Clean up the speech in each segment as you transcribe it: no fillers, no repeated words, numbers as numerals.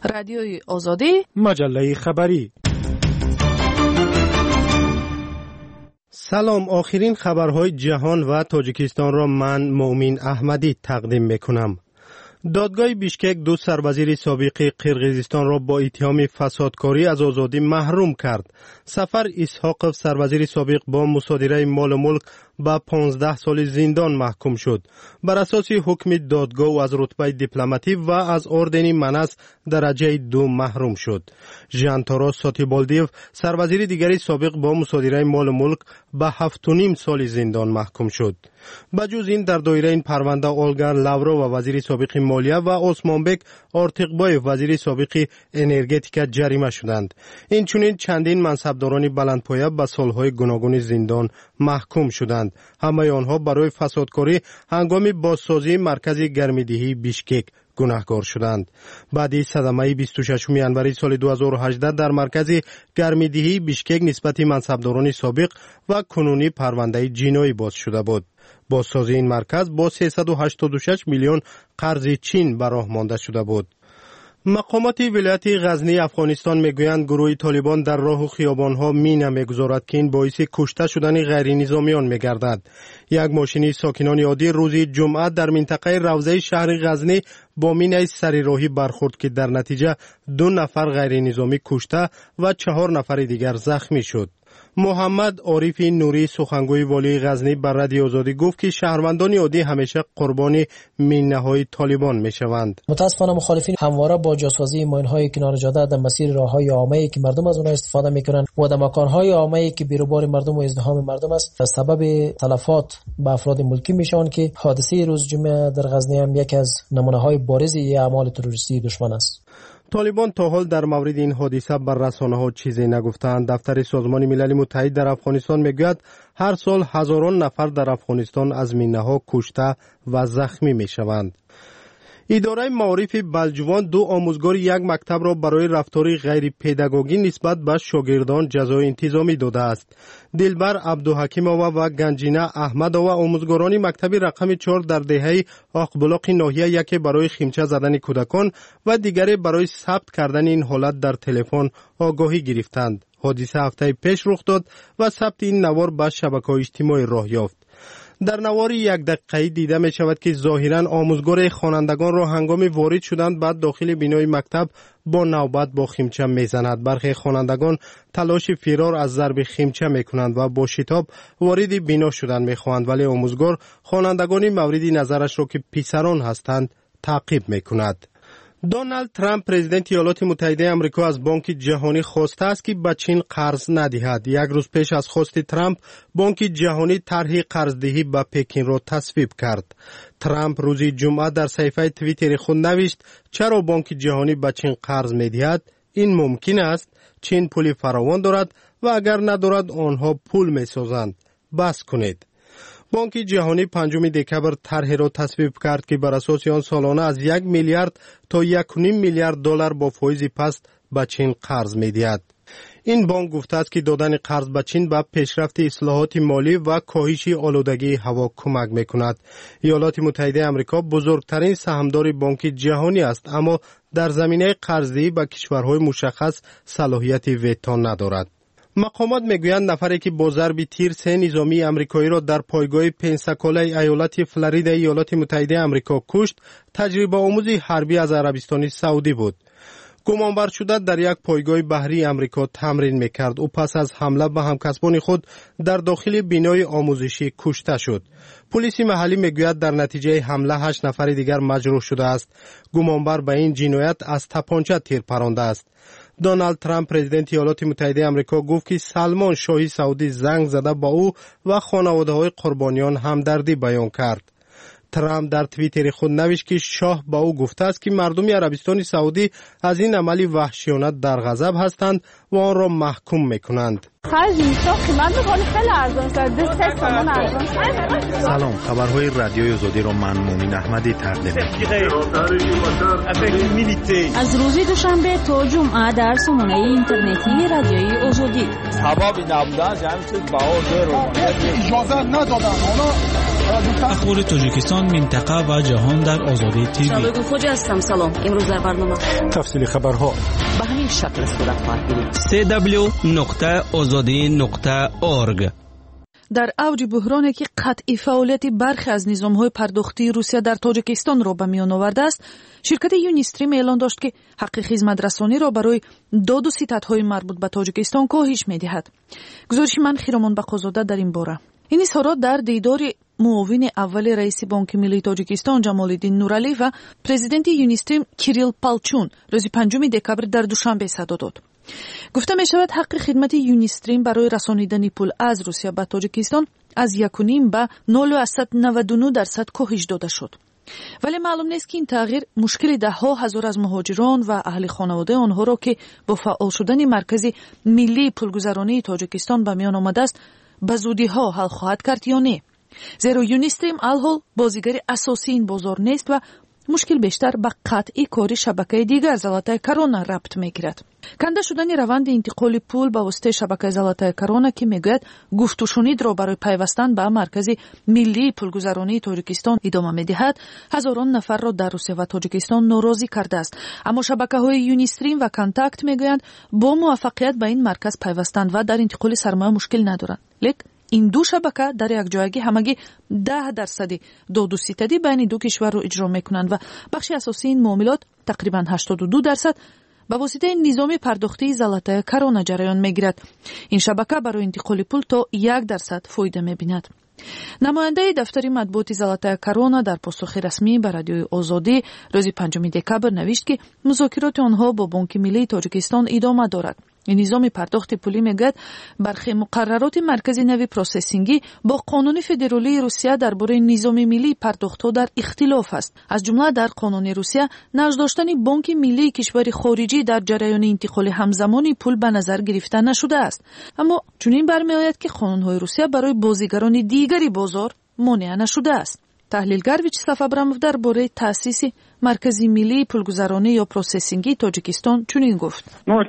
رادیوی آزادی، مجله خبری. سلام، آخرین خبرهای جهان و تاجیکستان را من مومین احمدی تقدیم میکنم. دادگاه بیشکک دو سروزیر سابق قرقیزستان را با اتهام فسادکاری از آزادی محروم کرد. سفر اسحاقов سروزیر سابق با مصادره مال و ملک با 15 سال زندان محکوم شد. بر اساس حکم دادگاه او از رتبه دیپلماتی و از اردن منس درجه 2 محروم شد. ژان تاراس ساتیبالدیو سروزیر دیگری سابق با مصادره مال و ملک به 7.5 سال زندان محکوم شد. بجز این در دایره این پرونده اولگا لاورو و وزیر سابق مالیه و اسمانبک آرتیقبایف وزیر سابق انرژتیک جریمه شدند. این چنین چندین منصبداران بلندپایه به سالهای گوناگون زندان محکوم شدند. همه آنها برای فسادکاری هنگام بازسازی مرکز گرمیدهی بیشکک گناهکار شدند. بعد صدمه 26 ژانویه سال 2018 در مرکز گرمیدهی بیشکک نسبت منصبداران سابق و کنونی پرونده جنایی باز شده بود. بازسازی این مرکز با 386 میلیون قرض چین به راه مانده شده بود. مقامات ولایت غزنی افغانستان میگویند گروه طالبان در راه و خیابانها مینه میگذارد که این باعث کشته شدن غیر نظامیان میگردد. یک ماشین ساکنان عادی روز جمعه در منطقه روضه شهر غزنی با مینه سریراهی برخورد که در نتیجه 2 نفر غیر نظامی کشته و 4 نفر دیگر زخمی شد. محمد عارف نوری سخنگوی والی غزنی بر رادیو آزادی گفت که شهروندان عادی همیشه قربانی مینه‌های طالبان میشوند. متاسفانه مخالفین همواره با جاسازی ماین‌های کنار جاده در مسیر راه‌های عامه‌ای که مردم از اونها استفاده میکنن و در مکان‌های عامه‌ای که بیروبار مردم و ازدحام مردم است سبب تلفات به افراد ملکی میشوند که حادثه روز جمعه در غزنی هم یکی از نمونه‌های بارز اعمال تروریستی دشمن است. طالبان تا حال در مورد این حادثه بر رسانه‌ها چیزی نگفتند. دفتر سازمان ملل متحد در افغانستان میگوید هر سال هزاران نفر در افغانستان از مینه‌ها کشته و زخمی میشوند. اداره معارف بلجوان 2 آموزگار یک مکتب را برای رفتار غیر پداگوژی نسبت به شاگردان جزای انتظامی داده است. دلبر عبدالحکیم‌آوا و گنجینه احمدآوا آموزگاران مکتب رقم 4 در دهه آقبلاق ناحیه یکی برای خیمچه زدن کودکان و دیگری برای ثبت کردن این حالت در تلفن آگاهی گرفتند. حادثه هفته پیش رخ داد و ثبت این نوار به شبکه‌های اجتماعی راه یافت. در نوار 1 دقیقه‌ای دیده می شود که ظاهراً آموزگار خوانندگان را هنگام وارد شدن بعد داخل بینای مکتب با نوبت با خیمچه میزند. برخی خوانندگان تلاش فرار از ضرب خیمچه میکنند و با شتاب وارد بینا شدن میخواهند، ولی آموزگار خوانندگان مورد نظرش را که پسران هستند تعقیب میکند. دونالد ترامپ پرزیدنت ایالات متحده آمریکا از بانک جهانی خواسته است که به چین قرض ندهد. یک روز پیش از خواست ترامپ بانک جهانی طرح قرضدهی به پکین را تصویب کرد. ترامپ روز جمعه در صفحه توییتر خود نوشت چرا بانک جهانی به چین قرض میدهد؟ این ممکن است. چین پول فراوان دارد و اگر ندارد آنها پول میسازند. بس کنید. بانک جهانی 5 دکبر طرح را تصویب کرد که بر اساس آن سالانه از 1 میلیارد تا 1.5 میلیارد دلار با فایز پست به چین قرض می‌دهد. این بانک گفته است که دادن قرض به چین به پیشرفت اصلاحات مالی و کاهش آلودگی هوا کمک می‌کند. ایالات متحده آمریکا بزرگترین سهامدار بانک جهانی است، اما در زمینه قرضدهی به کشورهای مشخص صلاحیت ویتو ندارد. مقامات میگویند نفری که با ضرب تیر 3 نظامی امریکایی را در پایگاه پنساکولا ایالت فلوریدا ایالات متحده آمریکا کشت، تجربه آموز حربی از عربستان سعودی بود. گمانبر شده در یک پایگاه بحری امریکا تمرین میکرد. او پس از حمله به همکسبان خود در داخل بینای آموزشی کشته شد. پلیس محلی میگوید در نتیجه حمله 8 نفر دیگر مجروح شده است. گمانبر به این جنایت از تپانچه تیر پرانده است. دونالد ترامپ پرزیدنت ایالات متحده آمریکا گفت که سلمان شاهی سعودی زنگ زده با او و خانواده‌های قربانیان همدردی بیان کرد. ترامپ در توییتر خود نوشت که شاه با او گفته است که مردم عربستان سعودی از این عمل وحشیانه در غضب هستند و آن را محکوم میکنند. سلام، خبرهای رادیوی آزادی را من مومین احمدی تقدیم می‌کنم. از روز دوشنبه تا جمعه در سامانه اینترنتی رادیوی آزادی. سبب نبودن جمعیت باور رو اجازه ندادن. حالا اخبار تاجیکستان، منطقه و جهان در آزادی تیوی. شبگون خوجا هستم. سلام. امروز در برنامه تفصیل خبرها به همین شکل صورت خواهد گرفت. www.azadi.org. در اوج بحرانی که قطعی فعالیت برخی از نظام‌های پرداختی روسیه در تاجیکستان را به میان آورده است، شرکت یونیستریم اعلان داشت که حق خدمت‌رسانی را برای داد و ستدهای مربوط به تاجیکستان کاهش می‌دهد. گزارش من خیرامان بقازاده در این باره. این اظهارات در دیدار معاون اول رئیس بانک ملی تاجیکستان جمال‌الدین نورعلی و پرزیدنت یونیستریم کیریل پالچون روز 5 دکبر در دوشنبه صدا داد. گفته می شود حق خدمت یونیستریم برای رسانیدن پول از روسیه به تاجیکستان از 1.5 به 0.99% کاهش داده شد. ولی معلوم نیست که این تغییر مشکل ده‌ها هزار از مهاجران و اهل خانواده آنها را که با فعال شدن مرکز ملی پولگذرانی تاجیکستان به میان آمده است به زودی ها حل خواهد کرد یا نه. زیرا یونیستریم الحال بازیگر اساسی این بازار نیست و مشکل بیشتر به قطعی کاری شبکه دیگر زلاتای کرونا ربط میگیرد. کنده شدن روند انتقال پول به واسطه شبکه زلاتای کرونا که میگوید گفت و شنید را برای پیوستن به مرکز ملی پولگذرانی تاجیکستان ادامه میدهد، هزاران نفر را در روسیه و تاجیکستان ناراضی کرده است. اما شبکه‌های یونیستریم و کانتاکت میگویند با موفقیت به این مرکز پیوستن و در انتقال سرمایه مشکل ندارند. لیک این دو شبکه در یک جایگی همگی 10% داد و ستدی بین دو کشور را اجرا میکنند و بخش اساسی این معاملات تقریبا 82% به واسطه نظام پرداختی زلاتای کرونا جریان میگیرد. این شبکه برای انتقال پول تا 1% فایده میبیند. نماینده دفتر مطبوعات زلاتای کرونا در پاسخ رسمی به رادیوی آزادی روز 5 دکبر نوشت که مذاکرات آنها با بانک ملی تاجیکستان ادامه دارد. این نظام پرداخت پولی میگوید برخی مقررات مرکزی نوی پروسسینگی با قانون فدرالی روسیه درباره نظام ملی پرداخت‌ها در اختلاف است. از جمله در قانون روسیه نقش داشتن بانک ملی کشور خارجی در جریان انتقال همزمانی پول به نظر گرفته نشده است. اما چنین برمی‌آید که قانون‌های روسیه برای بازیگران دیگری بازار مانع نشده است. تحلیلگر ویچسلاو ابراموف درباره تأسیس مرکزی ملی پولگذرانی یا پروسسینگی تاجیکستان چنین گفت: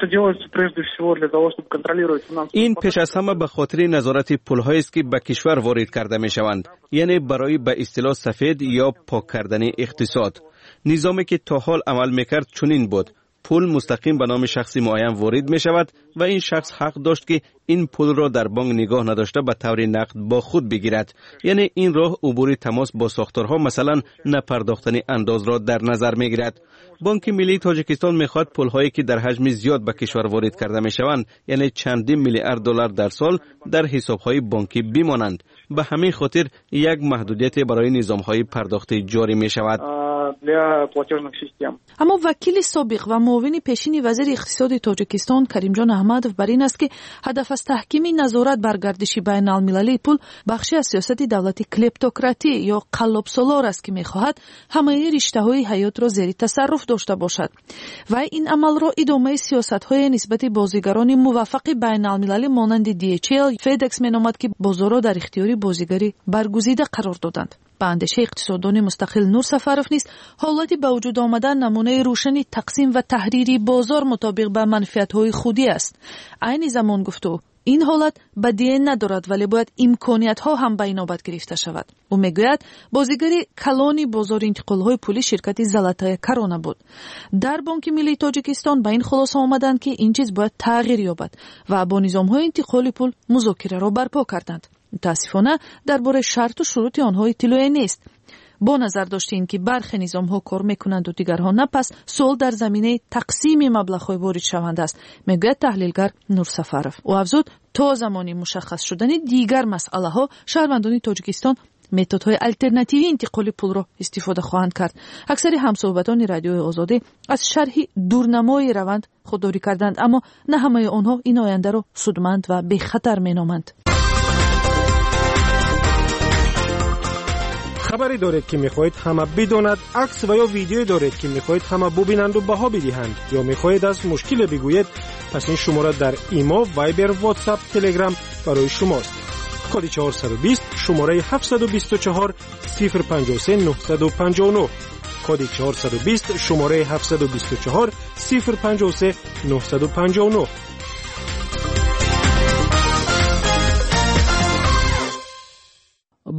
این پیش از همه به خاطر نظارت پول‌هایی است که به کشور وارد کرده می‌شوند، یعنی برای به اصطلاح سفید یا پاک کردن اقتصاد. نظامی که تا حال عمل می‌کرد چنین بود: پول مستقیم به نام شخصی معین وارد می شود و این شخص حق داشت که این پول را در بانک نگاه نداشته به طور نقد با خود بگیرد. یعنی این راه عبور تماس با ساختارها مثلا نپرداختن انداز را در نظر می گیرد. بانک ملی تاجیکستان می خواهد پول‌هایی که در حجم زیاد به کشور وارد کرده می شوند، یعنی چندین میلیارد دلار در سال، در حساب‌های بانکی بمانند. به همین خاطر یک محدودیت برای نظام‌های پرداختی جاری می شود. اما وکیل سابق و معاون پیشین وزیر اقتصاد تاجیکستان کریمجان احمدov بر این است که هدف از تحکیم نظارت بر گردش بین المللی پول بخشی از سیاست دولتی کلپتوکراتی یا قلاب‌سالار است که می‌خواهد همه رشته‌های حیات را زیر تصرف داشته باشد و این عمل را ادامه سیاست‌های نسبت بازیگران موفق بین المللی مانند DHL، FedEx مینامد که بازار را در اختیار بازیگری برگزیده قرار دادند. به اندیشه اقتصاددان مستقل نور سفرов نیز حالتی به وجود آمدن نمونه روشن تقسیم و تحریری بازار مطابق به منفعت‌های خودی است. عین زمان گفت او این حالت بدیه ندارد ولی باید امکانیت‌ها هم به نوبت گرفته شود. او میگوید بازیگری کلان بازار انتقال‌های پولی شرکت زلاتای کرونا بود. در بانک ملی تاجیکستان به این خلاصه آمدند که این چیز باید تغییر یابد و با نظام‌های انتقال پول مذاکره را برپا کردند. متاسفانه درباره شرط و شروط آنها اطلاعی نیست. با نظر داشتیم که برخی نظام‌ها کار می‌کنند و دیگرها نه، پس سوال در زمینه تقسیم مبلغ‌های وارد شونده است، میگوید تحلیلگر نور سفرov. او افزود تا زمانی مشخص شدن دیگر مسئله‌ها شهروندان تاجیکستان متدهای الटरनेटिव्ی انتقال پول را استفاده خواهند کرد. اکثر همصحبتان رادیوی آزادی از شرح دورنمای روند خودداری کردند، اما نه همه آنها این آینده را سودمند و بی خطر مینامند. خبری دارید که میخواهید همه بداند، عکس و یا ویدیویی دارید که میخواهید همه ببینند و بها بدهند، یا میخواهید از مشکل بگویید، پس این شماره در ایما، وایبر، واتساپ، تلگرام برای شماست. کد 420 شماره 724 053 959. کد 420 شماره 724 053 959.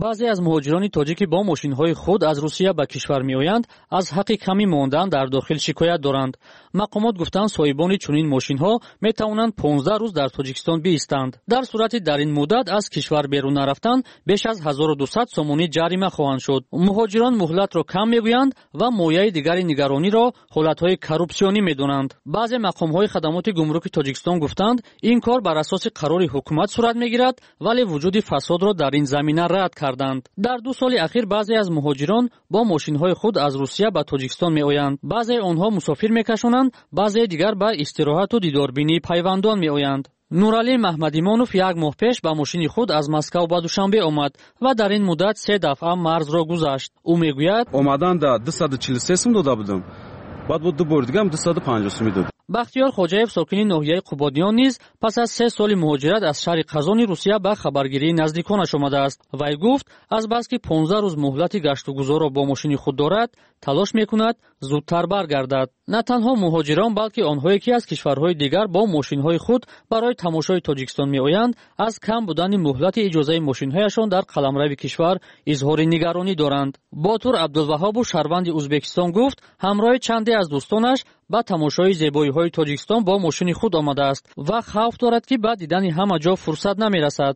баъзе аз муҳоҷирони тоҷикӣ бо мошинҳои худ аз Русия ба кишвар меоянд, аз ҳаққи камӣ мондан дар дохил шикоят доранд. мақомот гуфтанд соҳибони чунин мошинҳо метавонанд 15 рӯз дар Тоҷикистон биистанд. дар сурати дар ин муддат аз кишвар берун нарафтан беш аз 1200 сомонӣ ҷарима хоҳанд шуд. муҳоҷирон муҳлатро кам мегӯянд ва мояи дигари нигарониро ҳолатҳои коррупсионӣ медонанд. баъзе мақомҳои хадамоти гумруки Тоҷикистон гуфтанд, ин кор бар асоси қарори ҳукумат сурат мегирад, вале вуҷуди фасодро дар ин замина рад карданд. дар 2 соли ахир баъзе аз муҳоҷирон бо мошинҳои худ аз Русия ба Тоҷикистон меоянд. баъзеи онҳо мусофир мекашонанд, баъзеи дигар ба истироҳату дидорбинии пайвандон меоянд. нуралӣ маҳмадимонов як моҳ пеш ба мошини худ аз Москав ба Душанбе омад ва дар ин муддат 3 дафъа марзро гузашт. ӯ мегӯяд, омадан да 243 сум дода будам, баъд бо 2 бори дигам 250 сум дод. бахтиёр хоҷаев сокини ноҳияи Қубодиён низ пас аз 3 соли муҳоҷират аз шаҳри Қазони Русия ба хабаргирии наздиконаш омадааст. вай гуфт, азбаски 15 рӯз муҳлати гаштугузорро бо мошини худ дорад, талош мекунад зудтар баргардад. на танҳо муҳоҷирон, балки онҳое ки аз кишварҳои дигар бо мошинҳои худ барои тамошои Тоҷикистон меоянд, аз кам будани муҳлати иҷозаи мошинҳояшон дар қаламрави кишвар изҳори нигаронӣ доранд. ботур Абдулваҳобу шаҳрванди Ӯзбекистон гуфт, ҳамроҳи чанде аз дӯстонаш ба тамошои зебоиҳои Тоҷикистон бо мошини худ омадааст ва хавф дорад ки ба дидани ҳама ҷо фурсат намерасад.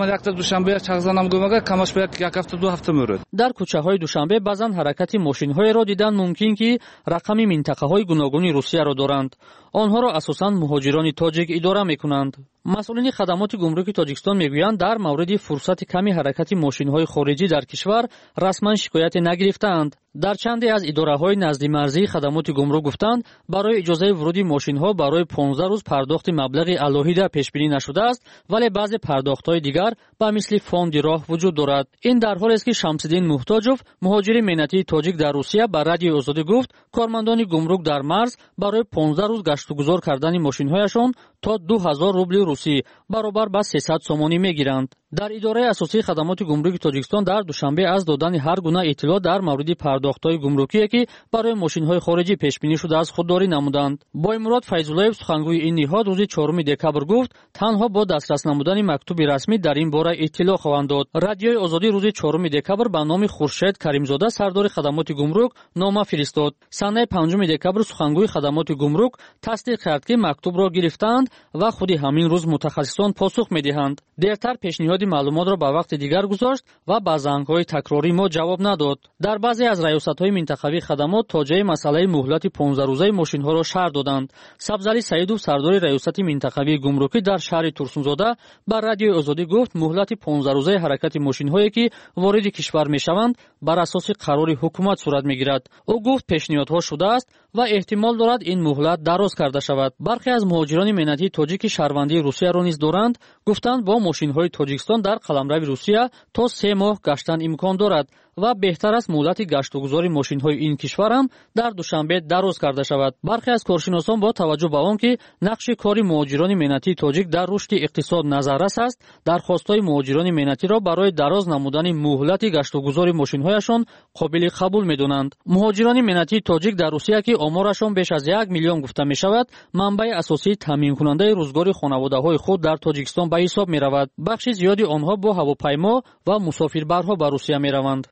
дар кӯчаҳои Душанбе баъзан ҳаракати мошинҳоеро дидан мумкин ки рақами минтақаҳои гуногуни Русияро доранд. онҳоро асосан муҳоҷирони тоҷик идора мекунанд. масъулини хадамоти гумруки Тоҷикистон мегӯянд, дар мавриди фурсати ками ҳаракати мошинҳои хориҷӣ дар кишвар расман шикояте нагирифтаанд. дар чанде аз идораҳои наздимарзии хадамоти гумрук гуфтанд, барои иҷозаи вуруди мошинҳо барои 15 рӯз пардохти маблағи алоҳида пешбинӣ нашудааст, вале баъзе пардохтҳои дигар ба мисли фонди роҳ вуҷуд дорад. ин дар ҳолест ки Шамсиддин Муҳтоҷов, муҳоҷири миннатии тоҷик дар Русия, ба радиои Озодӣ гуфт, кормандони гумрук дар марз барои 15 рӯз гаштугузор кардани мошинҳояшон то 2000 рубли русӣ баробар ба 300 сомонӣ мегиранд. дар идораи асосии хадамоти гумруки Тоҷикистон дар Душанбе аз додани ҳар гуна иттилоъ дар мавриди пардохтҳои гумрукие ки барои мошинҳои хориҷӣ пешбинӣ шудааст худдорӣ намуданд. Боимурод Файзуллоев, сухангӯи ин ниҳод, рӯзи 4 декабр гуфт, танҳо бо дастрас намудани мактуби расмӣ дар ин бора иттилоъ хоҳанд дод. радиои Озодӣ рӯзи 4 декабр ба номи Хуршед Каримзода, сардори хадамоти гумрук, нома фиристод. санаи 5 декабр сухангӯи хадамоти гумрук тасдиқ кард ки мактубро гирифтаанд ва худи ҳамин рӯз мутахассисон посух медиҳанд. дертар пешниҳоди маълумотро ба вақти дигар гузошт ва ба зангҳои такрории мо ҷавоб надод. дар баъзе аз раёсатҳои минтақавии хадамот тоҷаи масъалаи муҳлати 15 рӯзаи мошинҳоро шарҳ доданд. Сабзали Саидов, сардори раёсати минтақавии гумрукӣ дар шаҳри Турсунзода, ба радиои Озодӣ гуфт, муҳлати 15 рӯзаи ҳаракати мошинҳое ки вориди кишвар мешаванд, бар асоси қарори ҳукумат сурат мегирад. ӯ гуфт, пешниҳодҳо шудааст ва эҳтимол дорад ин муҳлат дароз карда шавад. бархе аз муҳоҷирони миннатии тоҷики шаҳрвандии Русияро низ доранд, гуфтанд бо мошинҳои Тоҷикистон дар қаламрави Русия то 3 моҳ гаштан имкон дорад ва беҳтар аст муҳлати гаштугузори мошинҳои ин кишвар ҳам дар Душанбе дароз карда шавад. бархе аз коршиносон бо таваҷҷӯҳ ба он ки нақши кори муҳоҷирони миннатии тоҷик дар рушди иқтисод назаррас аст, дархостҳои муҳоҷирони миннатиро барои дароз намудани муҳлати гаштугузори мошинҳояшон қобили қабул медонанд. муҳоҷирони миннатии тоҷик дар Русия ки оморашон беш аз 1 миллион гуфта мешавад, манбаи асосии таъминкунандаи рӯзгори хонаводаҳои худ дар Тоҷикистон ба ҳисоб меравад. бахши зиёди онҳо бо ҳавопаймо ва мусофирбарҳо ба Русия мераванд.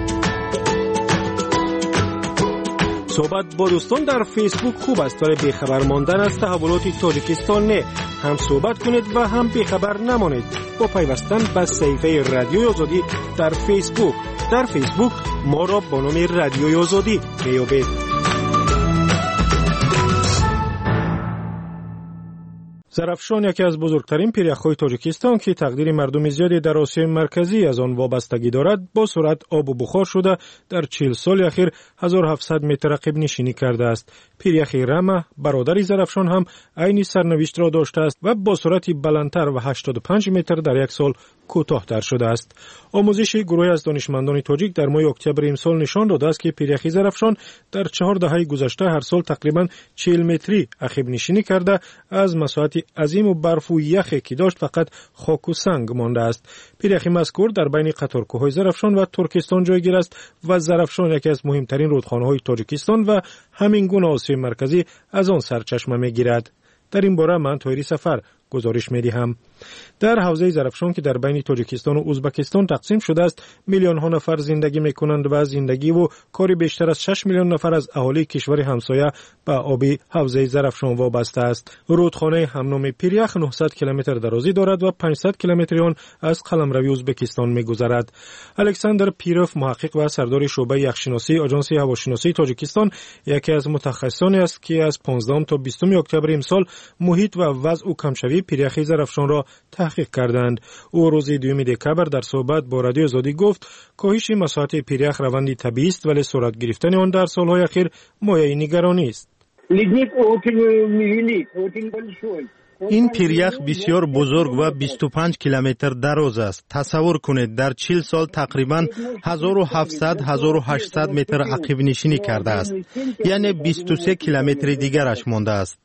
صحبت با دوستان در فیسبوک خوب است، ولی بیخبر ماندن از تحولات تاجیکستان نه. هم صحبت کنید و هم بیخبر نمانید با پیوستن به صفحه رادیوی آزادی در فیسبوک ما را با نام رادیوی آزادی بیابید. زرافشان یکی از بزرگترین پیره‌های تاجیکستان که تقدیر مردم زیادی در آسیای مرکزی از آن وابستگی دارد، با سرعت آب و بخار شده در 40 سال اخیر 1700 متر عقب نشینی کرده است. پیره‌ی رمه برادر زرافشان هم عین سرنوشت را داشته است و با سرعتی بلندتر و 85 متر در یک سال کوتاه‌تر شده است. آموزش گروهی از دانشمندان تاجیک در ماه اکتبر امسال نشان داده است که پیره‌ی زرافشان در 4 دهه گذشته هر سال تقریباً 40 متری عقب نشینی کرده از مساحت عظیم و برف و یخی که داشت فقط خاک و سنگ مانده است. پیره‌ی مذکور در بین قطارکوه‌های زرافشان و ترکستان جایگیر است و زرافشان یکی از مهمترین رودخانه‌های تاجیکستان و همین گونه آسیای مرکزی از آن سرچشمه می‌گیرد. در این باره من طاهری سفر گزارش می‌دهم. در حوزه زرافشان که در بین تاجیکستان و ازبکستان تقسیم شده است، میلیون ها نفر زندگی میکنند و زندگی و کاری بیشتر از 6 میلیون نفر از اهالی کشور همسایه به آب حوزه زرافشان وابسته است. رودخانه همنام پیریخ 900 کیلومتر درازی دارد و 500 کیلومتر آن از قلمروی ازبکستان میگذرد. الکساندر پیروف، محقق و سردار شعبه یخشناسی آژانس هواشناسی تاجیکستان، یکی از متخصصانی است که از 15 تا 20 اکتبر امسال محیط و وضع و کمشوی پیریخ زرافشان را تحقیق کردند. او روز 2 دکبر در صحبت با رادیو آزادی گفت کاهش مساحت پیریخ روندی طبیعی است، ولی سرعت گرفتن آن در سالهای اخیر مایه نگرانی است. این پیریخ بسیار بزرگ و 25 کیلومتر دراز است. تصور کنید در 40 سال تقریبا 1700-1800 متر عقب نشینی کرده است. یعنی 23 کیلومتر دیگرش مانده است.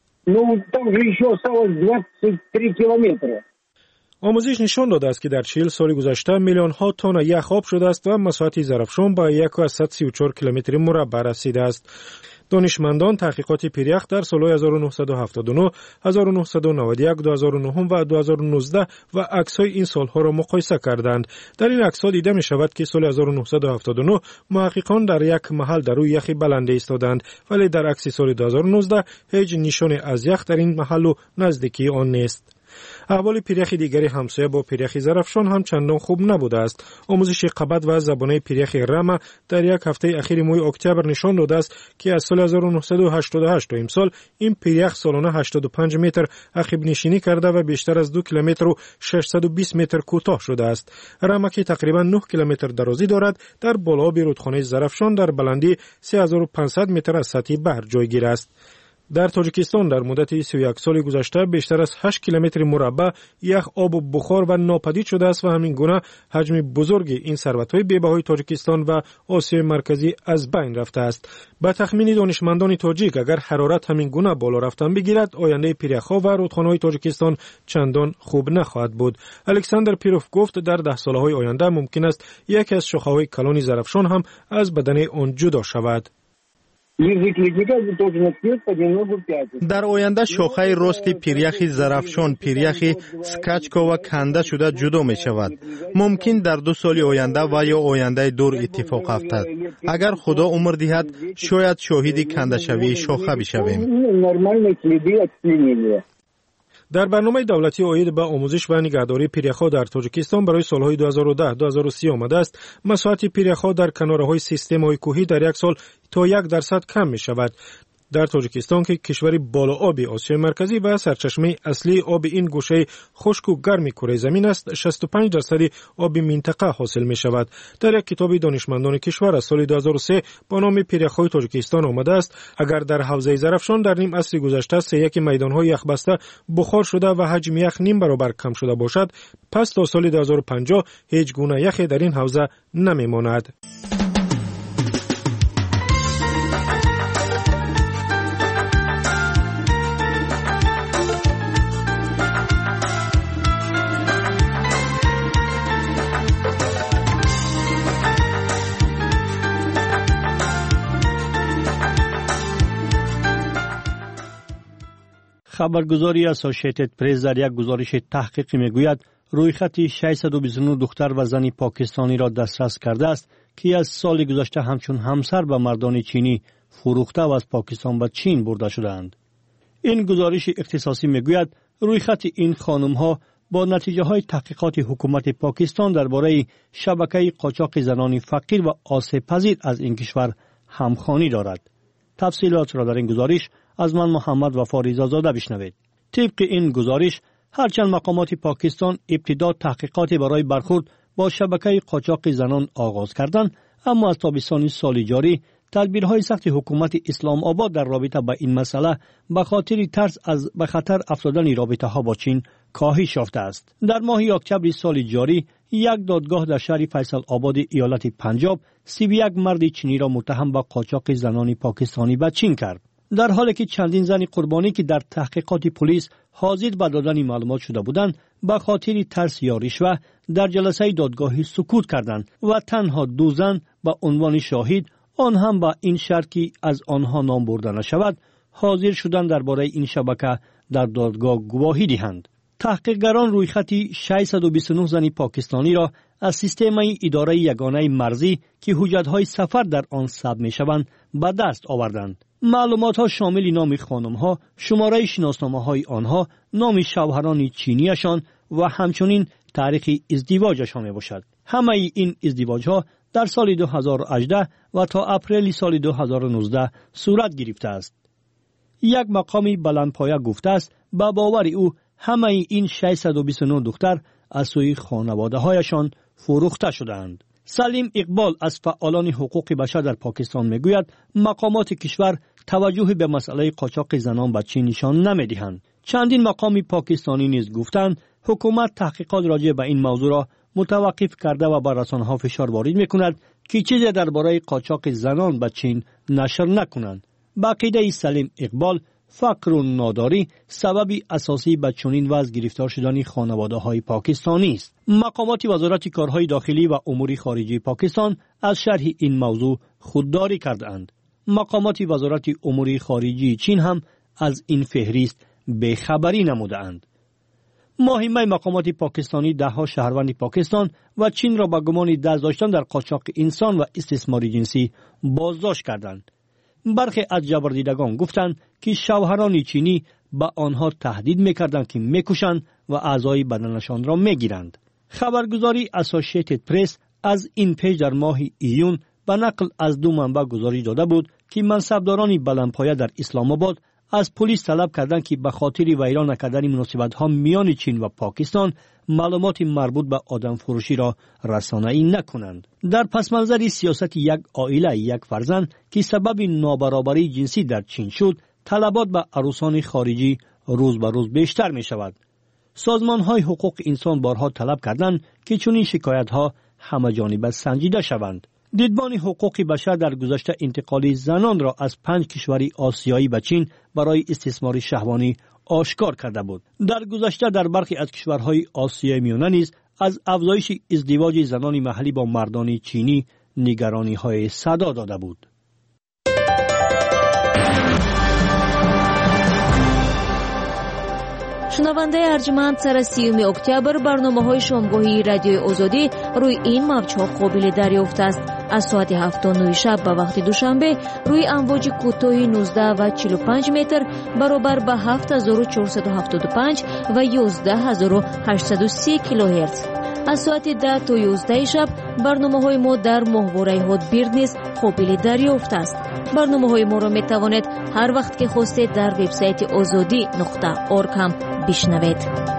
آموزش نشان داده است که در 40 سال گذشته میلیون ها تن یخ آب شده است و مساحت زرافشان به 134 کیلومتر مربع رسیده است. دانشمندان تحقیقات پیریخ در سالهای 1979، 1991، 2009 و 2019 و عکس‌های این سالها را مقایسه کردند. در این عکس‌ها دیده می‌شود که سال 1979 محققان در یک محل در روی یخی بلند ایستادند، ولی در عکس سال 2019 هیچ نشانی از یخ در این محل و نزدیکی آن نیست. احوال پیریخ دیگری همسایه با پیریخ زرافشان هم چندان خوب نبوده است. آموزش قبط و زبانه پیریخ رما در یک هفته اخیر ماه اکتبر نشان داده است که از سال 1988 تا امسال این پیریخ سالانه 85 متر عقب نشینی کرده و بیشتر از 2 کیلومتر و 620 متر کوتاه شده است. رما که تقریبا 9 کیلومتر درازی دارد، در بالاب رودخانه زرافشان در بلندی 3500 متر از سطح بحر جایگیر است. در تاجیکستان در مدت 31 سال گذشته بیشتر از 8 کیلومتر مربع یخ آب و بخار و ناپدید شده است و همین گونه حجم بزرگ این ثروت‌های بی‌بهای تاجیکستان و آسیای مرکزی از بین رفته است. به تخمین دانشمندان تاجیک اگر حرارت همین گونه بالا رفتن بگیرد، آینده پیریخ‌ها و رودخانه‌های تاجیکستان چندان خوب نخواهد بود. الکساندر پیروف گفت در 10 سال‌های آینده ممکن است یکی از شاخه‌های کلان زرافشان هم از بدن آن جدا شود. در آینده شاخه رست پیریخ زرافشان، پیریخ سکچکا و کنده شده جدا می شود. ممکن در 2 سال آینده و یا آینده دور اتفاق افتد. اگر خدا عمر دهد شاید شاهد کنده شوی شاخه بشویم. در برنامه دولتی عاید به آموزش و نگهداری پیریخ‌ها در تاجیکستان برای سالهای 2010-2030 آمده است مساحت پیریخ‌ها در کناره‌های سیستم‌های کوهی در یک سال تا 1% کم می‌شود. در تاجیکستان که کشوری بالا آب آسیای مرکزی و سرچشمه اصلی آب این گوشه خشک و گرم کره زمین است، 65% آب منطقه حاصل می شود. در یک کتاب دانشمندان کشور از سال 2003 با نام پیریخ‌های تاجیکستان آمده است اگر در حوزه زرافشان در نیم عصر گذشته 3 میدان‌های یخبسته بخار شده و حجم یخ نیم برابر کم شده باشد، پس تا سال 2050 هیچ گونه یخی در این حوزه نمی‌ماند. خبرگزاری اسوسییتد پرس در یک گزارش تحقیقی میگوید روی خط 629 دختر و زن پاکستانی را دسترس کرده است که از سال گذشته همچون همسر به مردان چینی فروخته و از پاکستان به چین برده شدند. این گزارش اختصاصی میگوید روی خط این خانم ها با نتیجه های تحقیقات حکومت پاکستان درباره شبکه قاچاق زنان فقیر و آسیب پذیر از این کشور همخوانی دارد. تفصیلات را در این گزارش از من محمد وفا رضازاده بشنوید. طبق این گزارش هرچند مقامات پاکستان ابتدا تحقیقات برای برخورد با شبکه قاچاق زنان آغاز کردند، اما از تابستان سال جاری تدبیرهای سخت حکومت اسلام آباد در رابطه با این مسئله به خاطر ترس از به خطر افتادن رابطه ها با چین کاهش یافته است. در ماه اکتبر سال جاری یک دادگاه در شهر فیصل آباد ایالت پنجاب 31 مرد چینی را متهم به قاچاق زنان پاکستانی به چین کرد. در حالی که چندین زن قربانی که در تحقیقات پلیس حاضر به دادن معلومات شده بودند، به خاطر ترس یا رشوه در جلسه دادگاهی سکوت کردند و تنها 2 زن به عنوان شاهد، آن هم با این شرط که از آنها نام برده نشود، حاضر شدند درباره این شبکه در دادگاه گواهی دهند. تحقیقگران رویخط 629 زن پاکستانی را از سیستم اداره یگانه مرزی که حجت‌های سفر در آن ثبت می‌شوند به دست آوردند. معلومات‌ها شامل نام خانم‌ها، شماره شناسنامه‌های آنها، نام شوهران چینیشان و همچنین تاریخ ازدواجشان میباشد. همه این ازدواج‌ها در سال 2018 و تا اپریل سال 2019 صورت گرفته است. یک مقامی بلندپایه گفته است به باور او همه این 629 دختر از سوی خانواده‌هایشان فروخته شدند. سلیم اقبال از فعالان حقوق بشر در پاکستان میگوید مقامات کشور توجه به مسئله قاچاق زنان به چین نشان نمیدهند. چندین مقامی پاکستانی نیز گفتند حکومت تحقیقات راجع به این موضوع را متوقف کرده و بر رسانه‌ها فشار وارد می‌کند که چیزی درباره قاچاق زنان به چین نشر نکنند. به عقیده سلیم اقبال فقر و ناداری سبب اساسی به چنین وضع گرفتار شدن خانواده‌های پاکستانی است. مقامات وزارت کارهای داخلی و امور خارجه پاکستان از شرح این موضوع خودداری کردند. مقامات وزارت امور خارجه چین هم از این فهرست بی‌خبری نمودند. مهمه مقامات پاکستانی دهها شهروند پاکستان و چین را به گمان دست داشتن در قاچاق انسان و استثمار جنسی بازداشت کردند. برخی از جبردیدگان گفتند که شوهران چینی به آنها تهدید می‌کردند که می‌کشند و اعضای بدنشان را می‌گیرند. خبرگزاری اسوسییتد پرس از این پیج در ماه ایون به نقل از دو منبع گزارش داده بود که منصبداران بلندپایه در اسلام آباد از پلیس طلب کردند که به خاطر ویران کردن مناسبت‌ها میان چین و پاکستان معلومات مربوط به آدم فروشی را رسانه‌ای نکنند. در پس منظر سیاست یک عائله یک فرزند که سبب نابرابری جنسی در چین شد، طلبات به عروسان خارجی روز به روز بیشتر می شود. سازمان‌های حقوق انسان بارها طلب کردند که چنین شکایت‌ها همه جانبه سنجیده شوند. دیدبان حقوق بشر در گذشته انتقال زنان را از 5 کشور آسیایی به چین برای استثمار شهوانی آشکار کرده بود. در گذشته در برخی از کشورهای آسیای میانه نیز از افزایش ازدواج زنان محلی با مردان چینی نگرانی‌های صدا داده بود. شنونده ارجمند سر 30 اکتبر برنامه‌های شامگاهی رادیوی آزادی روی این موج‌ها قابل دریافت است. از ساعت 7:09 شب به وقت دوشنبه روی امواج کوتاه 19 و 45 متر برابر به 7475 و 11830 کیلوهرتز. از ساعت 10 تا 11 شب برنامه‌های ما در ماهواره هاتبیرد نیز قابل دریافت است. برنامه‌های ما را می‌توانید هر وقت که خواستید در وبسایت azadi.org هم بشنوید.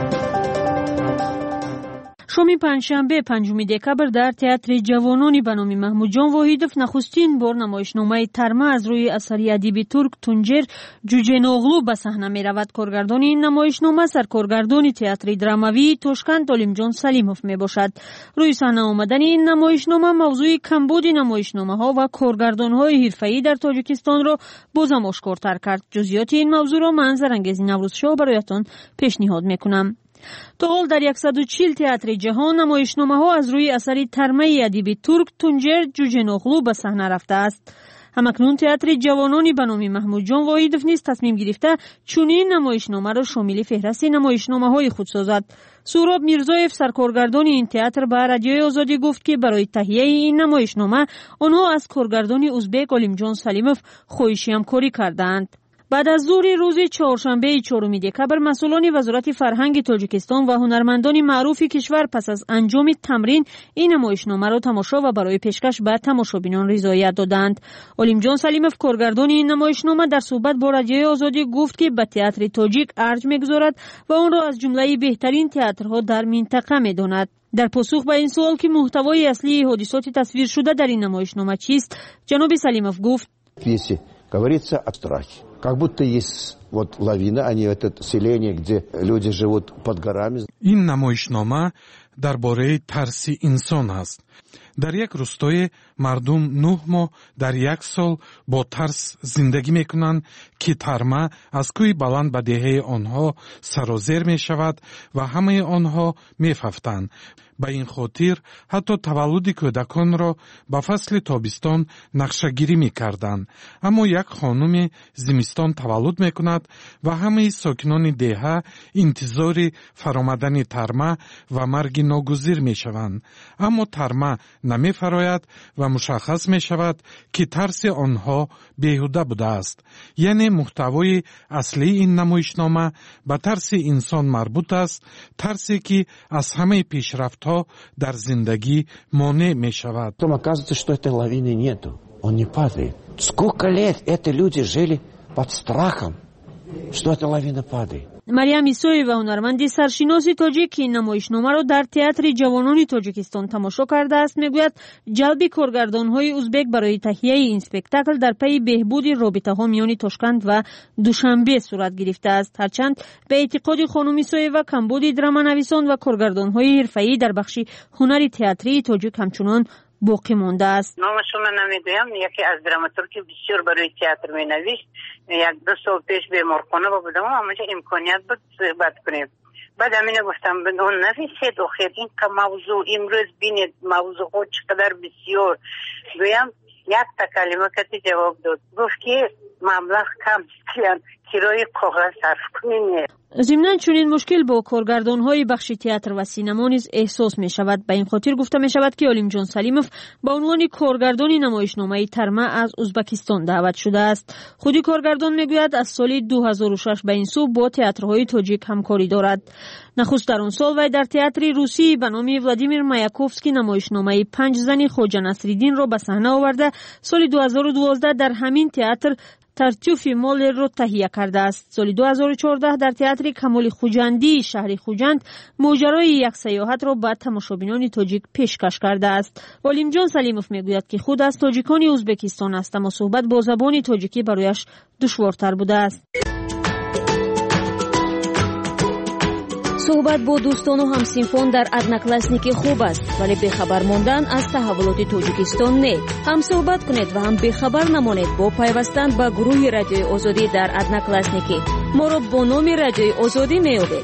شام پنجشنبه 5 دکبر در تئاتر جوانانی به نام محمود جان واحدوف نخستین بار نمایشنامه ترمه از روی اثری ادیب ترک تونجر جوجنوغلو به صحنه می‌رود. کارگردان این نمایشنامه سرکارگردان تئاتر دراموی توشکند علیم جان سلیموف میباشد. روی صحنه آمدن این نمایشنامه موضوع کمبود نمایشنامه‌ها و کارگردان‌های حرفه‌ای در تاجیکستان را بازم آشکارتر کرد. جزئیات این موضوع را من زرنگزی نوروز شو برایتان پیشنهاد میکنم. تا حال در 140 تئاتر جهان نمایشنامه‌ها از روی اثر ترمه ادیب ترک تونجر جوجنوغلو به صحنه رفته است. همکنون تئاتر جوانانی به نام محمود جان واحدوف نیز تصمیم گرفته چنین نمایشنامه را شامل فهرست نمایشنامه‌های خود سازد. سهراب میرزایف سرکارگردان این تئاتر به رادیوی آزادی گفت که برای تهیه این نمایشنامه آنها از کارگردان ازبک علیم جان سلیموف خواهشی همکاری کردند. بعد از ظهر روز چهارشنبه 4 دکبر مسئولان وزارت فرهنگ تاجیکستان و هنرمندان معروف کشور پس از انجام تمرین این نمایشنامه را تماشا و برای پیشکش به تماشابینان رضایت دادند. علیم جان سلیموف کارگردان این نمایشنامه در صحبت با رادیوی آزادی گفت که به تئاتر تاجیک ارج می‌گذارد و آن را از جمله بهترین تئاترها در منطقه می‌داند. در پاسخ به این سوال که محتوای اصلی حادثات تصویر شده در این نمایشنامه چیست، جناب سلیموف گفت: говорится о страхе. Как будто есть вот лавина, а не это селение, где люди живут под горами. این نمایشنامه درباره ترس انسان است. дар як рӯстое мардум 9 моҳ дар як сол бо тарс зиндагӣ мекунанд ки тарма аз кӯҳи баланд ба деҳаи онҳо сарозер мешавад ва ҳамаи онҳо мефафтанд. ба ин хотир ҳатто таваллуди кӯдаконро ба фасли тобистон нақшагирӣ мекарданд. аммо як хонуме зимистон таваллуд мекунад ва ҳамаи сокинони деҳа интизори фаромадани тарма ва марги ногузир мешаванд. аммо тарма намефарояд ва мушаххас мешавад ки тарси онҳо беҳуда будааст. яъне муҳтавои аслии ин намоишнома ба тарси инсон марбут аст, тарсе ки аз ҳамаи пешрафтҳо дар зиндагӣ монеъ мешавад. Потом оказывается, что этой лавины нету, он не падает. Сколько лет эти люди жили под страхом, что эта лавина падает. мариям исоева, ҳунарманди саршиноси тоҷик, ки намоишномаро дар театри ҷавонони Тоҷикистон тамошо кардааст, мегӯяд ҷалби коргардонҳои узбек барои таҳияи ин спектакл дар пайи беҳбуди робитаҳо миёни Тошканд ва Душанбе сурат гирифтааст. ҳарчанд ба эътиқоди хонум Исоева камбуди драманависон ва коргардонҳои ҳирфаӣ дар бахши ҳунари театрии тоҷик ҳамчунон боқӣ мондааст. номашуна намедоям, яке аз драматурги бисёр барои театр менавишт. 1-2 сол пеш беморхона будам, амаҷа имконият буд суҳбат кунем. баъд амина гуфтам он нависед охир ин мавзӯъ имрӯз бинед мавзӯъҳо чӣ қадар бисёр. гӯям якта калима кати ҷавоб дод, гуфт ки маблағ кам кирои коғаз сарф кунем. ضمناً чунин мушкил бо коргардонҳои бахши театр ва синемо низ эҳсос мешавад. ба ин хотир гуфта мешавад ки Олимҷон Салимов ба унвони коргардони намоишномаи Тарма аз Узбекистон даъват шудааст. худи коргардон мегӯяд аз соли 2006 ба ин сӯ бо театрҳои тоҷик ҳамкорӣ дорад. нахуст дар он сол вай дар театри русӣ ба номи Владимир Маяковский намоишномаи 5 зани Хоҷа Насриддинро ба саҳна оварда соли 2012 дар ҳамин театр Тартюфи Моллерро таҳия кардааст. соли 2014 дар театри Камоли Хуҷандии шаҳри Хуҷанд моҷарои як саёҳатро ба тамошобинони тоҷик пешкаш кардааст. Олимҷон Салимов мегӯяд ки худ аз тоҷикони Узбекистон аст, аммо суҳбат бо забони тоҷикӣ барояш душвортар будааст. суҳбат бо дӯстону ҳамсинфон дар одноклассники хуб аст, вале бехабар мондан аз таҳаввулоти Тоҷикистон не. ҳам суҳбат кунед ва ҳам бехабар намонед бо пайвастан ба гурӯҳи Радиои Озодӣ дар одноклассники. моро бо номи Радиои Озодӣ меёбед.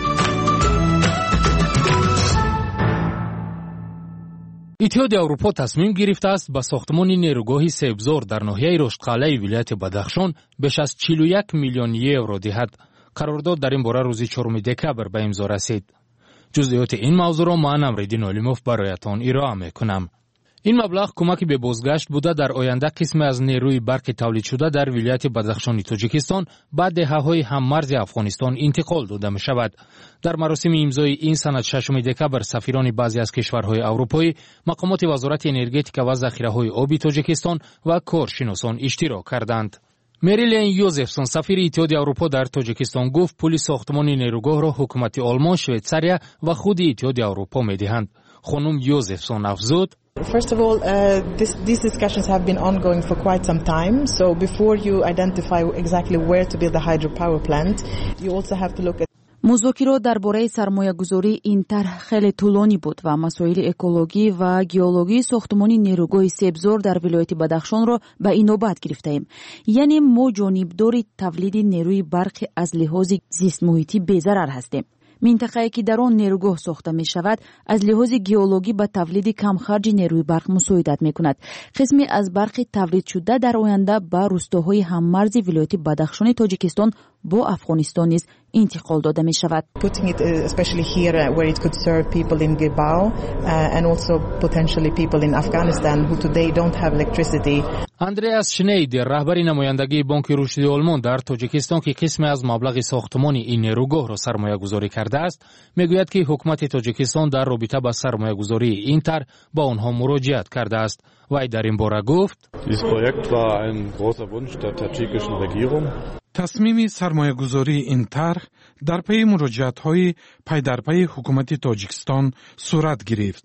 иттиҳоди Аврупо тасмим гирифтааст ба сохтмони нерӯгоҳи Себзор дар ноҳияи Роштқалъаи вилояти Бадахшон беш аз 41 миллион евро диҳад. қарордод дар ин бора рӯзи 4 декабр ба имзо расид. ҷузъиёти ин мавзӯъро ман Амриддин Олимов бароятон ироа мекунам. ин маблағ кӯмаки бебозгашт буда дар оянда қисме аз нерӯи барқи тавлидшуда дар вилояти Бадахшони Тоҷикистон ба деҳаҳои ҳаммарзи Афғонистон интиқол дода мешавад. дар маросими имзои ин санад 6 декабр сафирони баъзе аз кишварҳои аврупоӣ, мақомоти вазорати энергетика ва захираҳои оби Тоҷикистон ва коршиносон иштирок карданд. Мерилен Йозефсон, сафири Иттиҳоди Аврупо дар Тоҷикистон, гуфт пули сохтмони нерӯгоҳро ҳукумати Олмон, Швейтсария ва худи Иттиҳоди Аврупо медиҳанд. хонум Йозефсон афзуд: First of all, these discussions have been ongoing for quite some time. So before you identify exactly where to build a hydropower plant, you also have to look at музокирот дар бораи сармоягузории ин тарҳ хеле тӯлонӣ буд ва масоили экологӣ ва геологии сохтмони нерӯгоҳи Себзор дар вилояти Бадахшонро ба инобат гирифтаем. яъне мо ҷонибдори тавлиди нерӯи барқи аз лиҳози зистмуҳитӣ безарар ҳастем. минтақае ки дар он нерӯгоҳ сохта мешавад аз лиҳози геологӣ ба тавлиди камхарҷи нерӯи барқ мусоидат мекунад. қисме аз барқи тавлидшуда дар оянда ба рӯстоҳои ҳаммарзи вилояти Бадахшони Тоҷикистон бо Афғонистон низ интиқол дода мешавад. Putting it especially here where it could serve people in Gibao and also potentially people in Afghanistan who today don't have electricity. Андреас Шнейдер, раҳбари намояндагии Бонки рушди Олмон дар Тоҷикистон, ки қисме аз маблағи сохтмони ин нерӯгоҳро сармоягузорӣ кардааст, мегӯяд ки ҳукумати Тоҷикистон дар робита ба сармоягузории ин тарҳ ба онҳо муроҷиат кардааст. вай дар ин бора гуфт: Dieses Projekt war ein großer Wunsch der tadschikischen Regierung. тасмими сармоягузории ин тарҳ дар пайи муроҷиатҳои пайдарпайи ҳукумати Тоҷикистон сурат гирифт.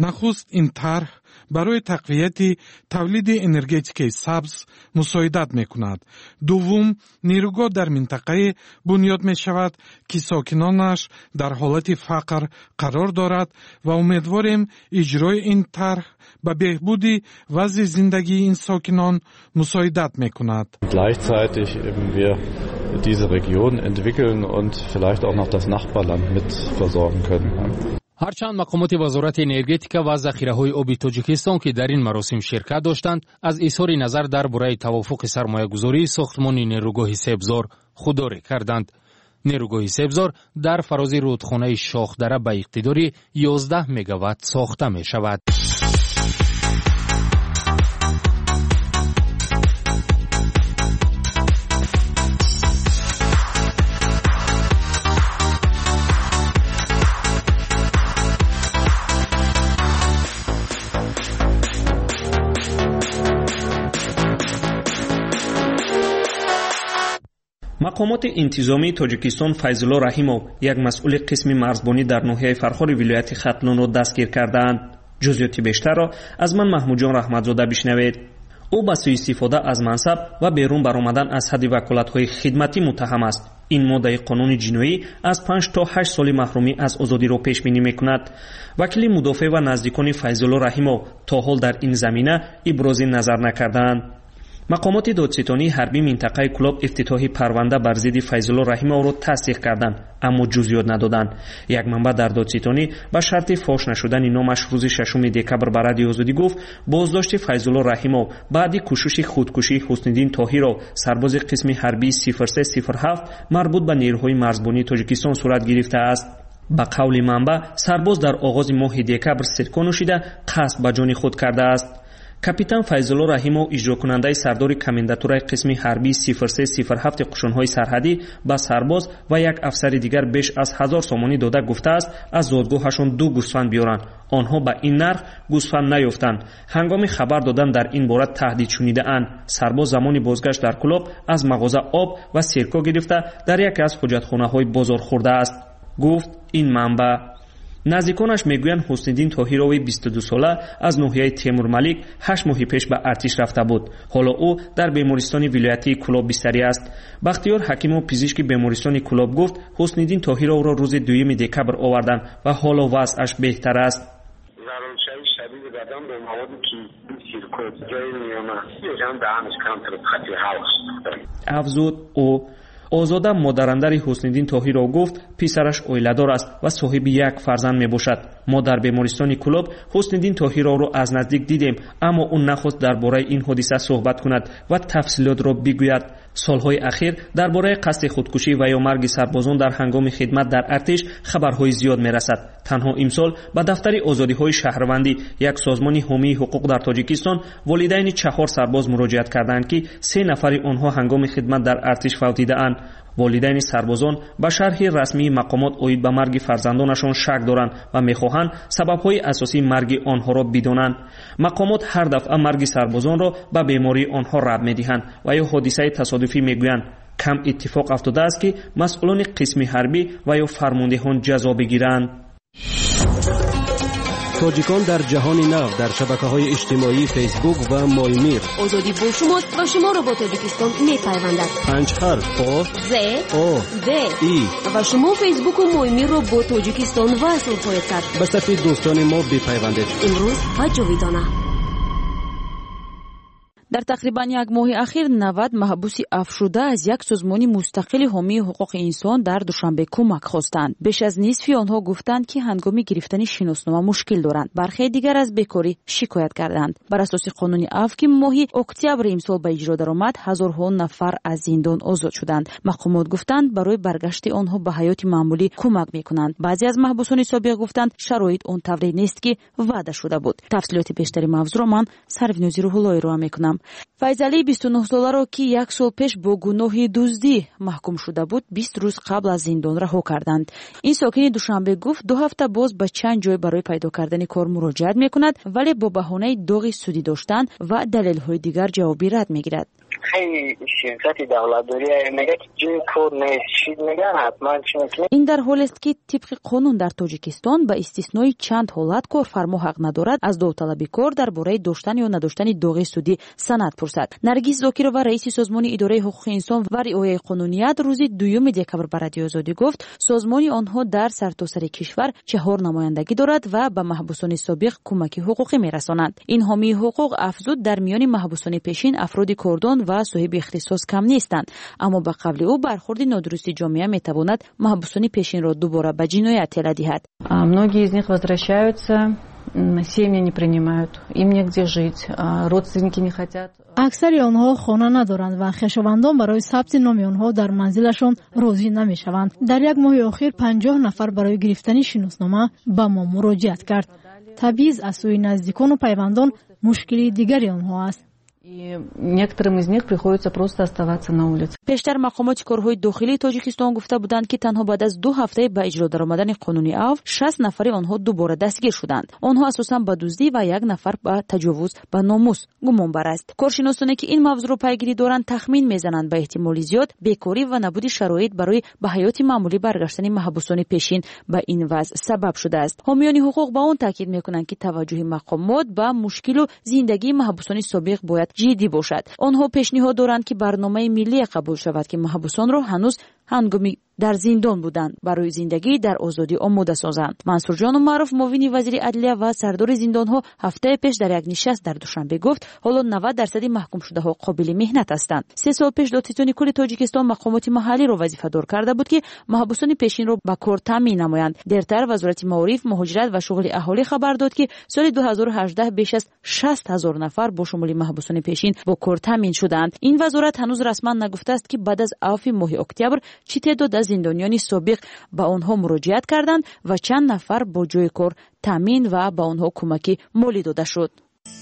нахуст ин тарҳ барои тақвияти тавлиди энергетикаи сабз мусоидат мекунад. дуввум, нерӯгоҳ дар минтақае бунёд мешавад ки сокинонаш дар ҳолати фақр қарор дорад ва умедворем иҷрои ин тарҳ ба беҳбуди вазъи зиндагии ин сокинон мусоидат мекунад. Gleichzeitig eben wir diese Region entwickeln und vielleicht auch noch das Nachbarland mit versorgen können. ҳарчанд мақомоти вазорати энергетика ва захираҳои оби тоҷикистон ки дар ин маросим ширкат доштанд, аз изҳори назар дар бораи тавофуқи сармоягузории сохтмони нерӯгоҳи Себзор худдорӣ карданд. нерӯгоҳи Себзор дар фарози рудхонаи Шохдара ба иқтидори 11 мегаватт сохта мешавад. мақомоти интизомии тоҷикистон Файзулло Раҳимов, як масъули қисми марзбонӣ дар ноҳияи Фархори вилояти Хатлонро дастгир кардаанд. ҷузъиёти бештарро аз ман Маҳмудҷон Раҳматзода бишнавед. ӯ ба сӯистифода аз мансаб ва берун баромадан аз ҳадди ваколатҳои хидматӣ муттаҳам аст. ин моддаи қонуни ҷиноӣ аз 5 то 8 соли маҳрумӣ аз озодиро пешбинӣ мекунад. вакили мудофеъ ва наздикони Файзулло Раҳимов то ҳол дар ин замина ибрози назар накардаанд. мақомоти додситонии ҳарбии минтақаи Кӯлоб ифтитоҳи парванда бар зидди Файзулло Раҳимовро тасдиқ карданд, аммо ҷузъиёт надоданд. як манбаъ дар додситонӣ ба шарти фош нашудани номаш рӯзи 6 декабр ба Радиои Озодӣ гуфт боздошти Файзулло Раҳимов баъди кӯшиши худкушии Ҳусниддин Тоҳиров, сарбози қисми ҳарбии 0307 марбут ба нерӯҳои марзбонии Тоҷикистон сурат гирифтааст. ба қавли манбаъ, сарбоз дар оғози моҳи декабр сирко нӯшида қасд ба ҷони худ кардааст. капитан Файзулло Раҳимов, иҷрокунандаи сардори комендатураи қисми ҳарбии 0307 қушунҳои сарҳадӣ ба сарбоз ва як афсари дигар беш аз 1000 сомонӣ дода гуфтааст аз зодгоҳашон 2 гӯсфанд биёранд. онҳо ба ин нарх гӯсфанд наёфтанд. ҳангоми хабар додан дар ин бора таҳдид шунидаанд. сарбоз замони бозгашт дар Кӯлоб аз мағоза об ва сирко гирифта дар яке аз ҳоҷатхонаҳои бозор хӯрдааст, гуфт ин манбаъ. наздиконаш мегӯянд Ҳусниддин Тоҳирови 22 сола аз ноҳияи Темурмалик 8 моҳи пеш ба артиш рафта буд. ҳоло ӯ дар бемористони вилоятии Кӯлоб бистарӣ аст. Бахтиёр Ҳакимов, пизишки бемористони Кӯлоб, гуфт Ҳусниддин Тоҳировро рӯзи 2 декабр оварданд ва ҳоло вазъаш беҳтар аст. афзуд ӯ. озода модарандари Ҳусниддин Тоҳиров гуфт писараш оиладор аст ва соҳиби як фарзанд мебошад. мо дар бемористони Кӯлоб Ҳусниддин Тоҳировро аз наздик дидем, аммо ӯ нахост дар бораи ин ҳодиса суҳбат кунад ва тафсилотро бигӯяд. солҳои ахир дар бораи қасди худкушӣ ва ё марги сарбозон дар ҳангоми хидмат дар артиш хабарҳои зиёд мерасад. танҳо имсол ба дафтари озодиҳои шаҳрвандӣ, як созмони ҳомии ҳуқуқ дар Тоҷикистон, волидайни 4 сарбоз муроҷиат карданд ки 3 нафари онҳо ҳангоми хидмат дар артиш фавтидаанд. волидайни сарбозон ба шарҳи расмии мақомот оид ба марги фарзандонашон шак доранд ва мехоҳанд сабабҳои асосии марги онҳоро бидонанд. мақомот ҳар дафъа марги сарбозонро ба бемории онҳо рабт медиҳанд ва ё ҳодисаи тасодуфӣ мегӯянд. кам иттифоқ афтодааст ки масъулони қисми ҳарбӣ ва ё фармондеҳон ҷазо бигиранд. тоҷикон дар ҷаҳони нав дар шабакаҳои иҷтимоӣ фейсбук ва моймир. озодӣ бо шумост ва шуморо бо тоҷикистон мепайвандад. 5 харф о з о д и ва шумо фейсбуку моймирро бо тоҷикистон васл хоҳед кард. ба сафи дӯстони мо бипайвандед. имрӯз ва ҷовидона. дар тақрибан як моҳи ахир 90 маҳбуси афшуда аз як созмони мустақили ҳомии ҳуқуқи инсон дар Душанбе кӯмак хостанд. беш аз нисфи онҳо гуфтанд ки ҳангоми гирифтани шиноснома мушкил доранд. бархе дигар аз бекорӣ шикоят карданд. бар асоси қонуни аф ки моҳи октябри имсол ба иҷро даромад, ҳазорҳо нафар аз зиндон озод шуданд. мақомот гуфтанд барои баргашти онҳо ба ҳаёти маъмулӣ кӯмак мекунанд. баъзе аз маҳбусони собиқ гуфтанд шароит он тавре нест ки ваъда шуда буд. тафсилоти бештари мавзӯъро ман Сарвинози Рӯҳуллоӣ роа мекунам. Файзалӣ 29 соларо ки як сол пеш бо гуноҳи дуздӣ маҳкум шуда буд, 20 рӯз қабл аз зиндон раҳо карданд. ин сокини Душанбе гуфт 2 ҳафта боз ба чанд ҷой барои пайдо кардани кор муроҷиат мекунад, вале бо баҳонаи доғи судӣ доштан ва далелҳои дигар ҷавоби рад мегирад. خیلی شرکت دولتداری میگه که جای کار نیست چیز میگن حتما چون این در حالی است که طبق قانون در تاجیکستان با استثنای چند حالت کارفرما حق ندارد از داوطلبی کار درباره داشتن یا نداشتن داغ سودی سند پرسد. نرگس زاکرова رئیس سازمان اداره حقوق انسان و رعایت قانونیت روز 2 دکبر به رادیو آزادی گفت سازمان آنها در سرتاسر کشور 4 نمایندگی دارد و به محبوسان سابق کمک حقوقی میرساند. این حامی حقوق افزود در میان محبوسان پیشین افراد کردان و صاحب اختصاص کم نیستند، اما به قول او برخورد نادرست جامعه میتواند محبوسان پیشین را دوباره به جنایت تله دهد. Многие из них возвращаются, семьи не принимают, им негде жить, родственники не хотят. اکثر آنها خانه ندارند و خویشاوندان برای ثبت نام آنها در منزلشان راضی نمیشوند. در یک ماه اخیر 50 نفر برای گرفتن شناسنامه به ما مراجعت کرد. تبعیض از سوی نزدیکان و پیوندان مشکلی دیگری آنها است. Некоторым из них приходится просто оставаться на улице. پیشتر مقامات کارهای داخلی تاجیکستان گفته بودند که تنها بعد از 2 هفته به اجرا درآمدن قانون عفو 60 نفر آنها دوباره دستگیر شدند. آنها اساساً به دزدی و 1 نفر به تجاوز به ناموس گمان بر است. کارشناسانی که این موضوع را پیگیری دارند تخمین میزنند به احتمال زیاد بیکاری و نبود شرایط برای به حیات معمولی برگشتن محبوسان پیشین به این وضع سبب شده است. حامیان حقوق به آن تاکید میکنند که توجه مقامات به مشکل و زندگی محبوسان سابق باید جدی باشد. آنها پیشنهاد دارند که برنامه ملی قبول شود که محبوسان را هنوز هنگامی در زندان بودند برای زندگی در آزادی آماده سازند. منصور جان معروف معاون وزیر عدلیه و سردار زندانها هفته پیش در یک نشست در دوشنبه گفت حالا 90% محکوم شده ها قابل مهنت هستند. 3 سال پیش دادستان کل تاجیکستان مقامات محلی را وظیفه دار کرده بود که محبوسان پیشین را به کار تامین نمایند. دیرتر وزارت معارف، مهاجرت و شغل اهالی خبر داد که سال 2018 بیش از 60,000 نفر با شمول محبوسان پیشین با کار تامین شدند. این وزارت هنوز رسما نگفته است که بعد از عفو ماه اکتبر چه تعداد از زندانیان سابق به آنها مراجعت کردند و چند نفر با جای کار تامین و به آنها کمک مالی داده شد.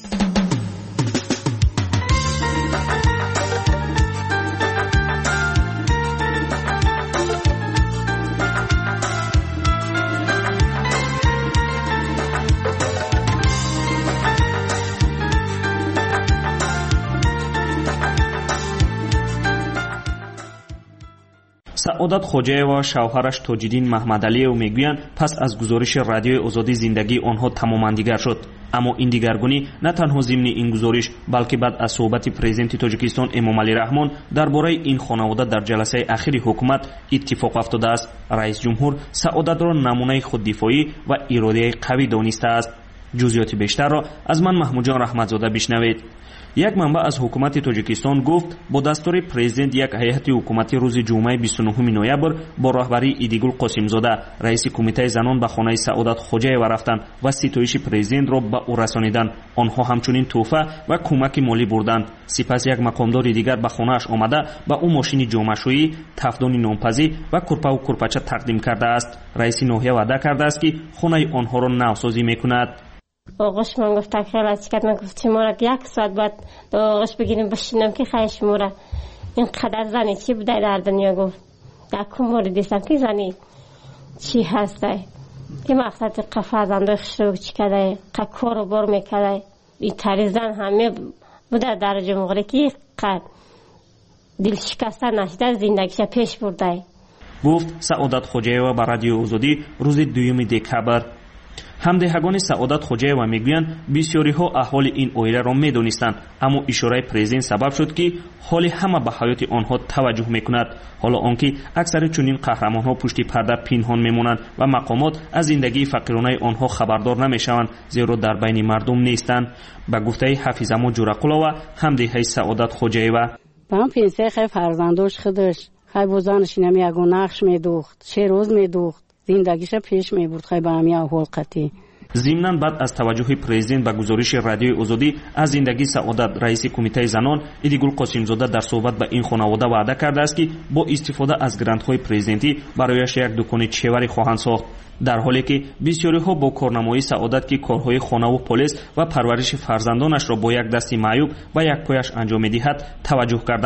سعادت خوجایeva و شوهرش تاجدین محمدعلیو میگویند پس از گزارش رادیوی آزادی زندگی آنها تماما دیگر شد. اما این دیگرگونی نه تنها ضمن این گزارش بلکه بعد از صحبت پرزیدنت تاجیکستان امامعلی رحمان درباره این خانواده در جلسه اخیر حکومت اتفاق افتاده است. رئیس جمهور سعادت را نمونه خوددفاعی و اراده قوی دانسته است. جزئیات بیشتر را از من محمود جان رحمتزاده بشنوید. یک منبع از حکومت تاجیکستان گفت با دستور پرزیدنت یک هیئت حکومتی روز جمعه 29 نوامبر با رهبری ایدیگول قاسمزاده رئیس کمیته زنان به خانه سعادت خوجایeva رفتند و ستایش پرزیدنت را به او رسانیدند. آنها همچنین تحفه و کمک مالی بردند. سپس یک مقامدار دیگر به خانه‌اش آمده به او ماشین جامه‌شویی، تفدان نانپزی و کورپا و کورپاچه تقدیم کرده است. رئیس ناحیه وعده کرده است که خانه آنها را نوسازی میکند. آقاش من گفت خیلی از کرد، من گفت شما را 1 ساعت بعد با آقاش بگیریم بشینم که خیلی شما را اینقدر زنی چی بوده در دنیا. گفت در کماری دیستم که زنی چی هسته که مقصد قفاز انداخش رو چی کده کار رو بار میکده. این تاری زن همه بوده در جمهوری که قد دل شکسته نشده زندگیش پیش برده. گفت سعادت خوجایeva به رادیو آزادی روز 2 دکبر. همدهگان سعادت خوجایeva میگویند بسیاری ها احوال این اویله را میدانستند، اما اشاره پرزیدنت سبب شد که حال همه به حیات آنها توجه میکند. حالا آنکه اکثر چنین قهرمان ها پشت پرده پنهان میمونند و مقامات از زندگی فقیرانه آنها خبردار نمیشوند زیرا در بین مردم نیستند. به گفته حفیظ اما جورقلova همدهه سعادت خوجایeva من پنسه خیلی فرزنداش خودش خیلی بزنش نمی یگون نقش میدوخت، 3 روز میدوخت، زندگیش پیش میبرد. خیلی به همی احوال قطعی. ضمناً بعد از توجه پرزیدنت به گزارش رادیوی آزادی از زندگی سعادت رئیس کمیته زنان ایدیگول قاسمزاده در صحبت به این خانواده وعده کرده است که با استفاده از گرانت‌های پرزیدنتی برایش یک دکان چیوری خواهند ساخت، در حالی که بسیاری ها با کارنمایی سعادت که کارهای خانه و پلیس و پرورش فرزندانش را با یک دستی معیوب و یک پایش انجام می‌دهد توجه کردند.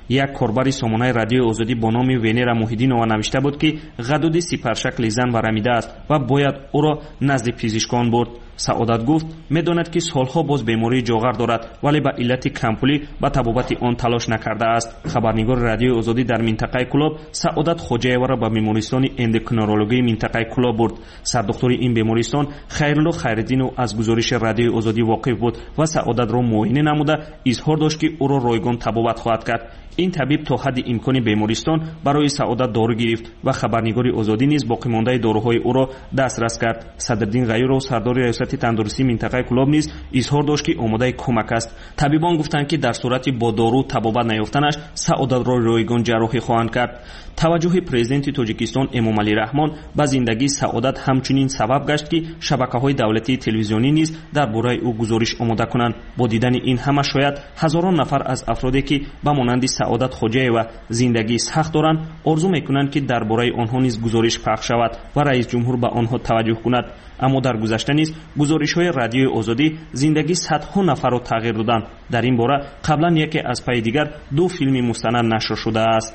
یک کاربر سامانه رادیوی آزادی با نام ونرا موحدینова نوشته بود که غدود سپرشکل زن ورمیده است و باید او را نزد پزشکان برد. سعادت گفت میداند که سالها باز بیماری جاغر دارد ولی به علت کمپولی به طبابت آن تلاش نکرده است. خبرنگار رادیوی آزادی در منطقه کلاب سعادت خوجایeva را به بیمارستان اندوکرینولوژی منطقه کلاب برد. سردکتر این بیمارستان خیرالله خیرالدینov از گزارش رادیوی آزادی واقف بود و سعادت را معاینه نموده اظهار داشت که او را رایگان طبابت خواهد کرد. این طبیب تا حد امکان بیمارستان برای سعادت دارو گرفت و خبرنگار آزادی نیز باقی مانده داروهای او را دسترس کرد. صدرالدین غیورov سردار ریاست تندرستی منطقه کلاب نیز اظهار داشت که آماده کمک است. طبیبان گفتند که در صورت با دارو طبابت نیافتنش سعادت را رایگان جراحی خواهند کرد. توجه پرزیدنت تاجیکستان امامعلی رحمان به زندگی سعادت همچنین سبب گشت که شبکه‌های دولتی تلویزیونی نیز درباره او گزارش آماده کنند. با دیدن این همه شاید هزاران نفر از افرادی که به مانند سعادت خوجایeva زندگی سخت دارند آرزو میکنند که درباره آنها نیز گزارش پخش شود و رئیس جمهور به آنها توجه کند. اما در گذشته نیز گزارش‌های رادیوی آزادی زندگی صدها نفر را تغییر دادند. در این باره قبلا یکی از پای دیگر 2 فیلم مستند نشر شده است.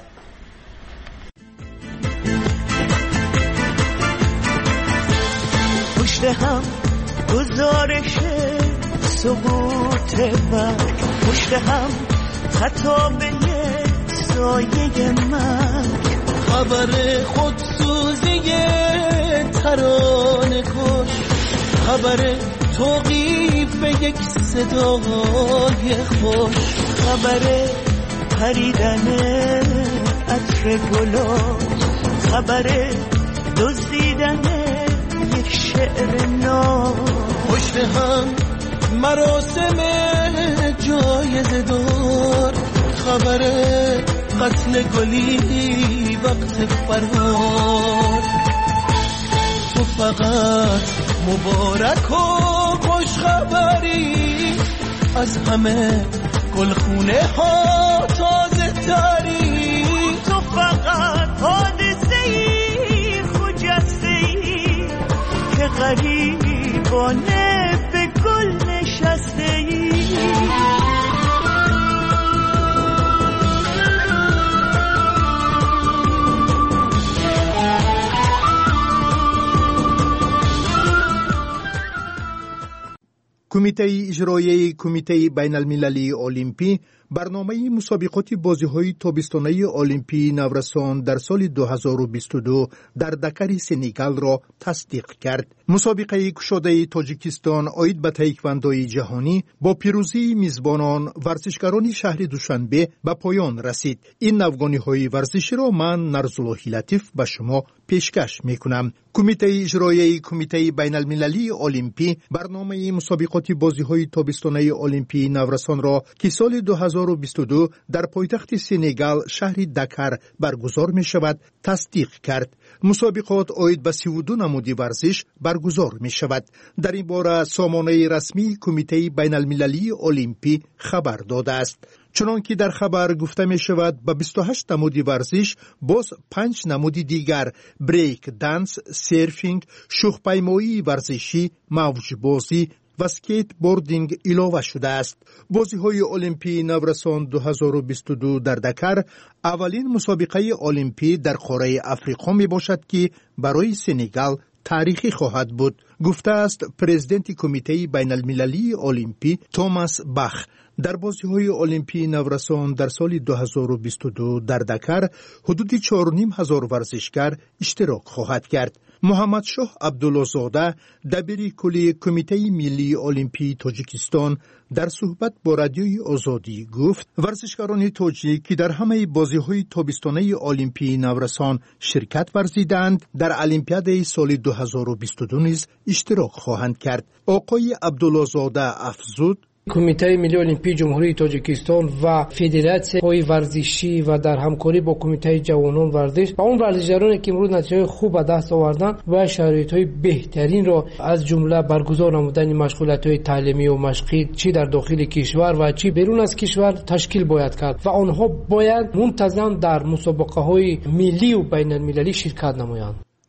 پشت هم گزارش سقوط برگ، پشت هم خطابه سایه مرگ، خبر خودسوزی ترانه کش، خبر توقیف یک صدای خوش، خبر پریدن عطر گلاب، خبر دزدیدن یک شعر ناب، پشت هم مراسم جایزه دار، خبر قتل گلی وقت فرار، تو فقط مبارک و خوش خبری از همه گلخونه ها تازه تری، تو فقط حادثه‌ای خجسته‌ای که غریبانه به گل نشسته‌ای. کمیته اجرایی کمیته بین المللی المپی برنامه مسابقات بازی‌های تابستانه المپی نورسان در سال 2022 در دکر سنگال را تصدیق کرد. مسابقه کشاده تاجیکستان عاید به تایکواندوی جهانی با پیروزی میزبانان ورزشکاران شهر دوشنبه به پایان رسید. این نوگانی‌های ورزشی را من نرزالله لطیف به شما پیشکش می‌کنم. کمیته اجرایی کمیته بین المللی المپی برنامه مسابقات بازی‌های تابستانه المپی نورسان را که سال 2022 در پایتخت سنگال شهر دکر برگزار می شود تصدیق کرد. مسابقات عاید به 32 نمود ورزش برگزار می شود. در این باره سامانه رسمی کمیته بین المللی المپی خبر داده است. چنانکه در خبر گفته می شود به 28 نمود ورزش باز 5 نمود دیگر بریک دنس، سرفینگ، شوخ‌پیمایی ورزشی، موج بازی و سکیت بوردینگ علاوه شده است. بازی‌های المپی نورسان 2022 در دکر اولین مسابقه المپی در قاره افریقا می باشد که برای سنگال تاریخی خواهد بود، گفته است پرزیدنت کمیته بین المللی المپی توماس باخ. در بازی‌های المپی نورسان در سال 2022 در دکر حدود 4,500 ورزشکار اشتراک خواهد کرد. محمد شاه عبدالله‌زاده دبیر کلی کمیته ملی المپی تاجیکستان در صحبت با رادیوی آزادی گفت ورزشکاران تاجیک که در همه بازی‌های تابستانه المپی نورسان شرکت ورزیدند در المپیاد سال 2022 نیز اشتراک خواهند کرد. آقای عبدالله‌زاده افزود کمیته ملی المپی جمهوری تاجیکستان و فدراسیون ورزشی و در همکاری با کمیته جوانان ورزش و اون ورزشکارانی که امروز نتیجه خوب به دست آوردن و شرایط‌های بهترین را از جمله برگزار نمودن مشغولیت‌های تعلیمی و مشقی چی در داخل کشور و چی بیرون از کشور تشکیل باید کرد و آنها باید منتظم در مسابقه‌های ملی و بین المللی شرکت نمایند.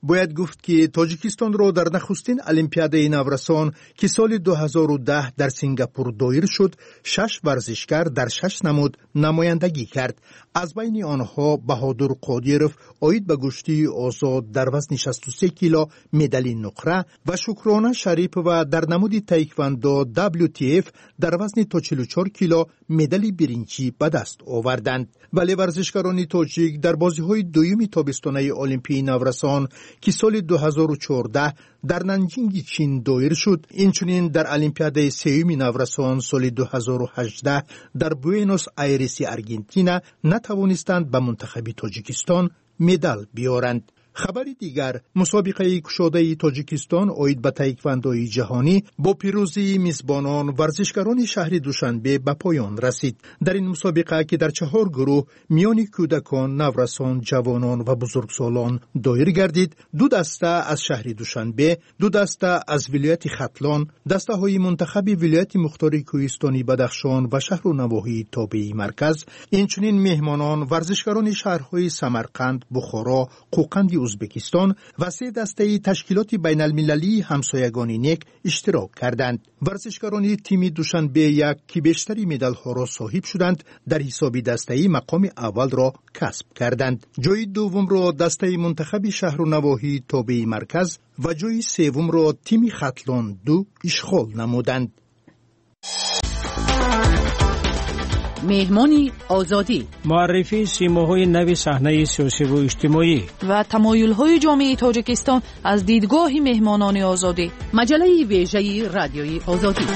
باید گفت که تاجیکستان را در نخستین المپیادهای نورسان که سال 2010 در سنگاپور دایر شد 6 ورزشکار در 6 نمود نمایندگی کرد. از بین آنها بهادر قادیروف عاید به گشتی آزاد در وزن 63 کیلو مدال نقره و شکرانه شریف و در نمود تایکواندو WTF در وزن تا 44 کیلو مدال برنجی به دست آوردند. ولی ورزشکاران تاجیک در بازی‌های دوم تابستانه المپیای نورسان که سال 2014 در نانجینگ چین دایر شد، اینچنین در المپیاد سوم نورسان سال 2018 در بوئنوس آیرس آرژانتین نتوانستند به منتخب تاجیکستان مدال بیارند. خبر دیگر، مسابقه کشاده تاجیکستان عاید به تایکواندوی جهانی با پیروزی میزبانان ورزشکاران شهر دوشنبه به پایان رسید. در این مسابقه که در 4 گروه میان کودکان، نورسان، جوانان و بزرگسالان دایر گردید، 2 دسته از شهر دوشنبه، 2 دسته از ولایت ختلان، دسته های منتخب ولایت مختار کوهستانی بدخشان و شهر و نواحی تابع مرکز، اینچنین مهمانان ورزشکاران شهرهای سمرقند، بخارا، قوقند ازبکستان و 3 دسته تشکیلات بین المللی همسایگان نیک اشتراک کردند. ورزشکاران تیم دوشنبه یک که بیشتری مدال ها را صاحب شدند در حساب دسته مقام اول را کسب کردند. جای دوم را دسته منتخب شهر و نواحی تابع مرکز و جای سوم را تیم ختلان 2 اشغال نمودند. مهمانی آزادی، معرفی سیماهای نو صحنه سیاسی و اجتماعی و تمایل‌های جامعه تاجیکستان از دیدگاه مهمانان آزادی. مجله ویژه رادیوی آزادی.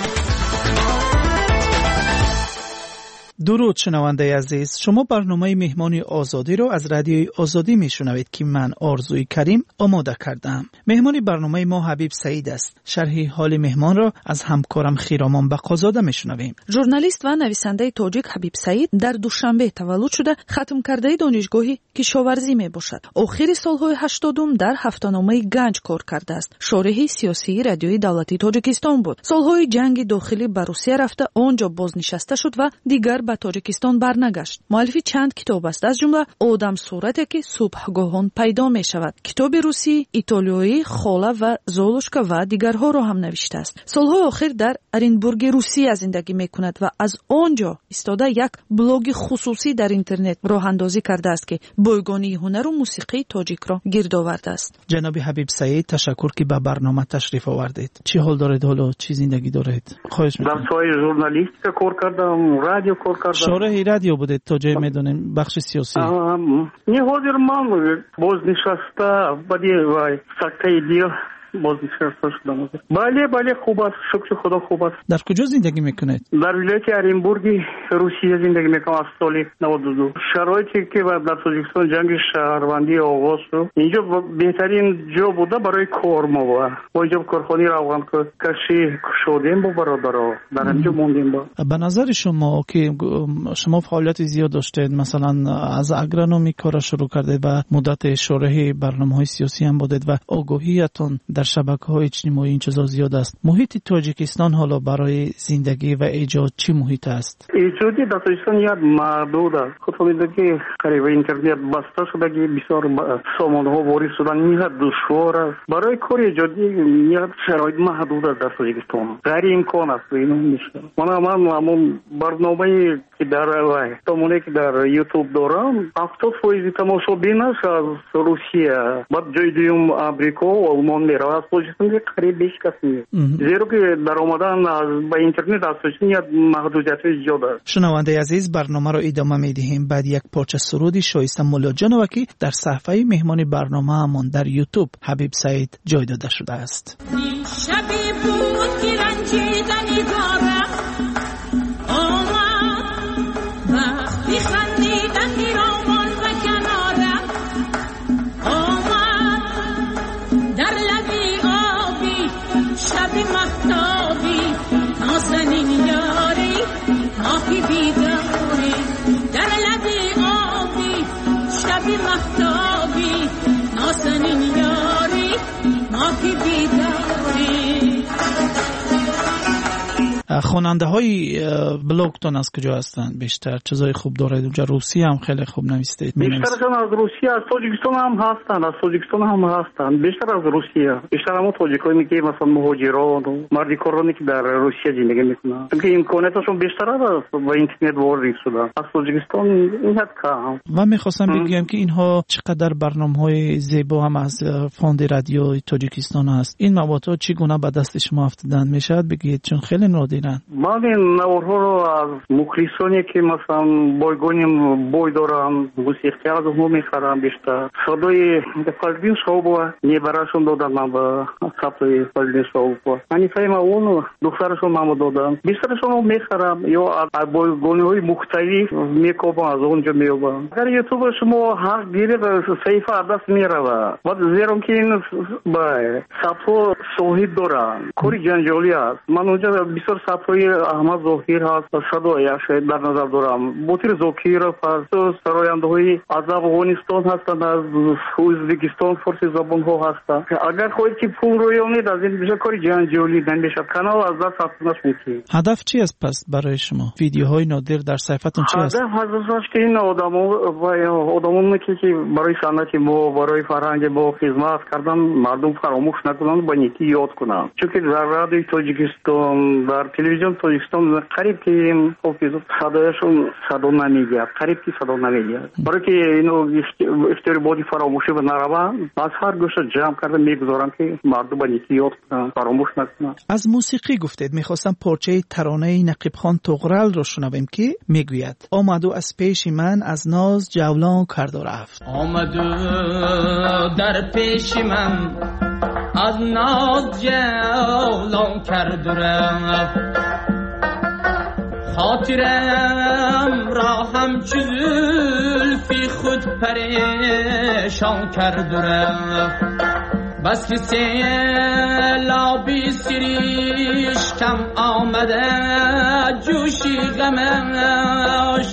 درود شنونده عزیز، شما برنامه مهمانی آزادی را از رادیوی آزادی میشنوید که من آرزوی کریم آماده کردم. مهمان برنامه ما حبیب سعید است. شرح حال مهمان را از همکارم خیرامان بقازاده میشنویم. ژورنالیست و نویسنده تاجیک حبیب سعید در دوشنبه تولد شده، ختم کرده دانشگاهی کشاورزی میباشد. آخر سالهای 80 در هفته‌نامه گنج کار کرده است. شارح سیاسی رادیوی دولتی تاجیکستان بود. سالهای جنگ داخلی به روسیه رفته، آنجا بازنشسته شد و دیگر به تاجیکستان برنگشت. مؤلف چند کتاب است، از جمله آدم صورتی که صبحگاهان پیدا می شود، کتاب روسی، ایتالیایی، خاله و زولوشکا و دیگرها را هم نوشته است. سالهای آخر در ارنبورگ روسیه زندگی می کند و از آنجا استاده یک بلاگ خصوصی در اینترنت راه اندازی کرده است که بایگانی هنر و موسیقی تاجیک را گرد آورده است. جناب حبیب سعید، تشکر که به برنامه تشریف آوردید. چی حال دارید؟ حالا چی زندگی دارید؟ خواهش می‌کنم. در سایه ژورنالیستیک کار کردم، رادیو کار کردم. شارح رادیو بودید تا جای میدونیم بخش سیاسی. نه حاضر من بازنشسته بدی و سکته دیگه بازنشسته شدم. بله خوب است، شکر خدا خوب است. در کجا زندگی میکنید؟ در ولایت ارنبورگ روسیه زندگی میکنم از سال 92. شرایطی که در تاجیکستان جنگ شهروندی آغاز شد، اینجا بهترین جا بوده برای کار ما بود. با اینجا کارخانه روان کشی شدیم با برادرها، در اینجا موندیم. به نظر شما که شما فعالیت زیاد داشتید، مثلا از اگرونومی کار شروع کردید و مدت شارح برنامه‌های سیاسی هم بودید و آگاهیتون در شبکه‌های اجتماعی این چیزا زیاد است. محیط تاجیکستان حالا برای زندگی و ایجاد چی محیط است؟ ایجادی در تاجیکستان یاد محدود است. خودت که قریب اینترنت بسته شده که بسیار سامانه‌ها وارد شدن، میاد دشوار است. برای کار ایجادی میاد شرایط محدود است در تاجیکستان. غیر امکان است اینو میشه. من همون برنامه‌ای که در تمونه که در یوتیوب دارم 70% تماشابین است از روسیه، بعد جای دوم آمریکا و آلمان میره. از تاجیکستان قریب بیش کس نیست، زیرا که در آمدن با اینترنت از تاجیکستان محدودیت زیاد است. شنونده عزیز، برنامه را ادامه میدهیم بعد یک پارچه سرودی شایسته مولا جانوکی در صفحه مهمان برنامه همون در یوتیوب حبیب سعید جای داده شده است. شبی بود که رنجیدنی دارم آمد وقتی خندیدن پیرامان و کنارم آمد در لبی آبی شبی مهتابی نازنین یاری ماهی بیداری در لبی آبی شبی مهتابی نازنین یاری ماهی بیداری. خواننده های بلاگتون از کجا هستند بیشتر؟ چیزای خوب دارید اونجا؟ روسی هم خیلی خوب نویسید. بیشترشون از روسیه، از تاجیکستان هم هستند، از تاجیکستان هم هستند. بیشتر از روسیه، بیشتر هم تاجیکایی که مثلا مهاجران و مردی کارانی که در روسیه زندگی میکنن، چون امکاناتشون بیشتر است با اینترنت وارد شدن. از تاجیکستان این حد کم. و میخواستم بگم که اینها چقدر برنامه‌های زیبا هم از فوند رادیو تاجیکستان هست. این مواد چگونه به دست شما افتادن میشد بگید، چون خیلی نادرن. من این نوارها رو از مخلصانی که مثلا بایگانیم بای دارم موسیقی از اونها میخرم. بیشتر صدای فالدین شاوبا نیبراشون دادم من با صفای فالدین شاوبا. من فهم اون دخترشون من دادم. بیشترشون رو میخرم یا از بایگانی‌های مختلف میکوبم، از اونجا میوبم. اگر یوتیوب شما حق گیره صحیفه دست میره و زیرا که این با صفا صاحب دارن کوری جنجالی است. من اونجا بسیار صفای احمد ظاهر هست، صدایش در نظر دارم. بطیر زاکیر پس سراینده های از افغانستان هستند، از ازبکستان فارسی زبان ها هستند. اگر خواهید که پول رویانید از این بیشتر کاری جنجالی نمیشه. کانال از دست افتادنش ممکن. هدف چی است پس برای شما؟ ویدیوهای نادر در صفحتون چی است؟ هدف که این آدمون که برای سنت ما، برای فرهنگ ما خدمت کردن مردم فراموش نکنند، با نیکی یاد کنند. چون که در رادیوی تاجیکستان، در تلویزیون تاجیکستان قریب که صدایشون صدا نمیگه، قریب که صدا نمیگه. برای که اینو اشتباهی فراموشی نروند، از هر گوشه جمع کرده میگذارم که مردم با نیکی یاد کنند، فراموش نکنند. از موسیقی گفتید، میخواستم پارچه ترانه نقیب خان طغرل رو شنویم که میگوید آمد و از پیش من از ناز جولان کرد و رفت. آمد در پیش من از ناز جولان کرد و رفت. خاطرم را همچو زلفی خود پریشان کرد و رفت. بس که سیلابی سریش کم آمده جوشی غمش.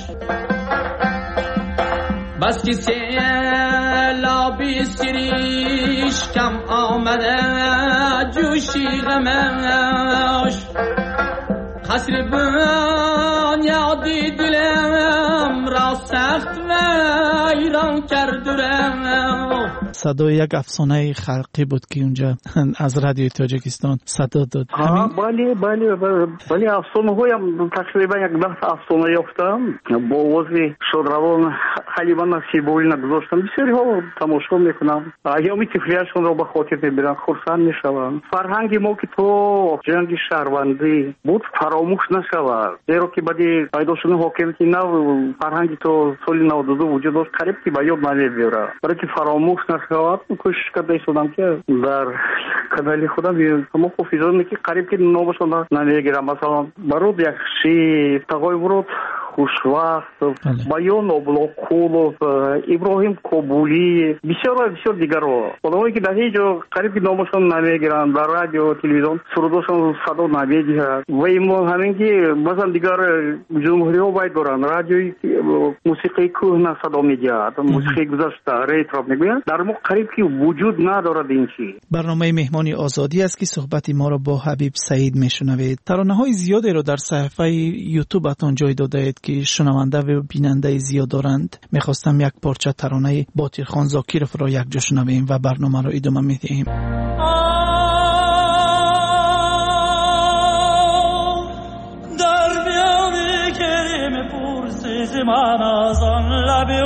بس که سیلابی سریش کم آمده جوشی غمش. قصر بنیادی دلم را سخت ویران کرد و رفت. صدای یک افسانه خلقی بود که اونجا از رادیو تاجیکستان صدا داد. بله افسانه هایم تقریبا یک 10 افسانه یافتم با آواز شادروان حلیما نصیبوی نگذاشتم. بسیاری ها تماشا میکنم، ایامی طفلیشون را به خاطر میبرن، خرسند میشوند. فرهنگ ما که تو جنگ شهروندی بود فراموش نشود، زیرا که بعدی پیدا شدن حاکمیت نو فرهنگ تو سال 92 وجود داشت، قریب که به یاد نمیبره. برای که فراموش نشود کوشش کرده شدم که در کانال خودم تمام حافظانی که قریب که نامشون نمیگیرم، مثلا برود یخشی، تقای برود خوشوقت، بیان ابلاقولов، ابراهیم کابولی، بسیار دیگر رو آدمایی که در هیچ جا قریب که نامشون نمیگیرن، در رادیو تلویزیون سرودشون صدا نمیگیرن. و این همین که مثلا دیگر جمهوری ها باید دارن رادیوی موسیقی کهنه صدا میگیرد، موسیقی گذشته ریترو میگویند، در ما قریب که وجود ندارد این چی. برنامه مهمانی آزادی است که صحبتی ما را با حبیب سعید میشنوید. ترانه‌های زیادی رو در صفحه یوتیوبتون جای داده اید که شنونده و بیننده زیاد دارند. میخواستم یک پارچه ترانه باطیر خان زاکیروف را یک جا شنویم و برنامه را ادامه میدیم. در بیامی که میپرسی من از آن لبی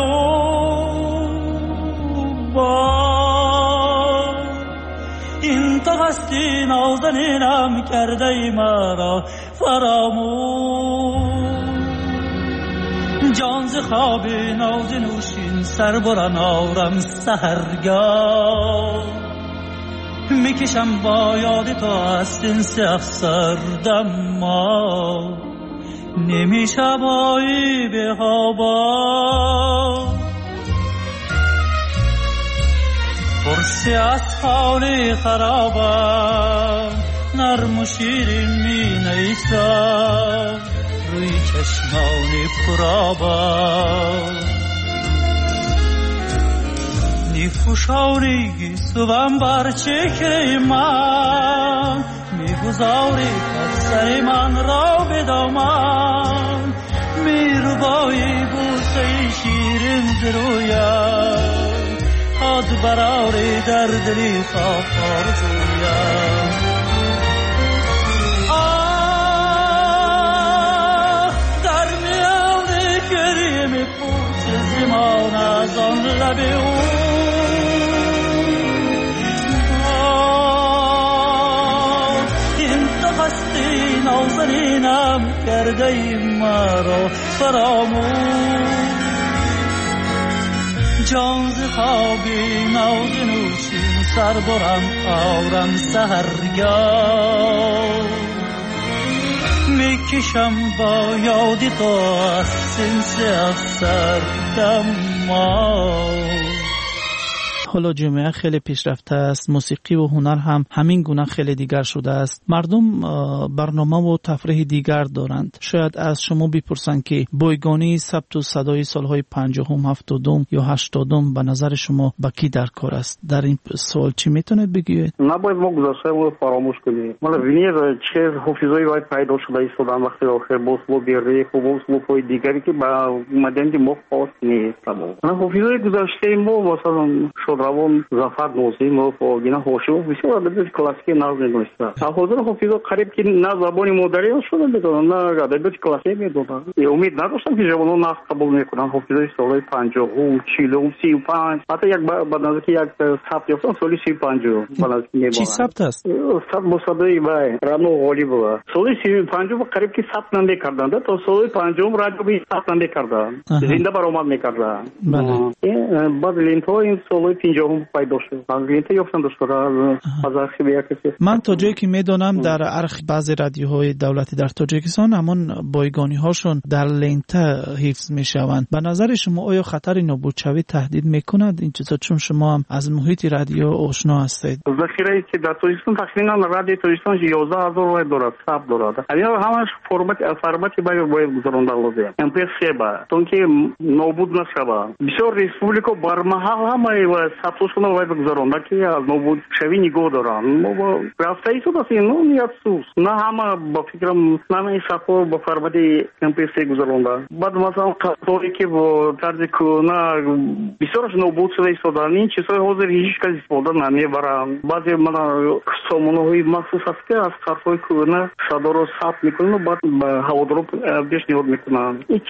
با این تو هستی نازنینم کرده ای مرا فراموش. جان ز خواب ناز نوشین سر بران آرم سحرگاه. میکشم با یاد تو از این سه افسردم ما نمیشبایی به خوابا. پرسی از حالی خرابم نرم و شیرین می نیستم روی چشمانی پرابم. می‌فشاری گیسوم بر چهره من، می‌گذاری سر من را به دامن، می‌ربایی بوسه شیرین ز رویم، خود براری در دلی خواه آرزویم. در میان گریه می‌پوچه زمان از آن لب او، این دقستی نازنینم کرده ای مرا فراموش، جان ز خوابی نوجنوشین سر برم آرم سحرگاه، میکشم با یادی تو از سنس افسر دماغ. حالا جامعه خیلی پیشرفته است، موسیقی و هنر هم همین گونه خیلی دیگر شده است. مردم برنامه و تفریح دیگر دارند. شاید از شما بپرسند که بایگانی ثبت و صدای سالهای 50م، 70م یا 80م به نظر شما با کی در کار است؟ در این سوال چی میتونید بگید؟ نباید ما گذشته‌مون رو فراموش کنیم. ما وینیر چه حافظه‌ای باید پیدا شده ایستادن وقتی آخر بوسلو بیاری و بوسلو پای دیگری که با مدنی ما خاص نیست. حافظه‌ای گذشته ما مثلا روان زفر نوزی ما فوقینا هوشو بسیار ادبیات کلاسیک ناز نگوشته. حاضر حافظ قریب که نه زبان مادری شده میدونن نه ادبیات کلاسیک میدونن. امید نداشتم که جوانان ناز قبول میکنن. حافظای سال 50 40 35 حتی یک بعد از که یک ثبت یافتن سال 35 بالا میبرن. چی ثبت است؟ ثبت مصادره با رانو غالیب سال 35 قریب که ثبت نمیکردن تا سال 50 راجع به ثبت نمیکردن. زنده برآمد میکردن. بله. بعد لینتو این سال 50 پیدا شد. از لینت یافتن داشتن از آرخیو کسی. من تا جایی که میدونم در ارخ بعضی رادیوهای دولتی در تاجیکستان همون بایگانی هاشون در لینت حفظ میشوند. به نظر شما آیا خطر نابودشوی تهدید میکند این چیزا، چون شما هم از محیط رادیو آشنا هستید؟ ذخیره که در تاجیکستان تقریبا رادیو تاجیکستان 11000 دارد، ثبت دارد. اینا همش فرمتی باید گذرانده لازم. MP3 با چون که نابود نشود. بسیار ریسپوبلیکا برمحل همه ثبتشون رو باید گذرانده که از نابود شوی نگاه دارن. ما با رفته ای شده اینو نیت سوز نه همه با فکرم نه این صفحه با فرمت MP3 گذرانده. بعد مثلا قطاری که با طرز کنه بسیارش نابود شده ایستادن. این چیزهای حاضر هیچ کسی استفاده نمیبرن. بعضی من سامانه‌های مخصوص هست که از قطاری کنه صدا رو ثبت میکنن و بعد به هوادارا پیشنهاد میکنن. این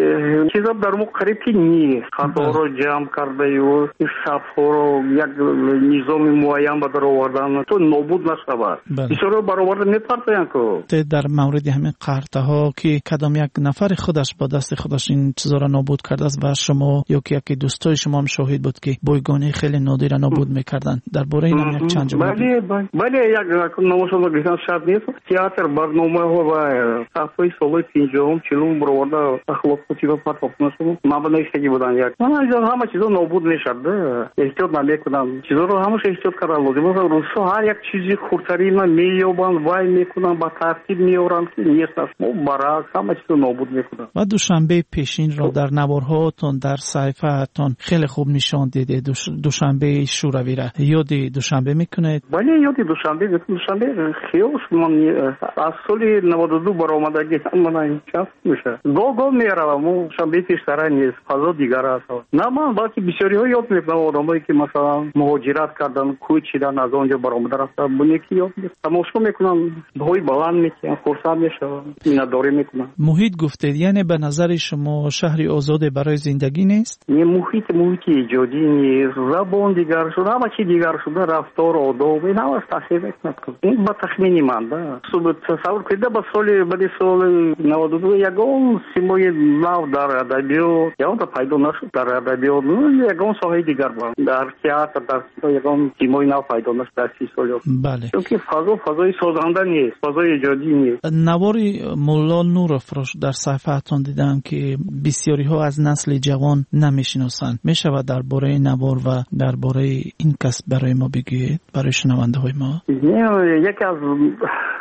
چیزا در ما قریب که نیست. خطا رو جمع کرده و صفحه رو یک نظام معین به در آوردن تو نابود نشود. بسیار برآورده می‌پرسن که در مورد همین قرطه ها که کدام یک نفر خودش با دست خودش این چیزا را نابود کرده است و شما یا که یکی دوستای شما هم شاهد بود که بایگانی خیلی نادر نابود می‌کردن. درباره این هم یک چند جمله بله یک نمایشنامه گفتن شاید نیست. تئاتر برنامه ها و صفحه سال 50 40 برآورده اخلاقی و پاتوقنا شد. مبنیشگی بودن یک. من همه چیزا نابود می‌شد. احتیاط نمیکنم. چیزا رو همش احتیاط کردن لازمه. روزها هر یک چیزی خردتری مییابند وای میکنن با ترتیب میارن که نیست است. ما برای همه چیزو نابود میکنن. و دوشنبه پیشین رو در نوارهاتون در صحیفه‌تون خیلی خوب نشان دیده. دوشنبه شوروی را یاد دوشنبه میکنید؟ بله یاد دوشنبه خیلی من از سال 92 برآمدگی من چند میشه. گاه میارم شنبه پیشتر نیست. فضا دیگر است. نه من باقی بسیاری ها یاد میکنم. آدمایی که مثلا مهاجرت کردن کوچ چیدن از آنجا برآمده رفتن بونیکی یاد تماشا میکنن بهای بلند میکنن خرسند میشن مینداری میکنن. محیط گفتید یعنی به نظر شما شهری آزاد برای زندگی نیست؟ نه محیط ایجادی نیست. زبان دیگر شده همه چی دیگر شده رفتار آداب این همه تحقیق نکنه. این با تخمینی من ده تصور کنید با سال 92 یگان سیمای نو در ادبیات یا اون پیدا نشد در ادبیات یگان ساحه دیگر بود در تئاتر در یگان تیمای نو پیدا نشد در 30 سال. بله. چون که فضای سازنده نیست، فضای ایجادی نیست. نواری مولا نورافروش در صفحه‌تون دیدم که بسیاری ها از نسل جوان نمیشناسند. میشود درباره نوار و درباره این کسب برای ما بگید برای شنونده های ما؟ یکی از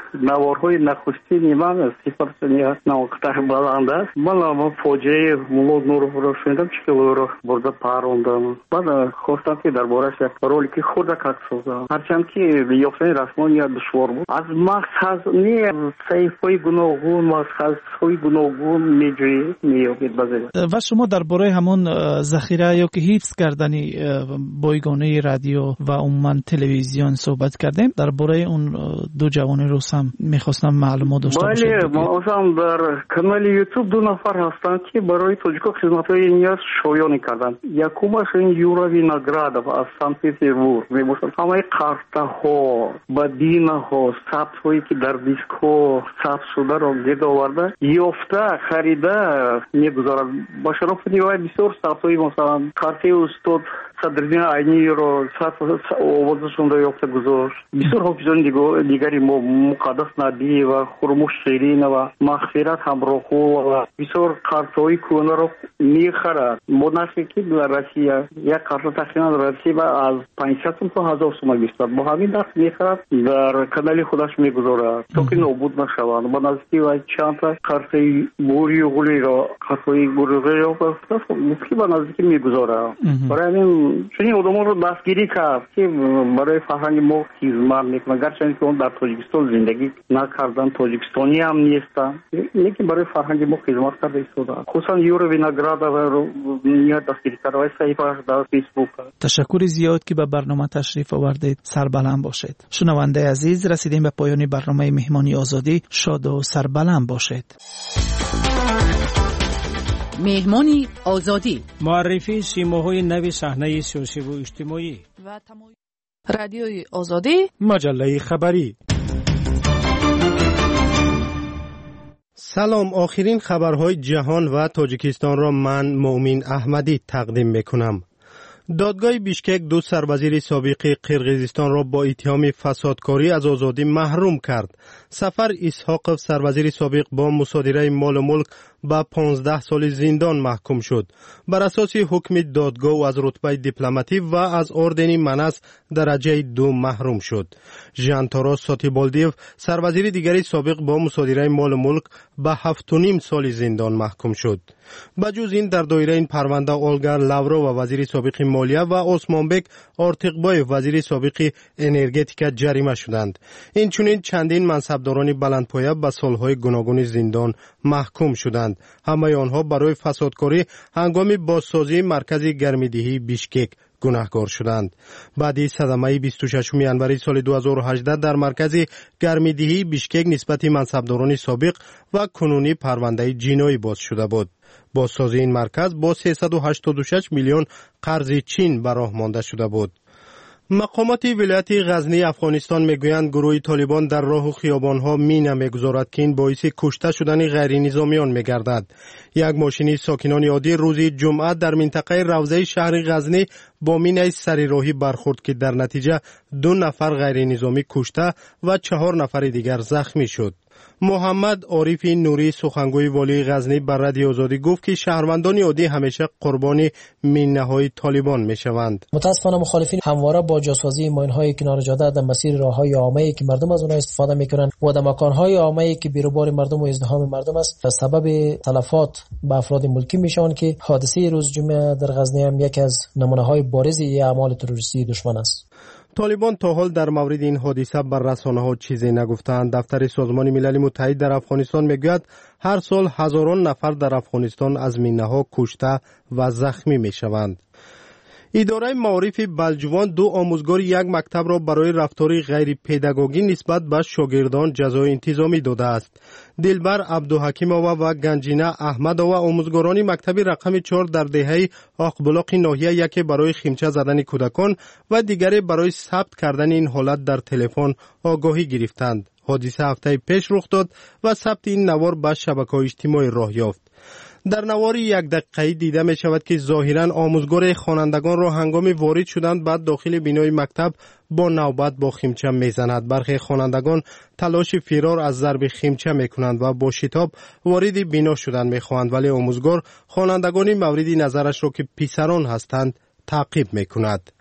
نوارهای نخستین من صفر نوقته بلند است. من فوجه مولود نور رو شنیدم چه رو برده پروندم. بعد خواستم که دربارش یک رولی که خود کات سازم. هرچند که یافتن رسمانی دشوار بود. از مقصد نه صحیفه گوناگون مقصدهای گوناگون میجوی میابید بازه. و شما درباره همون ذخیره یا که حفظ کردنی بایگانه رادیو و عموما تلویزیون صحبت کردیم. درباره اون دو جوان روس هم میخواستم معلومات داشته باشم. بله، ما اصلا در کانال یوتیوب دو نفر هستند که برای توجیه خدمت‌های نیاز شایانی کردند. یکمش این یورا وینоградов از سنت پترزبورگ میباشد. همه کارت‌ها، بدینه‌ها، ثبت‌هایی که در دیسک‌ها ثبت شده را گرد آورده یافته خریده میگذارد. با شرف نیای بسیار ثبت‌های مثلا کارت استاد صدرالدین عینی رو آوازشون رو یافته گذاشت. بسیار حافظان دیگری مقدس نبی و خرموش شیرین و مغفرت همراهو و بسیار کارت‌های کهنه رو میخرد. ما نشد که در روسیه یک کارت تقریبا در روسیه از 500 تا 1000 تومان بیشتر با همین دست میخرد در کانال خودش میگذارد تا که نابود نشوند. با نزدیکی و چند تا کارت بوری و گلی را کارت‌های گروهی را مفتی با نزدیکی میگذارد. برای همین چنین آدمان رو دستگیری کرد که برای فرهنگ ما خدمت میکنند. گرچه که اون در تاجیکستان زندگی نکردن، تاجیکستانی هم نیستن، لیکن برای فرهنگ ما خدمت کرده ایستادن. خصوصا یورا وینоградов رو نیت دستگیری کرده و صحیفه‌اش در فیسبوک. تشکر زیاد که به برنامه تشریف آوردید. سربلند باشید. شنونده عزیز، رسیدیم به پایان برنامه مهمانی آزادی. شاد و سربلند باشید. مهمانی آزادی، معرفی سیماهای نوی صحنه سیاسی و اجتماعی و رادیوی آزادی، مجله خبری. سلام، آخرین خبرهای جهان و تاجیکستان را من مؤمن احمدی تقدیم میکنم. دادگاه بیشکک دو سروزیر سابق قرقیزستان را با اتهام فسادکاری از آزادی محروم کرد. سفر اسحاقov سروزیر سابق با مصادره مال و ملک به 15 سال زندان محکوم شد. بر اساس حکم دادگاه او از رتبه دیپلماتی و از اردن منس درجه 2 محروم شد. ژان تاراس ساتیبالدیو سروزیر دیگری سابق با مصادره مال و ملک به 7.5 سال زندان محکوم شد. بجز این در دایره این پرونده اولگا لاورو و وزیر سابق مالیه و اسمانبک آرتیقبایف وزیر سابق انرژتیک جریمه شدند. این چنین چندین منصبداران بلندپایه به سالهای گوناگون زندان محکوم شدند. همه آنها برای فسادکاری هنگام بازسازی مرکز گرمیدهی بیشکک گناهکار شدند. بعد صدمه 26 ینوری سال 2018 در مرکز گرمیدهی بیشکک نسبت منصبداران سابق و کنونی پرونده جنایی باز شده بود. بازسازی این مرکز با 386 میلیون قرض چین به راه مانده شده بود. مقامات ولایت غزنی افغانستان میگویند گروه طالبان در راه و خیابانها مینه میگذارد که این باعث کشته شدن غیر نظامیان میگردد. یک ماشینی ساکنان عادی روز جمعه در منطقه روضه شهر غزنی با مینه سریراهی برخورد که در نتیجه 2 نفر غیر نظامی کشته و 4 نفر دیگر زخمی شد. محمد عارف نوری سخنگوی والی غزنی بر رادیو آزادی گفت که شهروندان عادی همیشه قربانی مینه‌های طالبان میشوند. متاسفانه مخالفین همواره با جاسازی ماین‌های کنار جاده در مسیر راه‌های عامه‌ای که مردم از آنها استفاده می‌کنند و در مکان‌های عامه‌ای که بیروبار مردم و ازدحام مردم است سبب تلفات به افراد ملکی میشوند که حادثه روز جمعه در غزنی هم یک از نمونه‌های بارز اعمال تروریستی دشمن است. طالبان تا حال در مورد این حادثه بر رسانه‌ها چیزی نگفتند. دفتر سازمان ملل متحد در افغانستان میگوید هر سال هزاران نفر در افغانستان از مینه‌ها کشته و زخمی میشوند. اداره معارف بلجوان 2 آموزگار یک مکتب را برای رفتار غیر پداگوژی نسبت به شاگردان جزای انتظامی داده است. دلبر عبدالحکیمова و گنجینه احمدova آموزگاران مکتب رقم 4 در دهه آقبلاق ناحیه یکی برای خیمچه زدن کودکان و دیگری برای ثبت کردن این حالت در تلفن آگاهی گرفتند. حادثه هفته پیش رخ داد و ثبت این نوار به شبکه‌های اجتماعی راه یافت. در نوار 1 دقیقه‌ای دیده می شود که ظاهراً آموزگار خوانندگان را هنگام وارد شدن بعد داخل بینای مکتب با نوبت با خیمچه میزند. برخی خوانندگان تلاش فرار از ضرب خیمچه میکنند و با شتاب وارد بینا شدن میخواهند، ولی آموزگار خوانندگان مورد نظرش را که پسران هستند تعقیب میکند.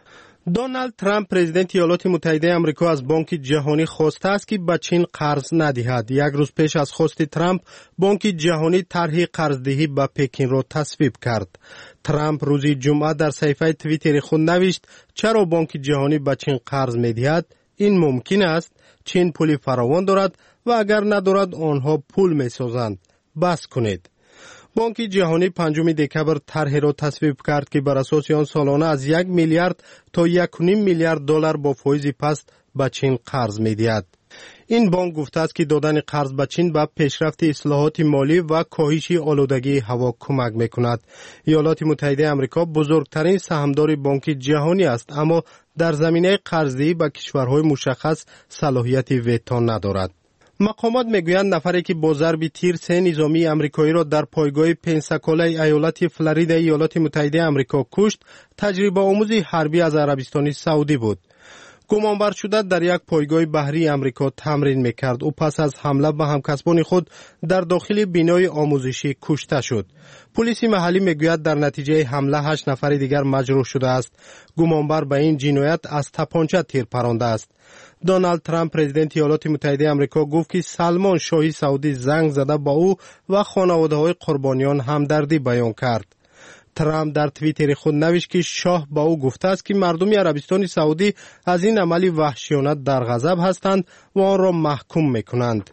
دونالد ترامپ پرزیدنت ایالات متحده آمریکا از بانک جهانی خواسته است که به چین قرض ندهد. یک روز پیش از خواست ترامپ، بانک جهانی طرح قرضدهی به پکین را تصویب کرد. ترامپ روز جمعه در صفحه توییتر خود نوشت چرا بانک جهانی به چین قرض می‌دهد؟ این ممکن است. چین پول فراوان دارد و اگر ندارد آنها پول می‌سازند. بس کنید. بانک جهانی 5 دکبر طرح را تصویب کرد که بر اساس آن سالانه از 1 میلیارد تا 1.5 میلیارد دلار با فایز پست به چین قرض می‌دهد. این بانک گفته است که دادن قرض به چین به پیشرفت اصلاحات مالی و کاهش آلودگی هوا کمک می‌کند. ایالات متحده آمریکا بزرگترین سهامدار بانک جهانی است، اما در زمینه قرضدهی به کشورهای مشخص صلاحیت ویتو ندارد. مقامات میگویند نفری که با ضرب تیر 3 نظامی آمریکایی را در پایگاه پنساکولا ایالت فلوریدا ایالات متحده آمریکا کشت، تجربه آموز حربی از عربستان سعودی بود. گمانبر شده در یک پایگاه بحری آمریکا تمرین میکرد. او پس از حمله به همکسبان خود در داخل بینای آموزشی کشته شد. پلیس محلی میگوید در نتیجه حمله 8 نفر دیگر مجروح شده است. گمانبر به این جنایت از تپانچه تیر پرانده است. دونالد ترامپ پرزیدنت ایالات متحده آمریکا گفت که سلمان شاهی سعودی زنگ زده با او و خانواده‌های قربانیان همدردی بیان کرد. ترامپ در توییتر خود نوشت که شاه با او گفته است که مردم عربستان سعودی از این عمل وحشیانه در غضب هستند و آن را محکوم میکنند.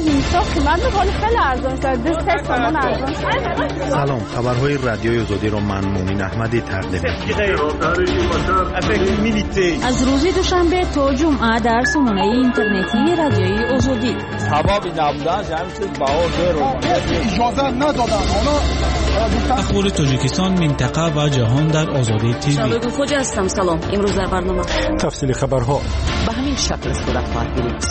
سلام، خبرهای رادیوی آزادی را من مومن احمدی تقدیم می‌کنم. از روز دوشنبه تا جمعه در سامانه اینترنتی رادیوی آزادی. اخبار تاجیکستان، منطقه و جهان در آزادی تیوی. شباب خوش هستم. سلام. امروز در برنامه تفصیل خبرها به همین شکل صورت خواهد گرفت.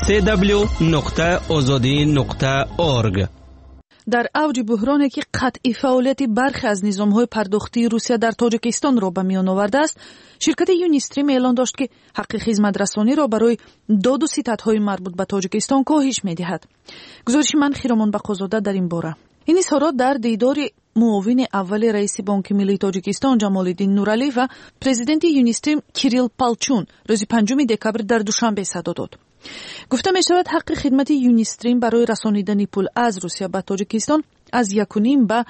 www.azadi.org. در اوج بحرانی که قطعی فعالیت برخی از نظام‌های پرداختی روسیه در تاجیکستان را به میان آورده است، شرکت یونیستریم اعلان داشت که حق خدمت رسانی را برای داد و ستدهای مربوط به تاجیکستان کاهش می‌دهد. گزارش من خیرامان بقازاده در این باره. این اظهارات در دیدار معاون اول رئیس بانک ملی تاجیکستان جمالالدین نورعلی و پرزیدنت یونیستریم کیریل پالچون روز 5 دکبر در دوشنبه صدا داد. گفته می شود حق خدمت یونیستریم برای رسانیدن پول از روسیه به تاجیکستان از 1.5 به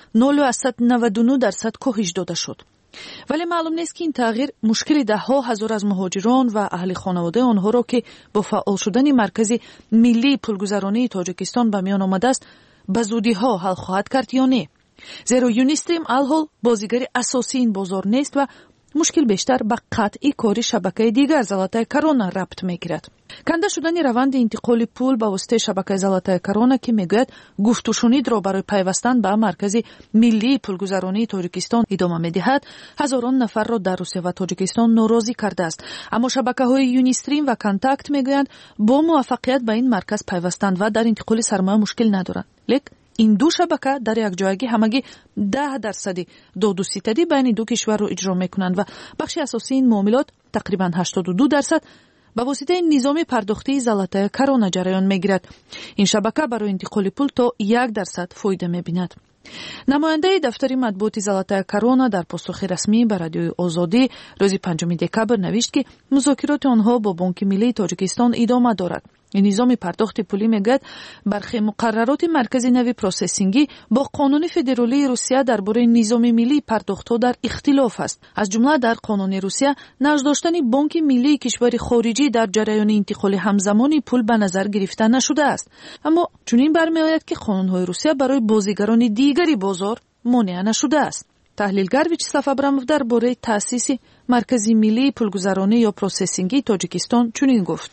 0.99% کاهش داده شد. ولی معلوم نیست که این تغییر مشکل ده‌ها هزار از مهاجران و اهل خانواده آنها را که با فعال شدن مرکز ملی پولگذرانی تاجیکستان به میان آمده است به زودی ها حل خواهد کرد یا نه. زیرا یونیستریم الحال بازیگر اساسی این بازار نیست و مشکل بیشتر به قطعی کاری شبکه دیگر زلاتای کرونا ربط میگیرد. کنده شدن روند انتقال پول به واسطه شبکه زلاتای کرونا که میگوید گفت و شنید را برای پیوستن به مرکز ملی پولگذرانی تاجیکستان ادامه میدهد، هزاران نفر را در روسیه و تاجیکستان ناراضی کرده است. اما شبکه های یونیستریم و کانتاکت میگویند با موفقیت به این مرکز پیوستند و در انتقال سرمایه مشکل ندارند. لیک این دو شبکه در یک جایگی همگی 10% داد و ستدی بین دو کشور رو اجرا میکنند و بخش اساسی این معاملات تقریبا 82% به واسطه نظام پرداختی زلاتای کرونا جریان میگیرد. این شبکه برای انتقال پول تا 1% فایده میبیند. نماینده دفتر مطبوعات زلاتای کرونا در پاسخ رسمی به رادیوی آزادی روز 5 دکبر نوشت که مذاکرات آنها با بانک ملی تاجیکستان ادامه دارد. این نظام پرداخت پولی میگوید برخی مقررات مرکزی نوی پروسسینگی با قانون فدرالی روسیه درباره نظام ملی پرداخت‌ها در اختلاف است. از جمله در قانون روسیه نقش داشتن بانک ملی کشور خارجی در جریان انتقال همزمانی پول به نظر گرفته نشده است. اما چنین برمی‌آید که قانون‌های روسیه برای بازیگران دیگری بازار مانع نشده است. تحلیلگر ویچسلاف ابراموف درباره تأسیس مرکزی ملی پولگذرانی یا پروسسینگی تاجیکستان چنین گفت: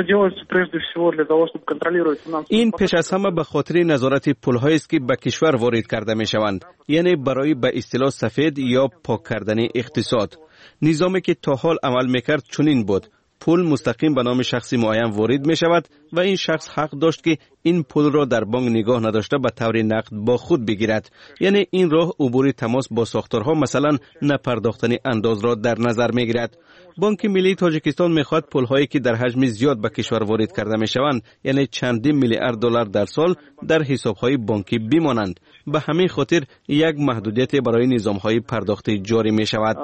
این پیش از همه به خاطر نظارت پول‌هایی است که به کشور وارد کرده می‌شوند، یعنی برای به اصطلاح سفید یا پاک کردن اقتصاد. نظامی که تا حال عمل می‌کرد چنین بود: پول مستقیم به نام شخصی معین وارد می شود و این شخص حق داشت که این پول را در بانک نگاه نداشته به طور نقد با خود بگیرد. یعنی این راه عبور تماس با ساختارها، مثلا نپرداختن انداز را در نظر می گیرد. بانک ملی تاجیکستان می خواهد پول‌هایی که در حجم زیاد به کشور وارد کرده می شوند، یعنی چندین میلیارد دلار در سال، در حساب‌های بانکی بمانند. به همین خاطر یک محدودیت برای نظام‌های پرداختی جاری می شود.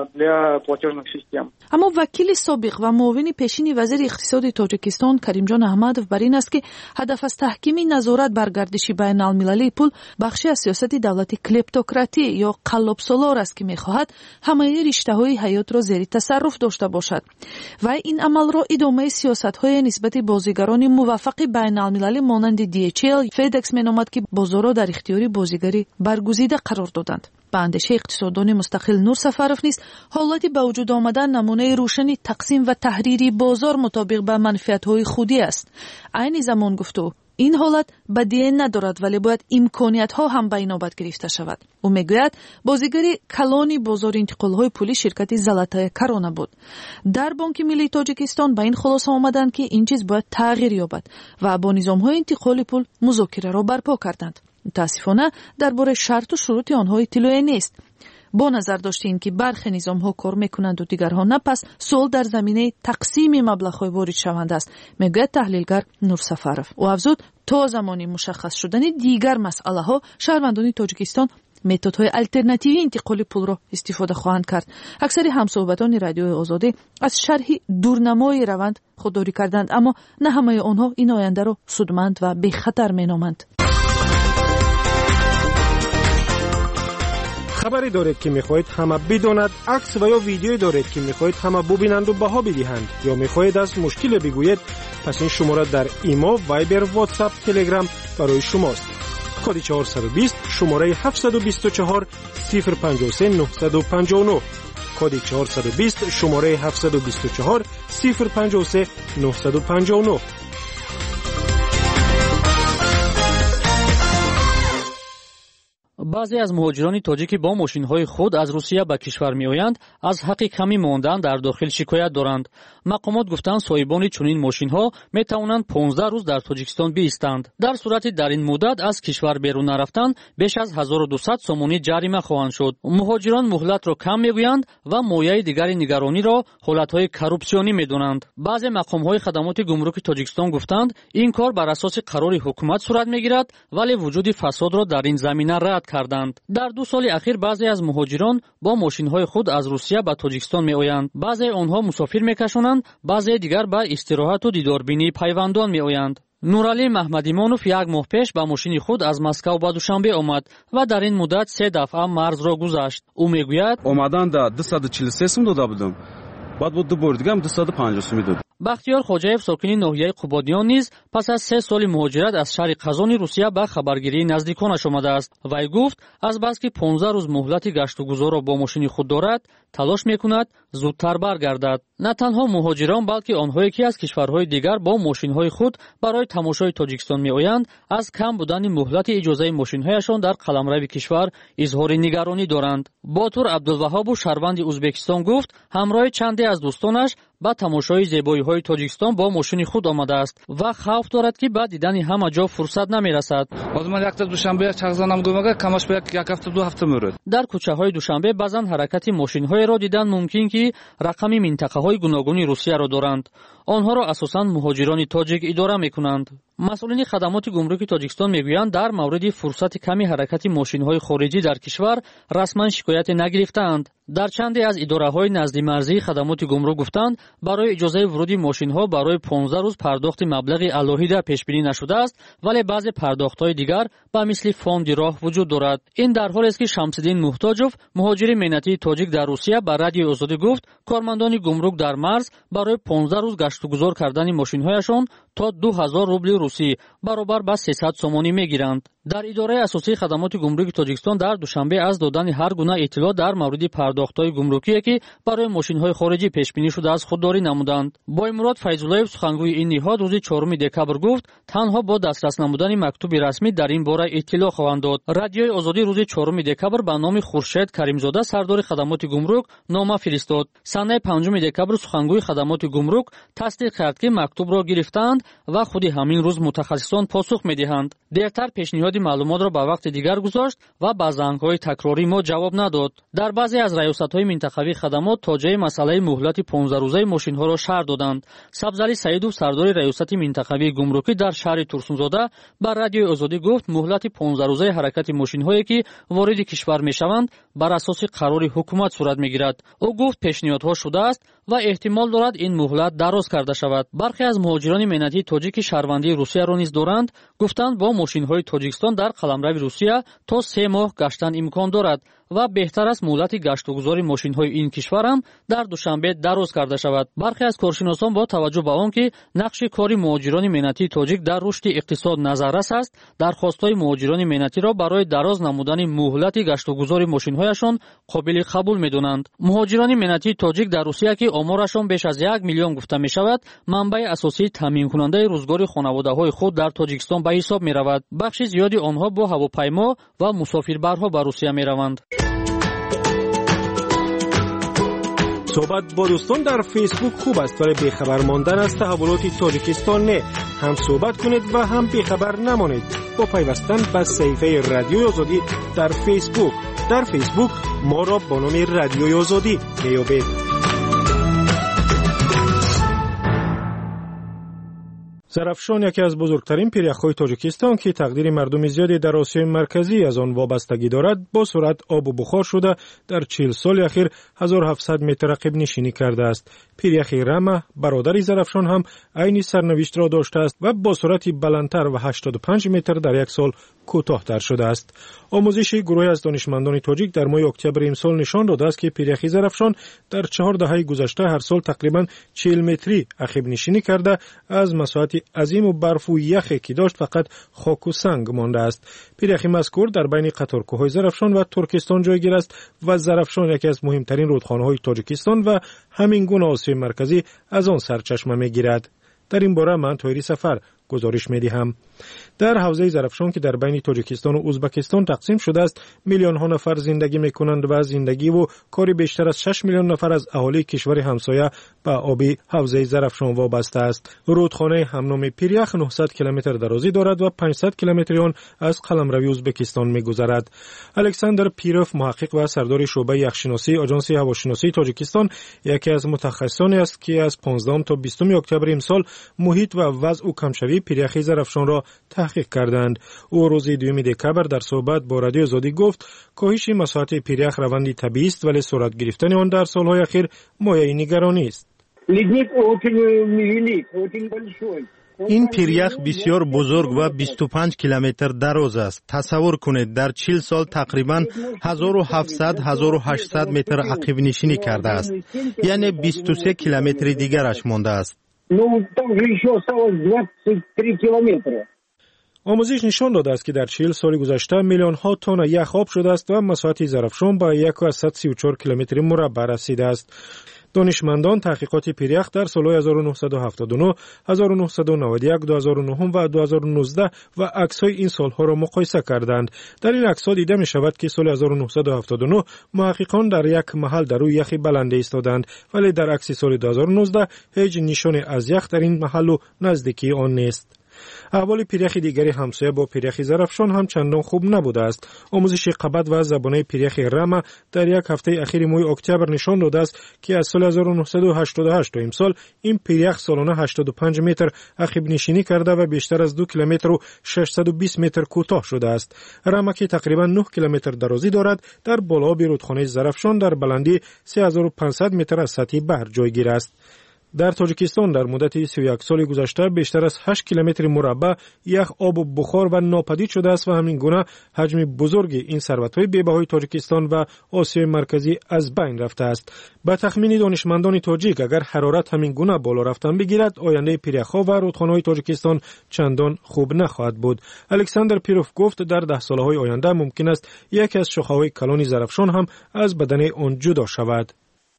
для платежных систем. اما وکیل سابق و معاون پیشین وزیر اقتصاد تاجیکستان کریمجان احمدов بر این است که هدف از تحکیم نظارت بر گردش بین المللی پول بخشی از سیاست دولت کلیپتوکراتی یا قلاب‌سالار است که می‌خواهد همه رشته‌های حیات را زیر تصرف داشته باشد و این عمل را ادامه سیاست‌های نسبت بازیگران موفق بین المللی مانند DHL، FedEx می‌نامد که بازار را در اختیار بازیگری برگزیده قرار دادند. به اندیشه اقتصاددان مستقل نور سفرов نیز حالت به وجود آمدن نمونه روشنی تقسیم و تحریری بازار مطابق به منفعت‌های خودی است. عین زمان گفت این حالت بدیهی ندارد ولی باید امکانیت‌ها هم به اینابت گرفته شود. او میگوید بازیگری کلان بازار انتقال‌های پولی شرکت زلاتای کرونا بود. در بانک ملی تاجیکستان به این خلاصه آمدند که این چیز باید تغییر یابد و با نظام‌های انتقال پول مذاکره را برپا کردند. متاسفانه درباره شرط و شروط آنها اطلاعی نیست. با نظر داشتین که برخی نظام‌ها کار میکنند و دیگرها نه، پس سوال در زمینه تقسیم مبلغ‌های وارد شونده است، میگوید تحلیلگر نور سفرов. او افزود تا زمانی مشخص شدن دیگر مسئله‌ها شهروندان تاجیکستان متدهای الटरनेटिव्ی انتقال پول را استفاده خواهند کرد. اکثر همصحبتان رادیوی آزادی از شرح دورنمای روند خودداری کردند، اما نه همه آنها این آینده را سودمند و بی خطر مینامند. خبری دارید که میخواهید همه بداند، عکس و یا ویدیویی دارید که میخواهید همه ببینند و بها بدهند، یا میخواهید از مشکل بگویید، پس این شماره در ایما، وایبر، واتساپ، تلگرام برای شماست. کد 420 شماره 724 053 959. کد 420 شماره 724 053 959. بعضی از مهاجران تاجیکی با ماشین‌های خود از روسیه به کشور می‌آیند از حق کمی ماندن در داخل شکایت دارند. مقامات گفتند صاحبان چنین ماشین‌ها می‌توانند 15 روز در تاجیکستان بایستند. در صورتی در این مدت از کشور بیرون نرفتن بیش از 1200 سومونی جریمه خواهند شد. مهاجران مهلت را کم می‌گویند و مایه دیگر نگرانی را حالت‌های کورپسیونی می‌دانند. بعضی مقام‌های خدمات گمرک تاجیکستان گفتند این کار بر اساس قرار حکومت صورت می‌گیرد، ولی وجود فساد را در این زمینه رد کردند. در 2 سال اخیر بعضی از مهاجران با ماشین‌های خود از روسیه به تاجیکستان می‌آیند. بعضی آنها مسافر می‌کشانند، بعضی دیگر به استراحت و دیداربینی پیوندان می‌آیند. نورعلی محمدیمانوف یک ماه پیش با ماشین خود از مسکو به دوشنبه آمد و در این مدت 3 دفعه مرز را گذشت. او می‌گوید اومدن در 243 сум داده بودم. بعد بود 2 بار دیگه هم 250 сум داد. بختیار خوجاєв ساکن ناحیه قبادیان نیز پس از 3 سال مهاجرت از شهر قزان روسیه به خبرگیری نزدیکانش آمده است. وی گفت از بس که 15 روز مهلت گشت و گذار را با ماشین خود دارد، تلاش میکند زودتر برگردد. نه تنها مهاجران بلکه آنهایی که از کشورهای دیگر با ماشین‌های خود برای تماشای تاجیکستان میآیند از کم بودن مهلت اجازه ماشین‌هایشان در قلمرو کشور اظهار نگرانی دارند. باتور عبدالوهاب شهروند ازبکستان گفت همراه چندی از دوستانش با تماشای زیبایی‌های تاجیکستان با ماشین خود آمده است و خوف دارد که بعد دیدن همه جا فرصت نمی‌رسد. در کوچه‌های دوشنبه بعضن حرکت ماشین‌های را دیدن ممکن که رقم منطقه‌های گوناگون روسیه را دارند. آنها را اساساً مهاجران تاجیک اداره می‌کنند. مسئولین خدمات گمرک تاجیکستان میگویند در مورد فرصت کمی حرکت ماشین‌های خارجی در کشور رسما شکایت نگرفتند. در چندی از اداره‌های نزد مرزی خدمات گمرک گفتند برای اجازه ورود ماشین‌ها برای 15 روز پرداخت مبلغ علاهیده پیش بینی نشده است، ولی بعضی پرداخت‌های دیگر به مثل فوند راه وجود دارد. این در حالی است که شمس‌الدین محتاجوف مهاجر ملتی تاجیک در روسیه به رادیو آزادی گفت کارمندان گمرک در مرز برای 15 روز گشت و گذار کردن ماشین‌هایشان تا 2000 روبل روسی برابر با 300 سومانی میگیرند. در اداره اساسی خدمات گمرک تاجیکستان در دوشنبه از دادن هر گونه اطلاع در مورد پرداخت‌های گمرکی که برای ماشین‌های خارجی پیش بینی شده است خودداری نمودند. بایمراد فیض‌اللهیف سخنگوی این نهاد روز 4 دکبر گفت تنها با دسترس نمودن مکتوب رسمی در این باره اطلاع خواهند داد. رادیوی آزادی روز 4 دکبر به نام خورشید کریمزاده سردار خدمات گمرک نامه فرستاد. سنه 5 دکبر سخنگوی خدمات گمرک تصدیق کرد که مکتوب را گرفتند و خود همین روز متخصصان پاسخ می‌دهند. دیرتر پیشنهاد зиёди маълумотро ба вақти дигар гузошт ва ба зангҳои такрории мо ҷавоб надод. дар баъзе аз раёсатҳои минтақавии хадамот тоҷаи масъалаи муҳлати 15 рӯзаи мошинҳоро шарҳ доданд. Сабзали Саидов, сардори раёсати минтақавии гумрукӣ дар шаҳри Турсунзода, ба радиои Озодӣ гуфт, муҳлати 15 рӯзаи ҳаракати мошинҳое ки вориди кишвар мешаванд бар асоси қарори ҳукумат сурат мегирад. ӯ гуфт пешниҳодҳо шудааст ва эҳтимол дорад ин муҳлат дароз карда шавад. бархе аз муҳоҷирони миннатии тоҷик ки шаҳрвандии Русияро низ доранд, гуфтанд бо мошинҳои Тоҷикистон дар қаламрави Русия то 3 моҳ гаштан имкон дорад ва беҳтар аст муҳлати гаштугузори мошинҳои ин кишвар ҳам дар душанбе дароз карда шавад. бархе аз коршиносон бо таваҷҷӯҳ ба он ки нақши кори муҳоҷирони миннатии тоҷик дар рушди иқтисод назаррас аст, дархостҳои муҳоҷирони миннатиро барои дароз намудани муҳлати гаштугузори мошинҳояшон қобили қабул медонанд. муҳоҷирони миннатии тоҷик дар Русия ки оморашон беш аз 1 миллион гуфта мешавад, манбаи асосии таъминкунандаи рӯзгори хонаводаҳои худ дар Тоҷикистон ба ҳисоб меравад. бахши зиёди онҳо бо ҳавопаймо ва мусофирбарҳо ба Русия мераванд. صحبت با دوستان در فیسبوک خوب است ولی بیخبر ماندن از تحولات تاجیکستان نه. هم صحبت کنید و هم بیخبر نمانید با پیوستن به صفحه رادیوی آزادی در فیسبوک ما را با نام رادیوی آزادی میابید. زرافشان یکی از بزرگترین پیرک‌های تاجیکستان که تقدیر مردم زیادی در آسیای مرکزی از آن وابستگی دارد، با سرعت آب و بخار شده در 40 سال اخیر 1700 متر عقب نشینی کرده است. پیرک رمه برادر زرافشان هم عین سرنوشت را داشته است و با سرعت بلندتر و 85 متر در یک سال کوتاه‌تر شده است. آموزش گروهی از دانشمندان تاجیک در ماه اکتبر امسال نشان داده است که پیرک زرافشان در 4 دهه گذشته هر سال تقریباً 40 متری عقب نشینی کرده از مساحت عظیم و برف و یخی که داشت فقط خاک و سنگ مانده است. پیرک مذکور در بین قطارکوهای زرافشان و ترکستان جایگیر است و زرافشان یکی از مهمترین رودخانه‌های تاجیکستان و همین گونه آسیای مرکزی از آن سرچشمه می‌گیرد. در این باره من طاهری سفر گزارش می‌دهم. در حوزه زرافشان که در بین تاجیکستان و ازبکستان تقسیم شده است، میلیون ها نفر زندگی می‌کنند و زندگی و کاری بیشتر از 6 میلیون نفر از اهالی کشور همسایه به آب حوزه زرافشان وابسته است. رودخانه همنام پیریخ 900 کیلومتر درازی دارد و 500 کیلومتر آن از قلمروی ازبکستان می‌گذرد. الکساندر پیروف، محقق و سردار شعبه یخشناسی آژانس هواشناسی تاجیکستان، یکی از متخصصانی است که از 15 تا 20 اکتبر امسال محیط و وضع و کمشوی پیریخ زرافشان را تحقیق کردند. او روز 2 دکبر در صحبت با رادیو آزادی گفت کاهش مساحت پیریخ روندی طبیعی است ولی سرعت گرفتن آن در سالهای اخیر مایه نگرانی است. این پیریخ بسیار بزرگ و 25 کیلومتر دراز است. تصور کنید در 40 سال تقریباً 1700-1800 متر عقب نشینی کرده است. یعنی 23 کیلومتر دیگرش مانده است. آموزش نشان داده است که در 40 سال گذشته میلیون ها تن یخ آب شده است و مساحت زرافشان به 134 کیلومتر مربع رسیده است. دانشمندان تحقیقات پیریخ در سالهای 1979، 1991، 2009 و 2019 و عکس‌های این سالها را مقایسه کردند. در این عکس‌ها دیده می‌شود که سال 1979 محققان در یک محل در روی یخی بلند ایستادند، ولی در عکس سال 2019 هیچ نشانی از یخ در این محل و نزدیکی آن نیست. احوال پیریخ دیگری همسایه با پیریخ زرافشان هم چندان خوب نبوده است. آموزش قبط و زبانه پیریخ رمه در یک هفته اخیر ماه اکتبر نشان داده است که از سال 1988 تا امسال این پیریخ سالانه 85 متر عقب نشینی کرده و بیشتر از 2 کیلومتر و 620 متر کوتاه شده است. رمه که تقریبا 9 کیلومتر درازی دارد در بالاب رودخانه زرافشان در بلندی 3500 متر از سطح بحر جایگیر است. در تاجیکستان در مدت 31 سال گذشته بیشتر از 8 کیلومتر مربع یخ آب و بخار و ناپدید شده است و همین گونه حجم بزرگ این ثروت‌های بی‌بهای تاجیکستان و آسیای مرکزی از بین رفته است. به تخمین دانشمندان تاجیک اگر حرارت همین گونه بالا رفتن بگیرد، آینده پیریخ‌ها و رودخانه‌های تاجیکستان چندان خوب نخواهد بود. الکساندر پیروف گفت در 10 سال‌های آینده ممکن است یکی از شاخه‌های کلان زرافشان هم از بدن آن جدا شود.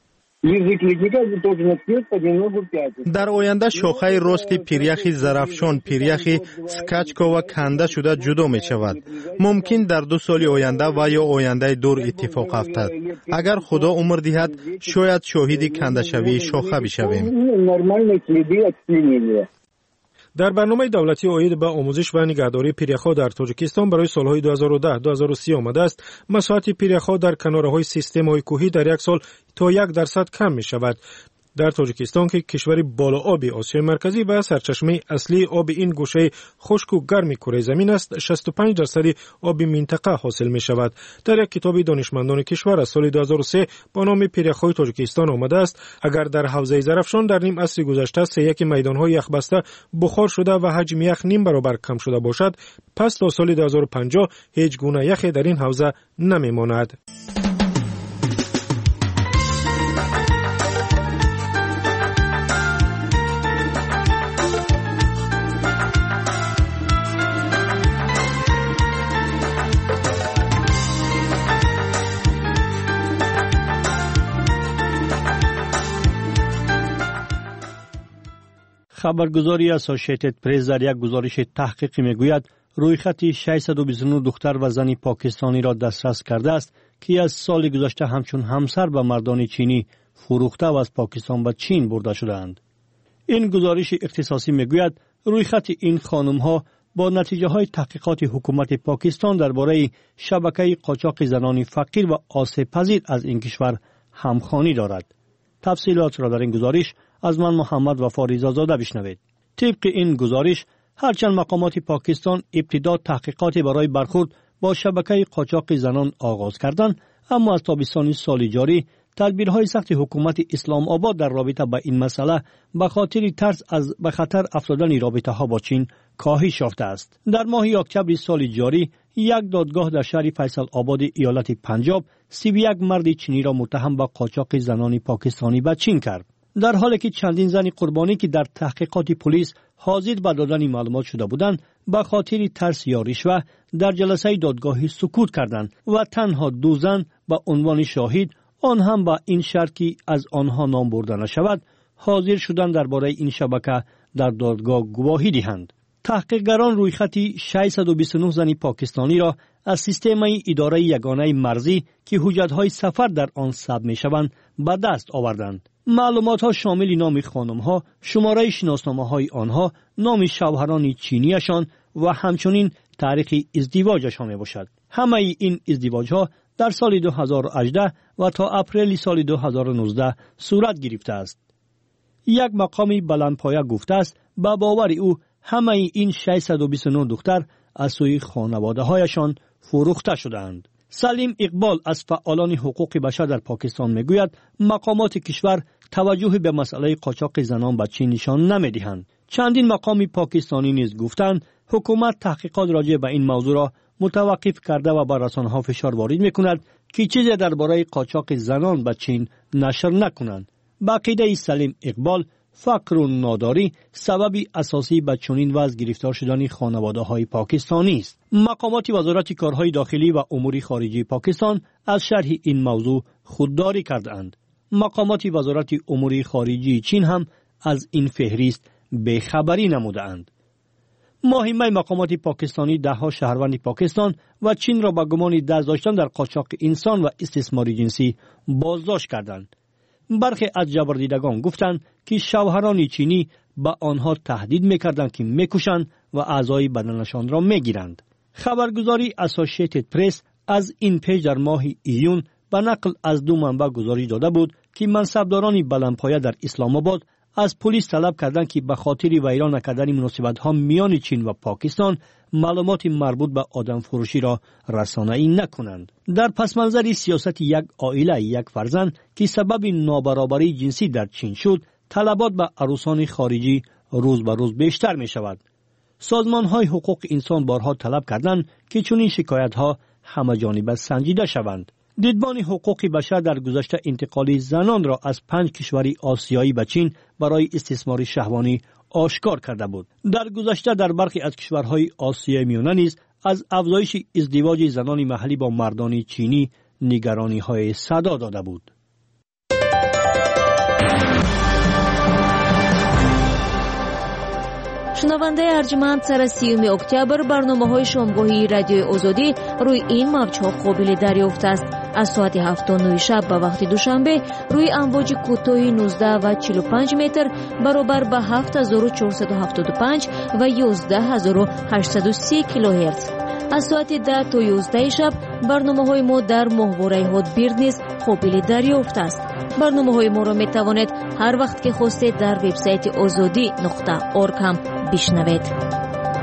در آینده شاخه راست پیریخ زرافشان، پیریخ سکچکا و کنده شده جدا می شود. ممکن در 2 سال آینده و یا آینده دور اتفاق افتد. اگر خدا عمر دهد شاید شاهد کنده شوی شاخه بشویم. در برنامه دولتی عاید به آموزش و نگهداری پیره‌ها در تاجیکستان برای سالهای 2010-2030 آمده است مساحت پیره‌ها در کناره‌های سیستم‌های کوهی در یک سال تا 1% کم می‌شود. در تاجیکستان که کشور بالا آب آسیای مرکزی و سرچشمه اصلی آب این گوشه خشک و گرم کره زمین است، 65% آب منطقه حاصل می شود. در یک کتاب دانشمندان کشور از سال 2003 با نام پیره‌های تاجیکستان آمده است اگر در حوزه زرافشان در نیم عصر گذشته 3/1 میدان‌های یخبسته بخار شده و حجم یخ نیم برابر کم شده باشد، پس تا سال 2050 هیچ گونه یخی در این حوزه نمی‌ماند. خبرگزاری اسوسییتد پرس در یک گزارش تحقیقی میگوید رویخط 629 دختر و زن پاکستانی را دسترس کرده است که از سال گذشته همچون همسر به مردان چینی فروخته و از پاکستان به چین برده شدند. این گزارش اختصاصی میگوید رویخط این خانم‌ها با نتیجه های تحقیقات حکومت پاکستان درباره شبکه قاچاق زنان فقیر و آسیب پذیر از این کشور همخوانی دارد. تفصیلات را در این گزارش از من محمد وفا رضازاده بشنوید. طبق این گزارش هرچند مقامات پاکستان ابتدا تحقیقات برای برخورد با شبکه قاچاق زنان آغاز کردند، اما از تابستان سال جاری تدبیرهای سخت حکومت اسلام آباد در رابطه با این مسئله به خاطر ترس از به خطر افتادن رابطه ها با چین کاهش یافته است. در ماه اکتبر سال جاری یک دادگاه در شهر فیصل آباد ایالت پنجاب 31 مرد چینی را متهم به قاچاق زنان پاکستانی به چین کرد، در حالی که چندین زن قربانی که در تحقیقات پلیس حاضر به دادن معلومات شده بودند به خاطر ترس یا رشوه در جلسه دادگاهی سکوت کردند و تنها 2 زن به عنوان شاهد، آن هم با این شرط که از آنها نام برده نشود، حاضر شدند درباره این شبکه در دادگاه گواهی دهند. تحقیقگران رویخط 629 زن پاکستانی را از سیستم اداره یگانه مرزی که حجت‌های سفر در آن ثبت می‌شوند به دست آوردند. معلومات‌ها شامل نام خانم‌ها، شماره شناسنامه‌های آنها، نام شوهران چینیشان و همچنین تاریخ ازدواجشان میباشد. همه این ازدواج‌ها در سال 2018 و تا اپریل سال 2019 صورت گرفته است. یک مقامی بلندپایه گفته است به باور او همه این 629 دختر از سوی خانواده‌هایشان فروخته شدند. سلیم اقبال از فعالان حقوق بشر در پاکستان میگوید مقامات کشور توجه به مسئله قاچاق زنان به چین نشان نمیدهند. چندین مقامی پاکستانی نیز گفتند حکومت تحقیقات راجع به این موضوع را متوقف کرده و بر رسانه‌ها فشار وارد میکند که چیزی درباره قاچاق زنان به چین نشر نکنند. به عقیده سلیم اقبال فقر و ناداری سبب اساسی به چنین وضع گرفتار شدن خانواده‌های پاکستانی است. مقامات وزارت کارهای داخلی و امور خارجه پاکستان از شرح این موضوع خودداری کردند. مقامات وزارت امور خارجه چین هم از این فهرست بی‌خبری نمودند. مهمه مقامات پاکستانی ده‌ها شهروند پاکستان و چین را به گمان دست داشتن در قاچاق انسان و استثمار جنسی بازداشت کردند. برخی از جبردیدگان گفتند که شوهران چینی به آنها تهدید می‌کردند که می‌کشند و اعضای بدنشان را می‌گیرند. خبرگزاری اسوسییتد پرس از این پیج در ماه ایون به نقل از 2 منبع گزارش داده بود که منصبداران بلندپایه در اسلام آباد از پلیس طلب کردند که به خاطر ویران نکردن مناسبت‌ها میان چین و پاکستان معلومات مربوط به آدم فروشی را رسانه‌ای نکنند. در پس منظر سیاست یک عائله یک فرزند که سبب نابرابری جنسی در چین شد، طلبات به عروسان خارجی روز به روز بیشتر می شود. سازمان‌های حقوق انسان بارها طلب کردند که چنین شکایت‌ها همه جانبه سنجیده شوند. دیدبان حقوق بشر در گذشته انتقال زنان را از 5 کشور آسیایی به چین برای استثمار شهوانی آشکار کرده بود. در گذشته در برخی از کشورهای آسیای میانه نیز از افزایش ازدواج زنان محلی با مردان چینی نگرانی‌های صدا داده بود. شنونده ارجمند سر 30 اکتبر برنامه‌های شامگاهی رادیوی آزادی روی این موج‌ها قابل دریافت است. از ساعت 7:09 شب به وقت دوشنبه روی امواج کوتاه 19 و 45 متر برابر به 7475 و 11830 کیلوهرتز. از ساعت 10 تا 11 شب برنامه‌های ما در ماهواره هاتبیرد نیز قابل دریافت است. برنامه‌های ما را می‌توانید هر وقت که خواستید در وبسایت azadi.org هم بشنوید.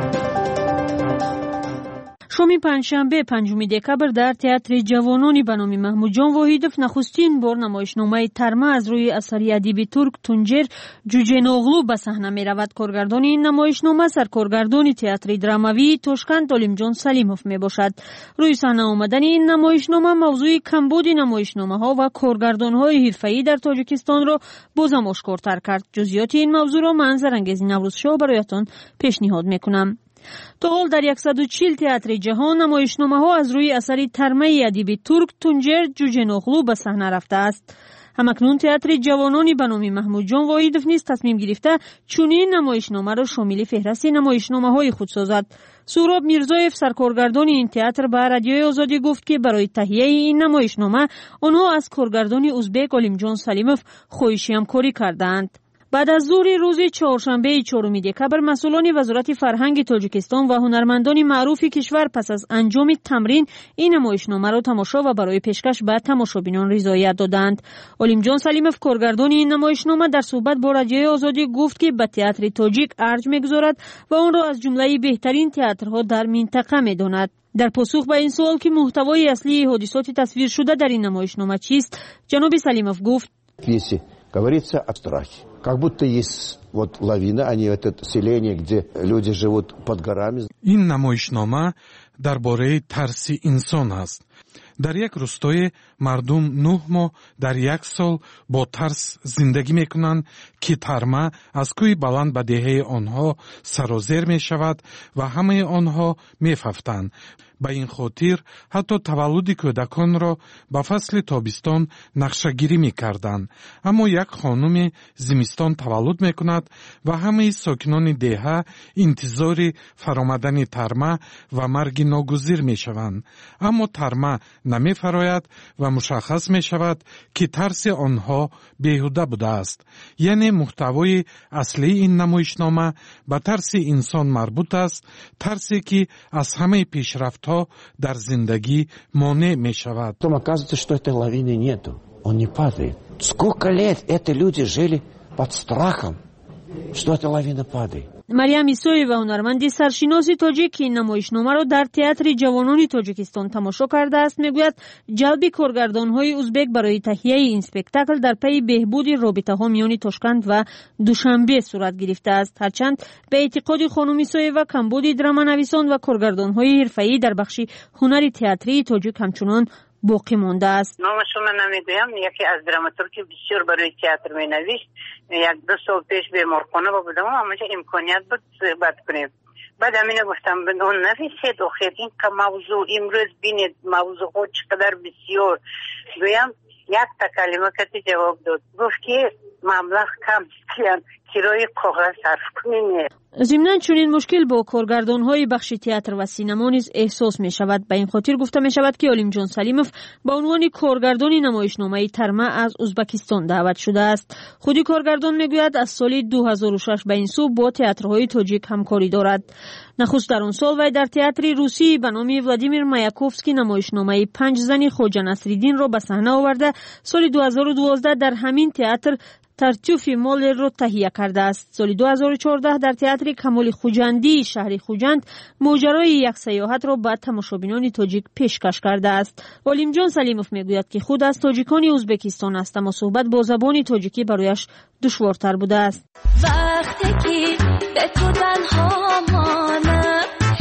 شومی پنجشنبه 5 دکبر در تئاتر جوانانی به نام محمود جان واحدов نخستین بار نمایشنامه ترما از روی اثری ادیب ترک تونجر جوجنوغلو به صحنه می‌رود. کارگردان این نمایشنامه سرکارگردان تئاتر دراموی تاشکند علیمجان سلیموف میباشد. روی صحنه آمدن این نمایشنامه موضوع کمبود نمایشنامه‌ها و کارگردان‌های حرفه‌ای در تاجیکستان را بازم آشکارتر کرد. جزئیات این موضوع را من زرانگیز نوروز شو برایتان پیشنهاد میکنم. تا حال در 140 تئاتر جهان نمایشنامه‌ها از روی اثر ترمه ادیب ترک تونجر جوجنوغلو به صحنه رفته است. همکنون تئاتر جوانانی به نام محمود جان واحدов نیز تصمیم گرفته چنین نمایشنامه را شامل فهرست نمایشنامه‌های خود سازد. سهراب میرزایف سرکارگردان این تئاتر به رادیوی آزادی گفت که برای تهیه این نمایشنامه آنها از کارگردان ازبک علیمجان سلیموف خواهش همکاری کردند. بعد از ظهر روز چهارشنبه 4 دکبر مسئولان وزارت فرهنگ تاجیکستان و هنرمندان معروف کشور پس از انجام تمرین این نمایشنامه را تماشا و برای پیشکش به تماشابینان رضایت دادند. علیمجان سلیموف کارگردان این نمایشنامه در صحبت با رادیوی آزادی گفت که به تئاتر تاجیک ارج می‌گذارد و آن را از جمله بهترین تئاترها در منطقه می‌داند. در پاسخ به این سوال که محتوای اصلی حادثات تصویر شده در این نمایشنامه چیست، جناب سلیموف گفت: говорится о страхе. Как будто есть вот лавина, а не это селение, где люди живут под горами. این نمایشنامه درباره ترس انسان است. در یک روستای مردم 9 ماه در یک سال با ترس زندگی میکنند که ترما از کوی بلند به دهه آنها سرازیر می شود و همه آنها میففتند. به این خاطر حتی تولد کودکان را به فصل تابستان نقشه‌گیری می‌کردند. اما یک خانم زمستان تولد می‌کند و همه ساکنان دهه انتظار فرآمدن ترما و مرگ ناگزیر می‌شوند. اما ترما نمی‌فراید و مشخص می‌شود که ترس آنها بیهوده بوده است. یعنی محتوای اصلی این نمایشنامه به ترس انسان مربوط است، ترسی که از همه پیشرفت‌ها در زندگی مانع می شود. Потом оказывается, что этой лавины нету. Он не падает. Сколько лет эти люди жили под страхом, что эта лавина падает. مریم ایسوی و هنرمند سرشناس تاجیک که این نمایشنامه را در تئاتر جوانان تاجیکستان تماشا کرده است میگوید جلب کارگردان‌های ازبک برای تهیه این اسپکتاکل در پی بهبود رابطه‌ها میان تاشکند و دوشنبه صورت گرفته است. هرچند به اعتقاد خانم ایسوی و کمبود درامانویسان و کارگردان‌های حرفه‌ای در بخش هنر تئاتری تاجیک همچنان باقی مانده است. نامشو من نمیدونم. یکی از دراماتورگی بسیار برای تئاتر مینوشت. 1-2 سال پیش به مارخانه بودم اما چه امکانیت بود صحبت کنیم. بعد همین گفتم اون نویسید آخر این که موضوع امروز بینید موضوع ها چقدر بسیار. گویم یک تا کلمه کسی جواب داد گفت که مبلغ کم کیان کرای کاغذ صرف کنیم. ضمناً چنین مشکل با کارگردان‌های بخش تئاتر و سینما نیز احساس می‌شود. به این خاطر گفته می‌شود که علیمجان سلیموف به عنوان کارگردان نمایشنامه ترما از ازبکستان دعوت شده است. خودی کارگردان می‌گوید از سال 2006 به این سو با تئاترهای تاجیک همکاری دارد. نخست در آن سال وی در تئاتر روسی به نام ولادیمیر مایاکوفسکی نمایشنامه 5 زن خواجه نصرالدین را به صحنه آورده سال 2012 در همین تئاتر ترتیوف مولر را تهیه کرده است. سال 2014 در تئاتر کمال خوجندی شهر خوجند ماجرای یک سیاحت را به تماشابینان تاجیک پیشکش کرده است. علیمجان سلیموف میگوید که خود از تاجیکان ازبکستان است اما صحبت با زبان تاجیکی برایش دشوارتر بوده است. وقتی که به تو تنها مانم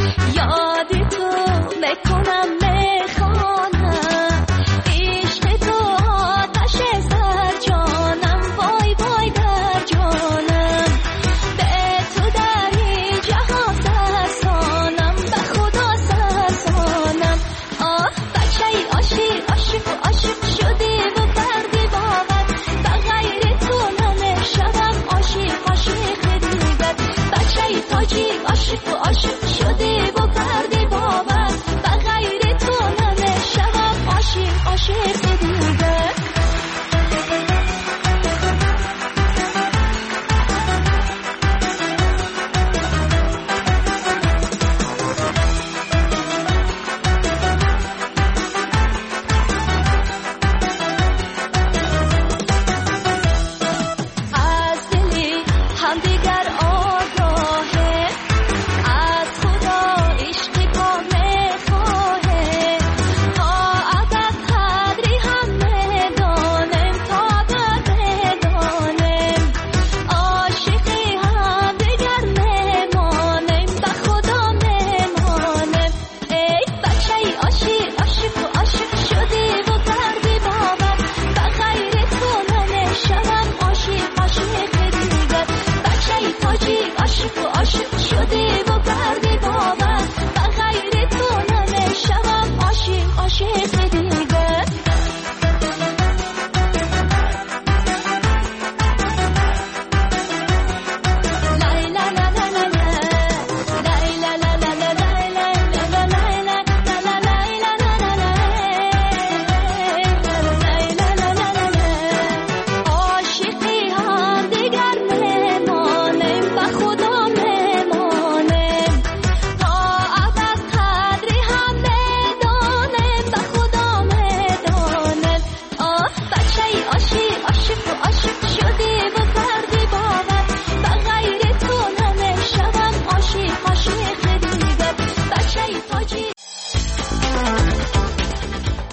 یاد تو میکنم میخوانم عشق تو آتش سر جانم وای وای در جانم به تو در این جهان سرسانم به خدا سرسانم آه بچه عاشق عاشق و عاشق شدی و کردی باور به غیر تو نمیشوم عاشق عاشق دیگر بچه تاجیک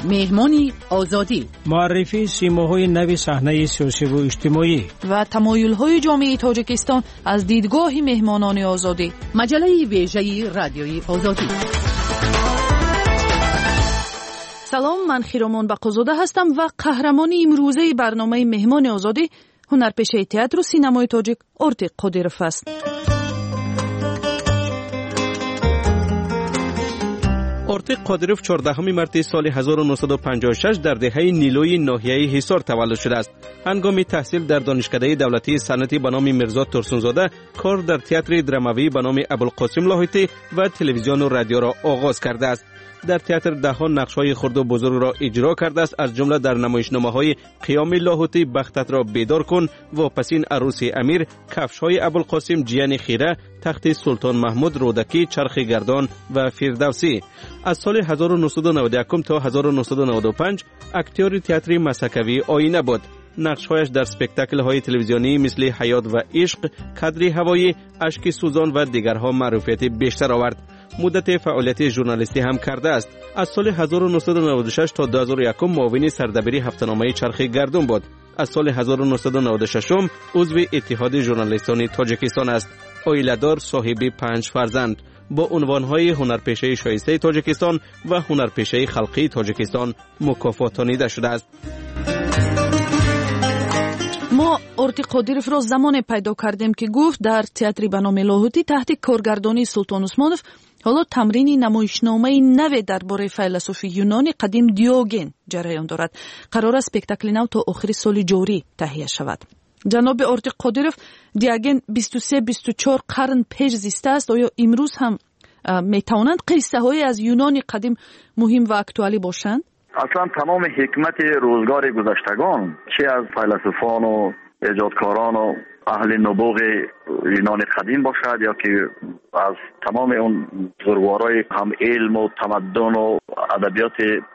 مهمانی آزادی، معرفی سیماهای نوی صحنه سیاسی و اجتماعی و تمایل‌های جامعه تاجیکستان از دیدگاه مهمانان آزادی. مجله ویژه رادیوی آزادی. سلام، من خیرامان بقازاده هستم و قهرمان امروزه برنامه مهمان آزادی هنرپیشه تئاتر و سینمای تاجیک ارتیق قادیروف است. ارتیق قادیروف 14 مارس سال 1956 در دهه نیلوی ناحیه حصار تولد شده است. هنگام تحصیل در دانشکده دولتی صنعتی به نام میرزا ترسونزاده کار در تئاتر دراموی به نام ابوالقاسم لاهوتی و تلویزیون و رادیو را آغاز کرده است. در تئاتر ده‌ها نقش‌های خرد و بزرگ را اجرا کرده است، از جمله در نمایشنامه‌های قیام لاهوتی، بختت را بیدار کن، واپسین عروس امیر، کفش‌های ابوالقاسم، جیان خیره، تخت سلطان محمود، رودکی، چرخ گردان و فردوسی. از سال 1991 تا 1995 اکتور تئاتر مسکوی آینه بود. نقش‌هایش در اسپکتاکل‌های تلویزیونی مثل حیات و عشق، کادر هوایی، اشک سوزان و دیگرها معروفیت بیشتر آورد. مدت فعالیت ژورنالیستی هم کرده است. از سال 1996 تا 2001 معاون سردبیر هفته‌نامه چرخ گردون بود. از سال 1996 عضو اتحاد ژورنالیستان تاجیکستان است. عائله‌دار، صاحب 5 فرزند. با عنوان‌های هنرپیشه شایسته تاجیکستان و هنرپیشه خلقی تاجیکستان مکافاتانیده شده است. ما ارتیق قادیروف را زمان پیدا کردیم که گفت در تئاتر به نام لاهوتی تحت کارگردانی سلطان عثمانوف حالا تمرین نمایشنامه نو درباره فیلسوف یونانی قدیم دیوگن جریان دارد. قرار است اسپکتاکل نو تا آخر سال جاری تهیه شود. جناب ارتیق قادیروف، دیوگن 23-24 قرن پیش زیسته است. آیا امروز هم میتوانند قصه های از یونان قدیم مهم و اکتوالی باشند؟ اصلا تمام حکمت روزگار گذشتگان، چه از فیلسوفان و ایجادکاران و اهل نبوغ یونان قدیم باشد یا که از تمام اون بزرگوارای هم علم و تمدن و ادبیات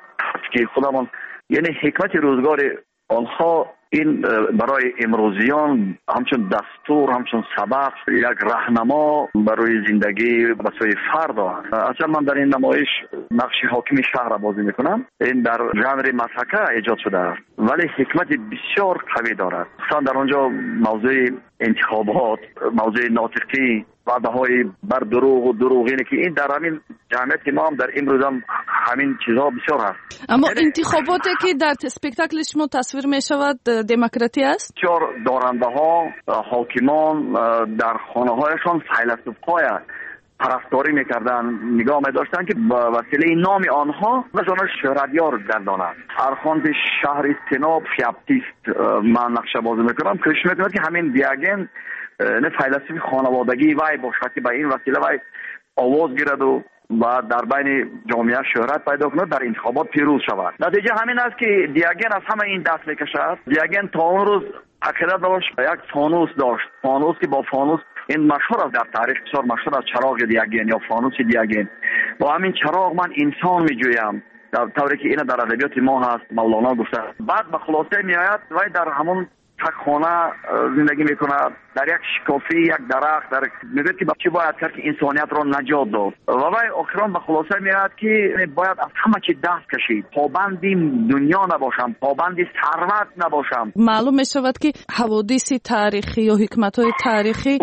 که خودمان، یعنی حکمت روزگار آنها این برای امروزیان همچون دستور، همچون سبق، یک راهنما برای زندگی و سوی فرد است. اصلا من در این نمایش نقش حاکم شهر را بازی میکنم. این در ژانر مسکه ایجاد شده است ولی حکمت بسیار قوی دارد. مثلا در آنجا موضوع انتخابات، موضوع ناطقی، وعده‌های بر دروغ و دروغینه که این در همین جامعه ما هم در امروز هم همین چیزها بسیار هست. اما انتخاباتی که در اسپکتاکل شما تصویر می شود دموکراتی است؟ بسیار دارنده ها، حاکمان در خانه هایشان فیلسوف‌های پرستاری میکردن، نگاه می‌داشتن که با وسیله نام آنها مثلا شهرتیار گردانند. ارخاند شهر استناب فیاپتیست من نقشه بازی میکنم، کش میکنم که همین دیوگن نه فیلسوف خانوادگی وای باشد که به این وسیله وای آواز گیرد و در بین جامعه شهرت پیدا کند، در انتخابات پیروز شود. نتیجه همین است که دیوگن از همه این دست میکشد. دیوگن تا اون روز عقیده داشت یک فانوس داشت، فانوس که با فانوس این مشهور است، در تاریخ بسیار مشهور است چراغ دیوگن یا فانوس دیوگن. با همین چراغ من انسان میجویم، در طوری که این در ادبیات ما هست مولانا گفته. بعد به خلاصه میآید و در همون تک خانه زندگی میکنه، در یک شکافی، یک درخت، در میگه که چی باید کرد که انسانیت را نجات داد و وای آخران به خلاصه میاد که باید از همه چی دست کشید، پابندی دنیا نباشم، پابندی ثروت نباشم. معلوم میشود که حوادث تاریخی یا حکمت‌های تاریخی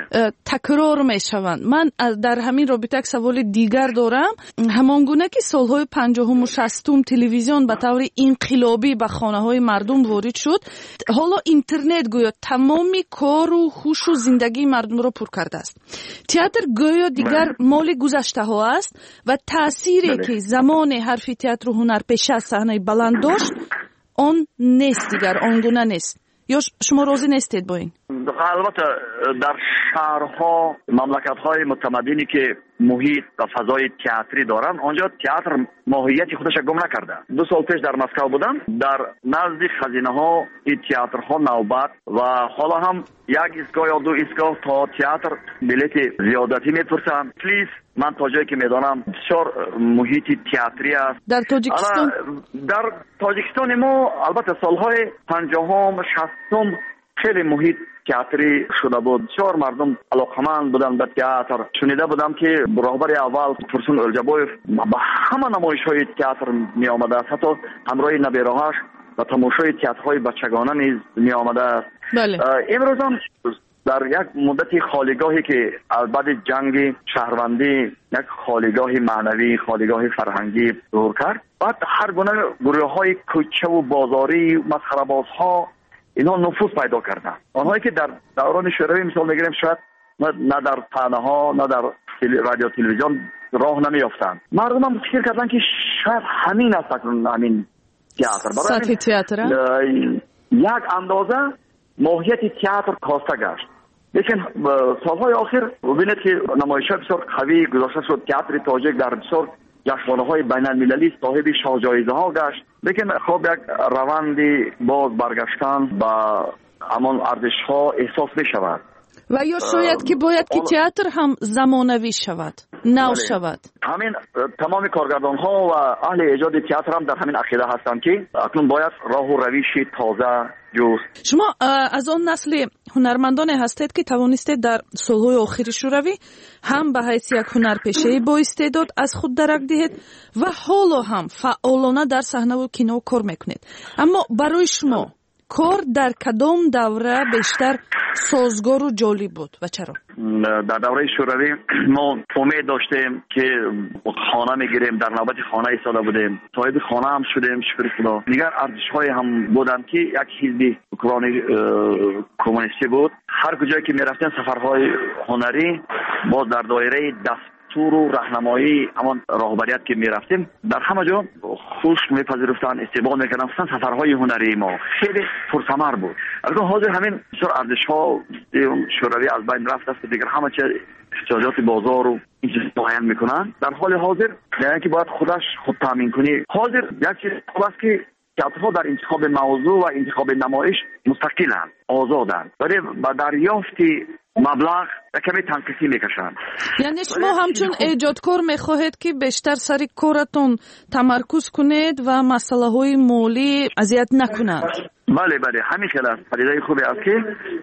تکرار میشوند. من در همین رابطه یک سوال دیگر دارم. همانگونه که سالهای 50 و 60 تلویزیون به طور انقلابی به خانه‌های مردم وارد شد، حالا اینترنت گویا تمامی کار و خوش و زندگی مردم را پر کرده است. تئاتر گویا دیگر مال گذشته ها است و تأثیری که زمان حرف تئاتر و هنرپیشه صحنه بلند داشت آن نیست دیگر، آنگونه نیست. یا شما راضی نیستید با این؟ البته در شهرها، مملکت‌های متمدنی که محیط و فضای تئاتری دارن، آنجا تئاتر ماهیت خودش گم نکرده. 2 سال پیش در مسکو بودم، در نزد خزینه‌ها این تئاترها نوبت و حالا هم یک ایستگاه یا 2 ایستگاه تا تئاتر بلیت زیادتی میپرسن. پلیز من تا جایی که میدانم بسیار محیط تئاتری است در تاجیکستان. در تاجیکستان ما البته سالهای 50 60 خیلی محیط تئاتری شده بود. بسیار مردم علاقمند بودن به تئاتر. شنیده بودم که رهبر اول فرسون الجبویف به همه نمایش‌های تئاتر می آمده است، حتی همراه نبیره‌هاش و تماشای تئاترهای بچگانه نیز می آمده است. بله. امروز هم در یک مدت خالیگاهی که بعد جنگ شهروندی یک خالیگاه معنوی، خالیگاه فرهنگی ظهور کرد، بعد هر گونه گروه‌های کوچه و بازاری مسخره‌بازها اینها نفوذ پیدا کردن. آنهایی که در دوران شوروی مثال میگیریم شاید نه در صحنه‌ها نه در رادیو تلویزیون راه نمیافتند. مردم هم فکر کردن که شاید همین است همین تئاتر. سطح تئاتر یک اندازه ماهیت تئاتر کاسته گشت. لیکن سالهای آخر ببینید که نمایش‌ها بسیار قوی گذاشته شد. تئاتر تاجیک در بسیار جشنواره‌های بین‌المللی صاحب شاهجایزه‌ها گشت. لیکن خب یک روندی باز برگشتن با همان ارزش‌ها احساس می‌شود. و یا شاید که باید که تئاتر هم زمانوی شود، نو شود. همین تمام کارگردان‌ها و اهل ایجاد تئاتر هم در همین عقیده هستند که اکنون باید راه و روش تازه جست. شما از آن نسل هنرمندان هستید که توانستید در سالهای آخر شوروی هم به حیث یک هنرپیشه با استعداد از خود درک دهید و حالا هم فعالانه در صحنه و کینو کار میکنید. اما برای شما کار در کدام دوره بیشتر سازگار و جالب بود و چرا؟ در دوره شوروی ما امید داشتیم که خانه میگیریم، در نوبت خانه ایستاده بودیم، صاحب خانه هم شدیم شکر خدا. دیگر ارزش‌های هم بودن که یک حزب حکمرانی کمونیستی بود. هر کجایی که میرفتیم سفرهای هنری با در دایره دستور و راهنمایی همان راهبریت که میرفتیم در همه جا خوش میپذیرفتن، استقبال میکردن. سفرهای هنری ما خیلی پرثمر بود. الان حاضر همین بسیار ارزش‌ها شوروی از بین رفت است. دیگر همه چیز احتیاجات بازار و این چیز تعیین میکنن. در حال حاضر یعنی که باید خودش خود تامین کنی. حاضر یک چیز خوب است که تئاترها در انتخاب موضوع و انتخاب نمایش مستقلند، آزادند، ولی با دریافت مبلغ کمی تنقیصی میکشند. یعنی شما همچون ایجادکار میخواهید که بیشتر سر کارتون تمرکز کنید و مسئله های مالی اذیت نکنند. بله همین خیلی است. پدیده خوبی است که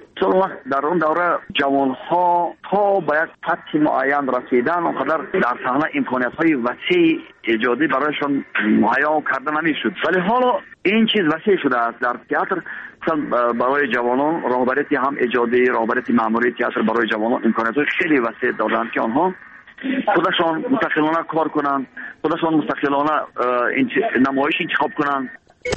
در اون دوره جوانها تا به یک سطح معین رسیدن اونقدر در صحنه امکانیت‌های وسیع ایجادی برایشان مهیا کرده نمیشد. ولی حالا این چیز وسیع شده است. در تئاتر برای جوانان راهبریت هم ایجادی، راهبریت مأموری تئاتر برای جوانان امکانیت‌های خیلی وسیع دادند که آنها خودشان مستقلانه کار کنند، خودشان مستقلانه نمایش انتخاب کنند.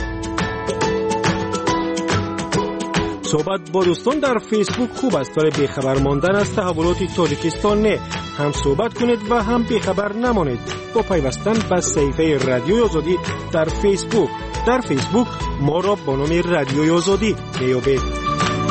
صحبت با دوستان در فیسبوک خوب است، ولی بیخبر ماندن از تحولات تاجیکستان نه. هم صحبت کنید و هم بیخبر نمانید با پیوستن به صفحه رادیوی آزادی در فیسبوک. در فیسبوک ما را با نام رادیوی آزادی میابید.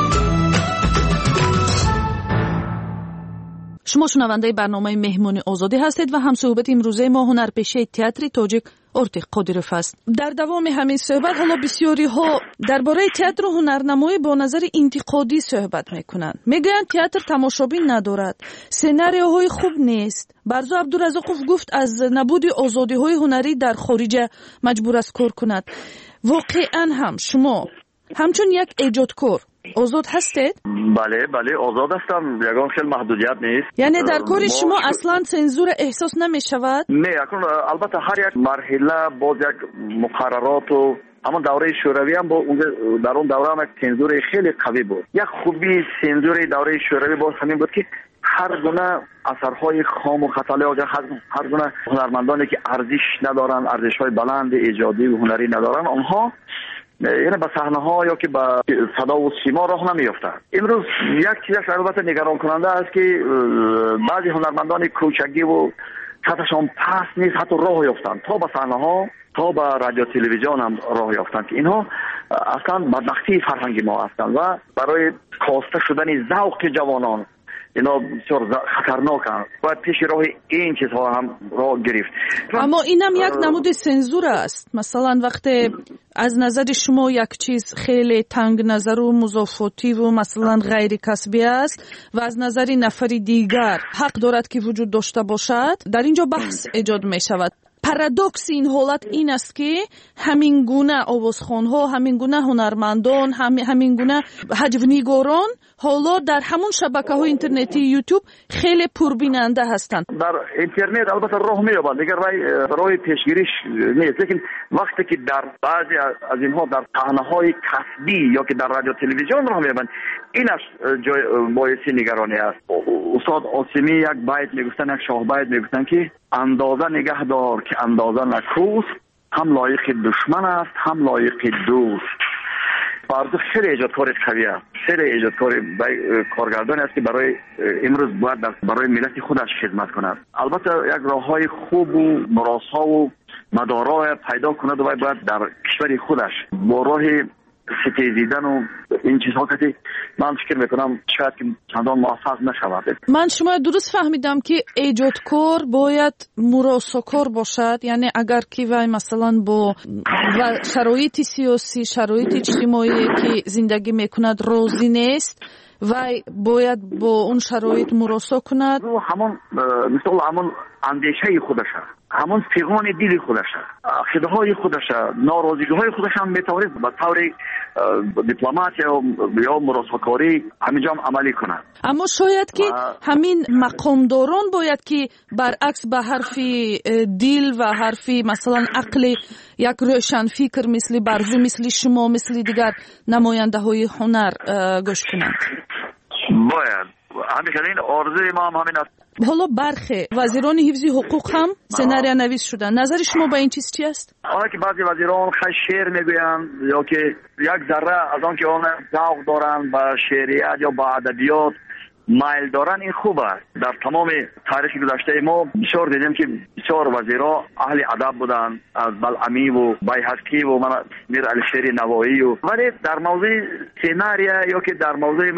شما شنونده برنامه مهمون آزادی هستید و هم صحبت امروزه ما هنرپیشه تئاتر تاجیک ارتق قادیروف است. در دوام همین صحبت حالا بسیاری ها درباره تئاتر و هنرنمایی با نظر انتقادی صحبت میکنند. میگویند تئاتر تماشابین ندارد، سناریوهای خوب نیست. برزو عبدالرزاقوف گفت از نبود آزادی‌های هنری در خارج مجبور است کار کند. واقعا هم شما همچون یک ایجادکار آزاد هستید؟ بله آزاد هستم. یگان خیلی محدودیت نیست. یعنی در کار شما اصلا سنزور احساس نمی شود؟ نه، البته هر یک مرحله باز یک مقررات و اما دوره شوروی هم با در اون دوره هم سنزور خیلی قوی بود. یک خوبی سنزور دوره شوروی باز همین بود که هر گونه اثرهای خام و خطاله و هر گونه هنرمندانی که ارزش ندارن، ارزش‌های بلند ایجادی و هنری ندارن، آنها یعنی به صحنه ها یا که به صدا و سیما راه نمیافتند. امروز یک چیزش البته نگران کننده است که بعضی هنرمندان کوچگی و سطحشان پست نیست حتی راه یافتند تا به صحنه ها تا به رادیو تلویزیون هم راه یافتند که اینها اصلا بدبختی فرهنگی ما هستند و برای کاسته شدن ذوق جوانان اینا بسیار خطرناکند. باید پیش راه این چیزها هم راه گرفت. اما اینم یک نمود سنزور است. مثلا وقتی از نظر شما یک چیز خیلی تنگ نظر و مضافاتی و مثلا غیر کسبی است و از نظر نفری دیگر حق دارد که وجود داشته باشد، در اینجا بحث ایجاد می شود. парадокс این حالت این است که همین گونه آوازخوان‌ها، همین گونه هنرمندان، همین گونه هجونیگاران حالا در همون شبکه‌های اینترنتی یوتیوب خیلی پربیننده هستند. در اینترنت البته راه می‌یابند، دیگر راه پیشگیریش نیست، لیکن وقتی که در بعضی از اینها در صحنه‌های کسبی یا که در رادیو تلویزیون راه می‌یابند، اینش جای باعث نگرانی است. استاد عاصمی یک بیت میگفتن، یک شاه بیت میگفتن که اندازه نگه دار که اندازه نکوست، هم لایق دشمن است هم لایق دوست. فرد خیلی ایجادکار قوی است، خیلی ایجادکار کارگردانی است که برای امروز باید برای ملت خودش خدمت کند. البته یک راههای خوب و مراسا و مدارای پیدا کند و باید در کشور خودش با راه ستیزیدن و این چیزها که من فکر میکنم شاید که چندان موفق نشود. من شما درست فهمیدم که ایجادکار باید مراساکار باشد، یعنی اگر که وای مثلا با شرایط سیاسی، شرایط اجتماعی که زندگی میکند راضی نیست، وای باید با اون شرایط مراسا کند. همون مثل همون اندیشه خودش، همون پیغام دل خودش، خداهای خودش، ناراضی‌های خودش هم میتواند به طور دیپلماسی یا مراساکاری همینجا عملی کنند. اما شاید که همین مقامداران باید که برعکس به حرف دل و حرف مثلا عقل یک روشن فکر مثل برزو، مثل شما، مثل دیگر نماینده های هنر گوش کنند. باید همین آرزوی ما هم همین است. حالا برخی وزیران حفظ حقوق هم سناریو نویس شدن. نظر شما به این چیز چی است؟ آنها که بعضی وزیران خیلی شعر میگویند یا که یک ذره از آن که آن ذوق دارند به شعریت یا به ادبیات مایل دارن، این خوب است. در تمام تاریخ گذشته ما بسیار دیدیم که بسیار وزیرا اهل ادب بودند، از بلعمی و بیهقی و میر علیشیر نوایی ولی در موضوع سناریو یا که در موضوع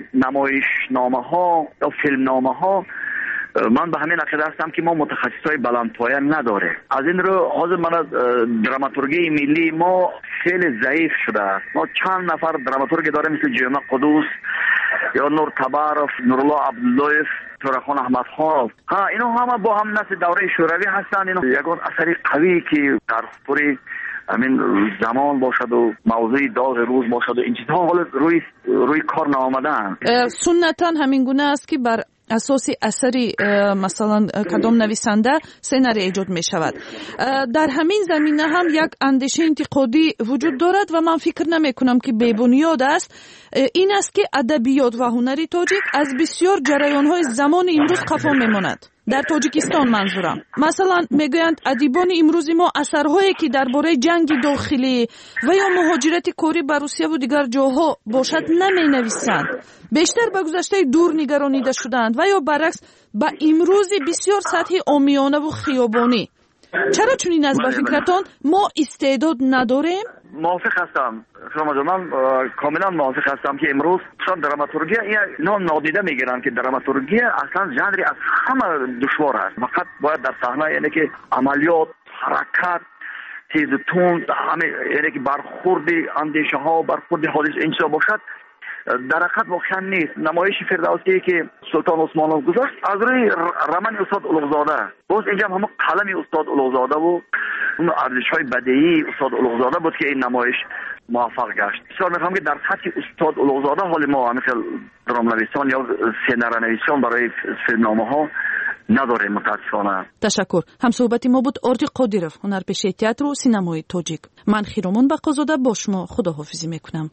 نمایشنامه ها یا فیلم نامه ها من به همین عقیده هستم که ما متخصصای بلندپایه نداره. از این رو حاضر من دراماتورگی ملی ما خیلی ضعیف شده است. ما چند نفر دراماتورگ داره مثل جیمه قدوس یا نور تبارف، نورالله عبداللهیف، تورخان احمد خان. اینا همه با هم نسل دوره شوروی هستند. اینا یگان اثری قوی که در خطوری همین زمان باشد و موضوع داغ روز باشد و این چیزها حالا روی کار نآمدن. سنتا همین گونه است که بر اساس اثری مثلا کدام نویسنده سناریو ایجاد می شود. در همین زمینه هم یک اندیشه انتقادی وجود دارد و من فکر نمی کنم که بی بنیاد است. این است که ادبیات و هنر تاجیک از بسیار جریان‌های زمان امروز خفا می‌ماند. در تاجیکستان منظورم. مثلا میگویند ادیبان امروز ما اثرهایی که درباره جنگ داخلی و یا مهاجرت کاری به روسیه و دیگر جاها باشد نمینویسند. بیشتر به گذشته دور نگرانیده شدند و یا برعکس به امروز بسیار سطح عامیانه و خیابانی. چرا چنین است به فکرتان ما استعداد نداریم؟ موافق هستم. شما من کاملا موافق هستم که امروز چون دراماتورگی اینا نادیده میگیرن که دراماتورگی اصلا ژانری از همه دشوار است. فقط باید در صحنه یعنی که عملیات، حرکت، تیز و تند، همه یعنی که برخورد اندیشه ها، برخورد حادث این چیزا باشد. در حقیقت واقعا نیست. نمایش فردوسی که سلطان عثمانوف گذاشت از روی رمن استاد اولوغزاده، باز اینجا هم قلم استاد اولوغزاده و اون ارزش‌های بدیعی استاد اولوغزاده بود که این نمایش موفق گشت. بسیار می‌خوام که در سطح استاد اولوغزاده حال ما مثل درام‌نویسان یا سناریونویسان برای فیلمنامه‌ها نداریم متأسفانه. تشکر. همصحبت ما بود آرتی قادیرов، هنرپیشه تئاتر و سینمای تاجیک. من خیرمون بقازاده با شما خداحافظی می‌کنم.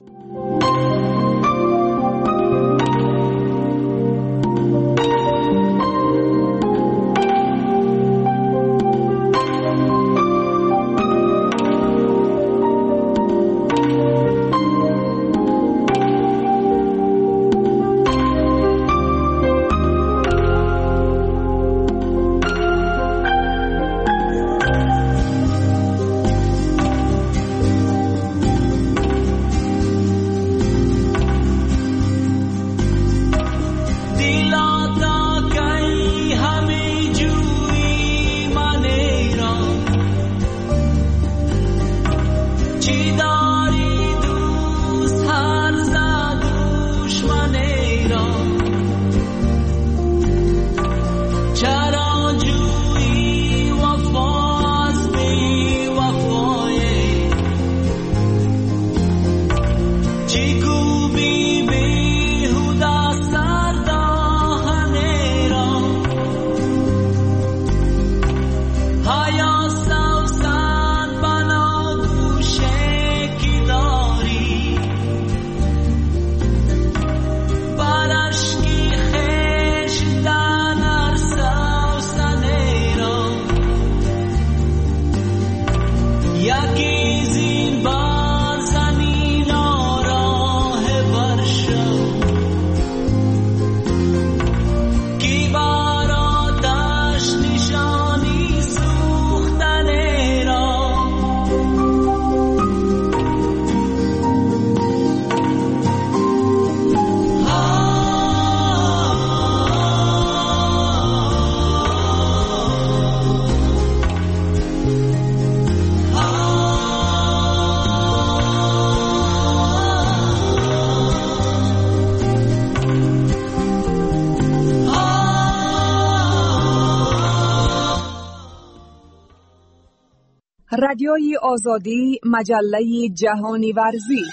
رادیوی آزادی، مجله جهانی ورزش.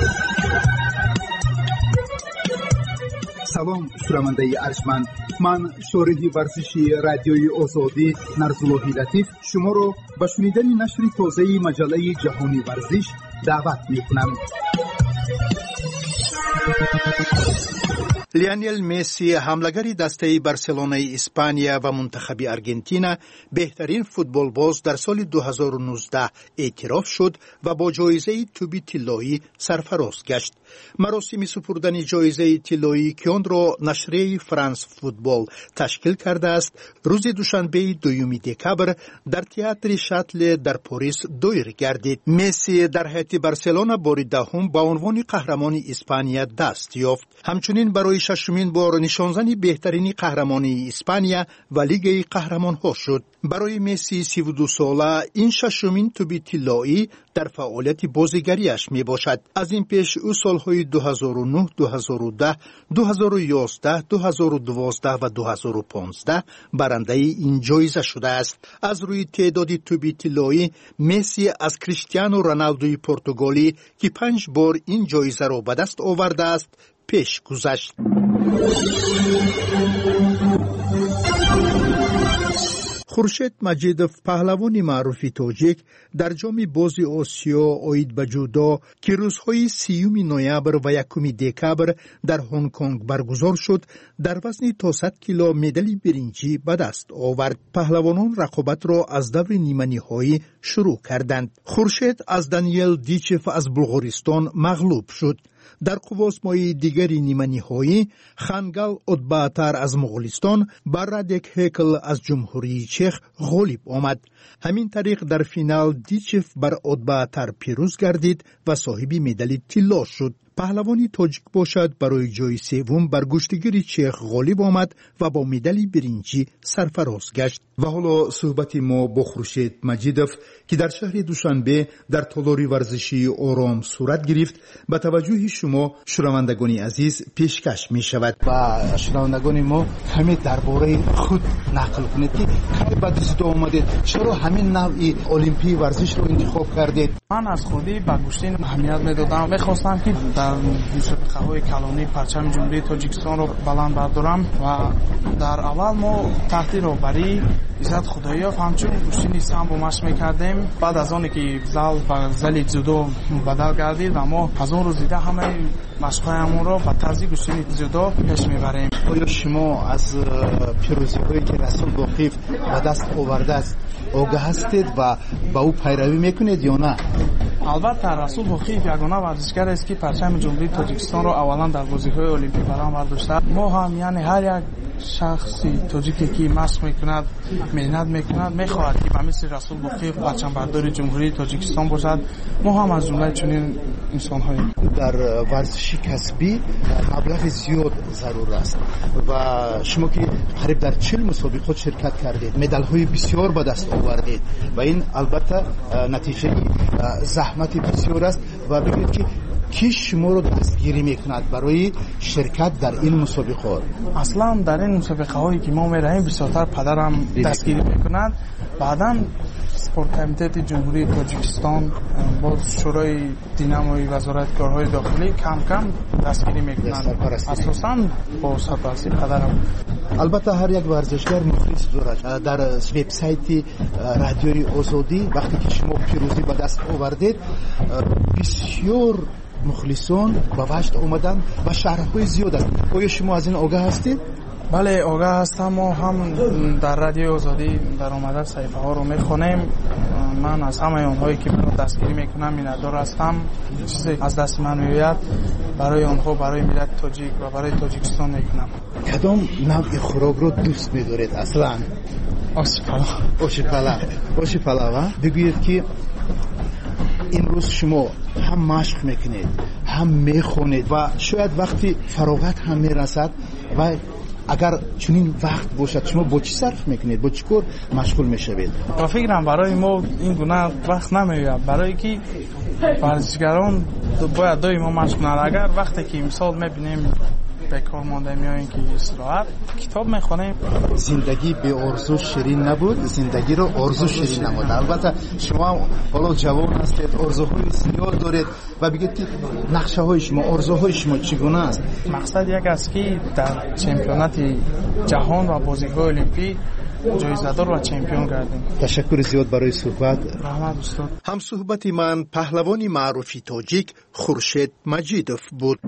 سلام شنونده ارجمند، من شارح ورزشی رادیوی آزادی نرزاللهی لطیف شما را به شنیدن نشر تازه مجله جهانی ورزش دعوت می‌کنم. لیونل مسی حمله‌گر دسته بارسلونای اسپانیا و منتخب آرژانتین بهترین فوتبالباز در سال 2019 اعتراف شد و با جایزه توپ طلایی سرفراز گشت. مراسم سپردن جایزه طلایی که آن را نشریه فرانس فوتبال تشکیل کرده است، روز دوشنبه 2 دکامبر در تئاتر شاتل در پاریس دایر گردید. مسی در هیئت بارسلونا بار دهم با عنوان قهرمان اسپانیا دست یافت. همچنین برای ششمین بار نشانزن بهترین قهرمان اسپانیا و لیگ قهرمان‌ها شد. برای مسی 32 ساله این ششمین توپ طلایی در فعالیت بازیگریش می باشد. از این پیش او سالهای 2009، 2010، 2011، 2012 و 2015 برنده این جایزه شده است. از روی تعداد توپ طلایی مسی از کریستیانو رونالدوی پرتغالی که 5 بار این جایزه را به دست آورده است پیش گذشت. خورشید مجیدوف پهلوان معروف تاجیک در جام بازی آسیا آید به جودو که روزهای 30 نوامبر و 1 دکامبر در هنگ کنگ برگزار شد در وزن تا 100 کیلو مدال برنجی به دست آورد. پهلوانان رقابت را از دور نیمه نهایی شروع کردند. خورشید از دانیل دیچف از بلغارستان مغلوب شد. در قواسمای دیگری نیمه نهایی خانگال اودباتر از مغولستان بر رادیک هیکل از جمهوری چک غالب آمد. همین طریق در فینال دیچف بر اودباتر پیروز گردید و صاحب مدال طلا شد. پهلوانی تاجیک باشد برای جای سوم بر گشتگیر چک غالب آمد و با مدال برنجی سرفراز گشت. و حالا صحبت ما با خورشید مجیدوف که در شهر دوشنبه در تالار ورزشی آرام صورت گرفت به توجه شما شنوندگان عزیز پیشکش می شود. و شنوندگان ما همه درباره خود نقل کنید که کی به دست آمدید، چرا همین نوعی المپی ورزش رو انتخاب کردید؟ من از خودی به گشتین اهمیت میدادم. میخواستم که در مسابقه‌های کلانی پرچم جمهوری تاجیکستان رو بلند بردارم و در اول ما تحت راهبری عزت خدایی‌اف همچون گشتین سامبو مشق میکردیم. بعد از آنی که زال به زل جودو بدل گردید و ما از اون روز دیده همه مشق‌هایمون رو به طرز گشتین جودو پیش میبریم. آیا شما از پیروزی‌هایی که رسول باقیف به دست آورده است آگاه هستید و با او پیروی میکنید یا نه؟ البته رسول باقیف یگانه ورزشگر است که پرچم جمهوری تاجیکستان رو اولا در بازی‌های المپیک برام برداشته. ما هم یعنی هر یک شخصی تاجیکی که مشق میکند، محنت میکند، میخواهد که به مثل رسول باقیف پرچم بردار جمهوری تاجیکستان باشد. ما هم از جمله چنین انسان‌هایی. در ورزش کسبی مبلغ زیاد ضرور است و شما که قریب در 40 مسابقات شرکت کردید، مدال‌های بسیار به دست آوردید و این البته نتیجه زحمت بسیار است و بگید که کی شما رو دستگیری میکند برای شرکت در این مسابقات؟ اصلا در این مسابقه هایی که ما میریم بسیارتر پدرم دستگیری میکند. بعدا سپورت کمیته جمهوری تاجیکستان با شورای دیناموی وزارت کارهای داخلی کم کم دستگیری میکنند، اساساً با سرپرستی پدرم. البته هر یک ورزشگر مخلص دارد. در وبسایت رادیوی آزادی وقتی که شما پیروزی به دست آوردید بسیار مخلصان به وجد آمدن و شرح‌های زیاد است. آیا شما از این آگاه هستید؟ بله آگاه هستم. ما هم در رادیو آزادی در آمده صحیفه ها رو میخونیم. من از همه اونهایی که من دستگیری میکنم میندار هستم. چیزی از دست من میاد برای اونها، برای ملت تاجیک و برای تاجیکستان میکنم. کدام نوع خوراک رو دوست میدارید اصلا؟ آش پلاو. بگویید که امروز شما هم مشق میکنید هم میخونید و شاید وقتی فراغت هم میرسد و اگر چنین وقت باشد شما با چی صرف میکنید، با چی کار مشغول میشوید؟ با فکرم برای ما این گونه وقت نمیاد، برای که ورزشگران باید دائما مشغول کنند. اگر وقتی که مثال میبینیم بکار مانده میاییم که استراحت کتاب میخونیم. زندگی به آرزو شیرین نبود، زندگی رو آرزو شیرین نمود. البته شما حالا جوان هستید، آرزوهای زیاد دارید و بگید که نقشه های شما، آرزوهای شما چگونه است؟ مقصد یک است که در چمپیونات جهان و بازی‌های المپیک جایزه‌دار و چمپیون گردیم. تشکر زیاد برای صحبت. رحمت استاد. هم صحبت من پهلوانی معروف تاجیک خورشید مجیدوف بود.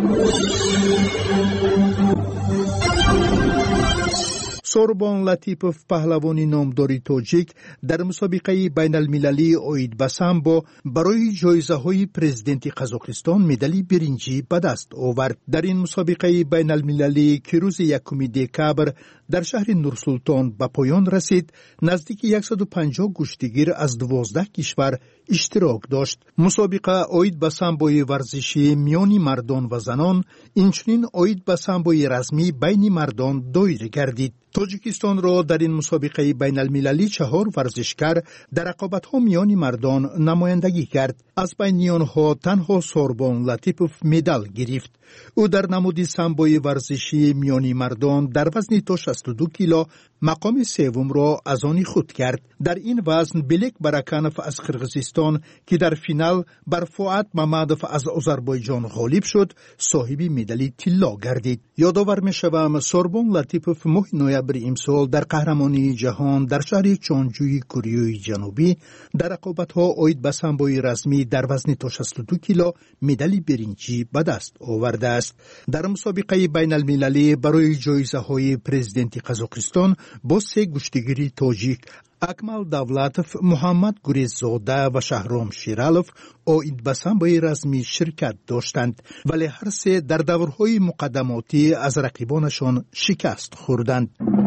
سوربان لطیپوف پهلوانی نامداری تاجیک در مسابقه بین المللی اوید به سامبو برای جایزه های پرزیدنت قزاقستان مدال برنجی به دست آورد. در این مسابقه بین المللی که روز 1 دکامبر در شهر نورسولتان به پایان رسید، نزدیک 150 کشتیگیر از 12 کشور اشتراک داشت. مسابقه اوید به سامبوی ورزشی میان مردان و زنان، اینچنین اوید به سامبوی رسمی بین مردان دایر گردید. تاجیکستان را در این مسابقه بین المللی 4 ورزشکار در رقابت‌ها میان مردان نمایندگی کرد. از بین آنها تنها سوربان لطیپوف مدال گرفت. او در نمود سامبوی ورزشی میان مردان در وزن تا 62 کیلو مقام سوم را از آن خود کرد. در این وزن بلک برکانوف از قرغیزستان که در فینال بر فؤاد ممدوف از آذربایجان غالب شد، صاحب مدال طلا گردید. یادآور می‌شوم سوربان لطیپوف ماه نوامبر امسال در قهرمانی جهان در شهر چونجوی کره جنوبی در رقابت‌ها اوید به سامبوی رسمی در وزن تا 62 کیلو مدال برنجی به دست آورده است. در مسابقه بین المللی برای جایزه‌های پرزیدنت قزاقستان با 3 کشتیگیر تاجیک اکمل دولتوف، محمد گریززاده و شهرام شیرالوف اوید به سامبوی رسمی شرکت داشتند، ولی هر سه در دورهای مقدماتی از رقیبانشان شکست خوردند.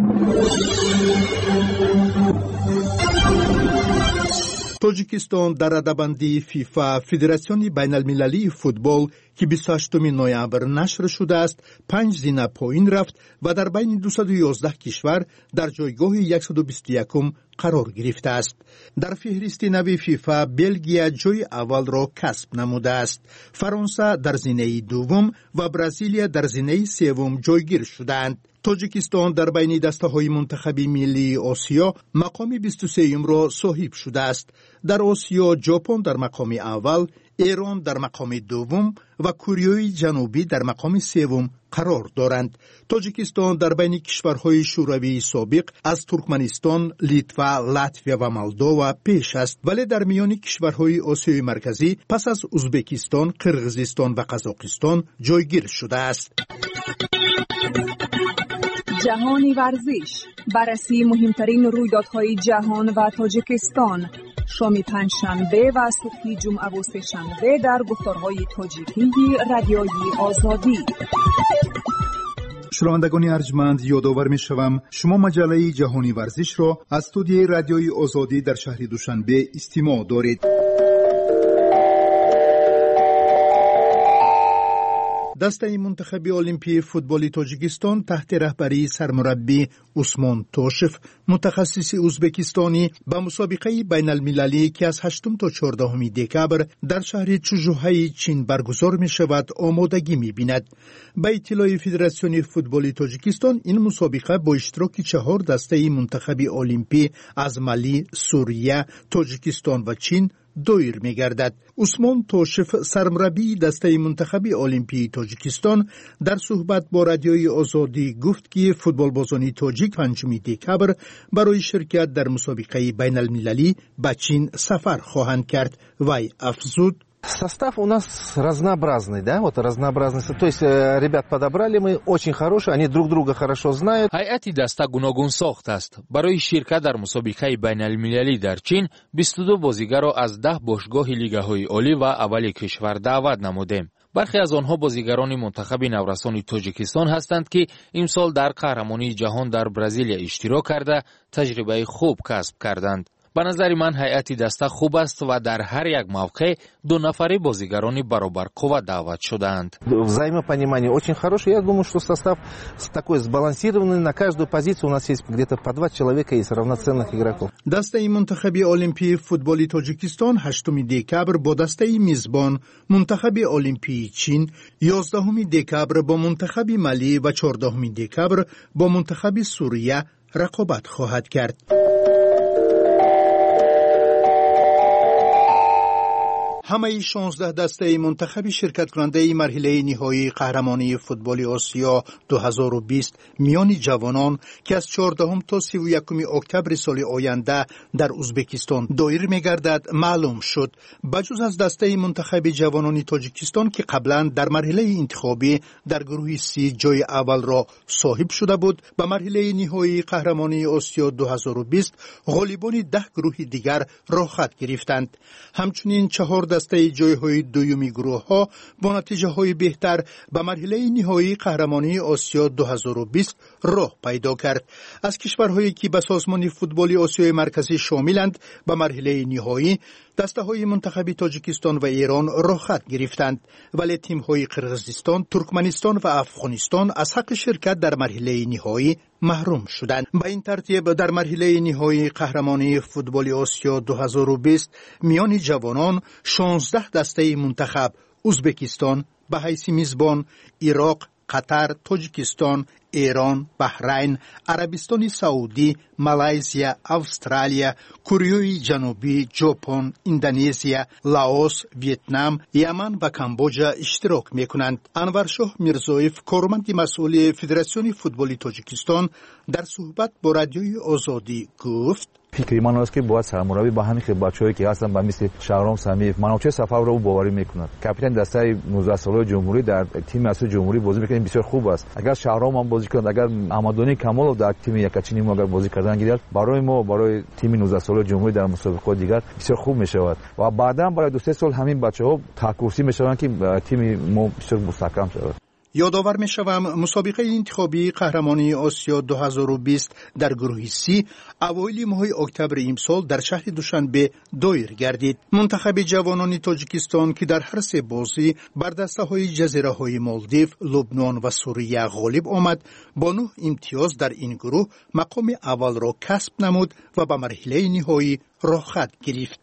تاجیکستان در رده‌بندی فیفا فدراسیون بین المللی فوتبال که 28 نوامبر نشر شده است 5 زینه پایین رفت و در بین 211 کشور در جایگاه 121 قرار گرفته است. در فهرست نو فیفا بلژیک جای اول را کسب نموده است. فرانسه در زینه دوم و برزیل در زینه سوم جایگیر شدند. تاجیکستان در بین دسته‌های منتخبی ملی آسیا مقام 23 را صاحب شده است. در آسیا ژاپن در مقام اول، ایران در مقام دوم و کره جنوبی در مقام سوم قرار دارند. تاجیکستان در بین کشورهای شوروی سابق از ترکمنستان، لیتوا، لاتویا و مولداوا پیش است، ولی در میان کشورهای آسیای مرکزی پس از ازبکستان، قرغیزستان و قزاقستان جایگیر شده است. جهانی ورزش، بررسی مهمترین رویدادهای جهان و تاجیکستان، شام پنجشنبه و صبح جمعه و سه‌شنبه در گفتارهای تاجیکی رادیوی آزادی. شنوندگان ارجمند، یادآور می‌شوم شما مجله جهانی ورزش را از استودیوی رادیوی آزادی در شهر دوشنبه استماع دارید. دسته منتخب المپی فوتبال تاجیکستان تحت رهبری سرمربی عثمان توشف متخصص ازبکستانی به مسابقه بین المللی که از 8 تا 14 دکامبر در شهر چوژوهای چین برگزار می شود آمادگی می بیند. به اطلاع فدراسیون فوتبال تاجیکستان این مسابقه با اشتراک 4 دسته منتخب المپی از مالی، سوریه، تاجیکستان و چین دایر می گردد. عثمان توشف سرمربی دسته منتخب المپی تاجیکستان در صحبت با رادیوی آزادی گفت که فوتبال بازان تاجیک 5 دکامبر برای شرکت در مسابقه بین المللی به چین سفر خواهند کرد. وی افزود: Состав у нас разнообразный, да, вот разнообразный. То есть ребят подобрали мы очень хорошие, они друг друга хорошо знают. ҳайати даста гуногун сохт аст. барои ширкат дар мусобиқаи байналмилалӣ дар чин 22 бозигарро аз 10 бошгоҳи лигаҳои олӣ ва аввали кишвар даъват намудем. бархе аз онҳо бозигарони мунтахаби наврасони тоҷикистон ҳастанд ки имсол дар қаҳрамонии ҷаҳон дар бразилия иштирок карда таҷрибаи хуб касб карданд. به نظر من هیئت دسته خوب است و در هر یک موقع 2 نفره бозигарони баробар қувва даъват шудаанд. Взаимопонимание очень хорошее. Я думаю, что состав такой сбалансированный. На каждую позицию у нас есть где-то по 2 человека из равноценных игроков. دسته منتخب المپی فوتبال تاجیکستان 8 دکبر با دسته میزبان منتخب المپی چین، 11 دکبر با منتخب ملی و 14 دکبر با منتخب سوریه رقابت خواهد کرد. همه 16 دسته منتخب شرکت کننده مرحله نهایی قهرمانی فوتبال آسیا 2020 میان جوانان که از 14 تا 31 اکتبر سال آینده در ازبکستان دایر می‌گردد معلوم شد. بجز از دسته منتخب جوانان تاجیکستان که قبلا در مرحله انتخابی در گروه سی جای اول را صاحب شده بود، به مرحله نهایی قهرمانی آسیا 2020 غالبان 10 گروه دیگر راه خط گرفتند. همچنین 4 دسته جایهای دومی گروه ها با نتیجه های بهتر به مرحله نهایی قهرمانی آسیا 2020 راه پیدا کرد. از کشورهایی که به سازمان فوتبال آسیای مرکزی شاملند به مرحله نهایی دسته های منتخب تاجیکستان و ایران راه خط گرفتند، ولی تیم های قرغیزستان، ترکمنستان و افغانستان از حق شرکت در مرحله نهایی محروم شدند. به این ترتیب در مرحله نهایی قهرمانی فوتبال آسیا 2020 میان جوانان 16 دسته منتخب ازبکستان به حیث میزبان، عراق، قطر، تاجیکستان، ایران، بحرین، عربستان سعودی، مالایزیا، استرالیا، کره جنوبی، ژاپن، اندونزیا، لاوس، ویتنام، یمن و کامبوجا اشتراک میکنند. انورشاه میرزایف، کارمند مسئول فدراسیون فوتبال تاجیکستان، در صحبت با رادیوی آزادی گفت: فکر من است که باید سرمربی با همین بچه‌هایی که هستن با مثل شهرام سمیف منوچه صفا رو او باوری میکنند. کاپیتان دسته 19 ساله جمهوری در تیم اصلی جمهوری بازی میکنه، بسیار خوب است. اگر شهرام هم بازی کنه، اگر احمدانی کمال در تیم یکچینی ما اگر بازی کردن گیرد، برای ما برای تیم 19 ساله جمهوری در مسابقات دیگر بسیار خوب میشود و بعدا برای 2-3 سال همین بچه‌ها تکورسی میشوند که تیم ما بسیار مستحکم شود. یادآور می‌شوم مسابقه انتخابی قهرمانی آسیا 2020 در گروه سی اوایل ماه اکتبر امسال در شهر دوشنبه دایر گردید. منتخب جوانان تاجیکستان که در هر 3 بازی بر دسته‌های جزیره‌های مالدیو، لبنان و سوریه غالب آمد، با 9 امتیاز در این گروه مقام اول را کسب نمود و به مرحله نهایی راه خط گرفت.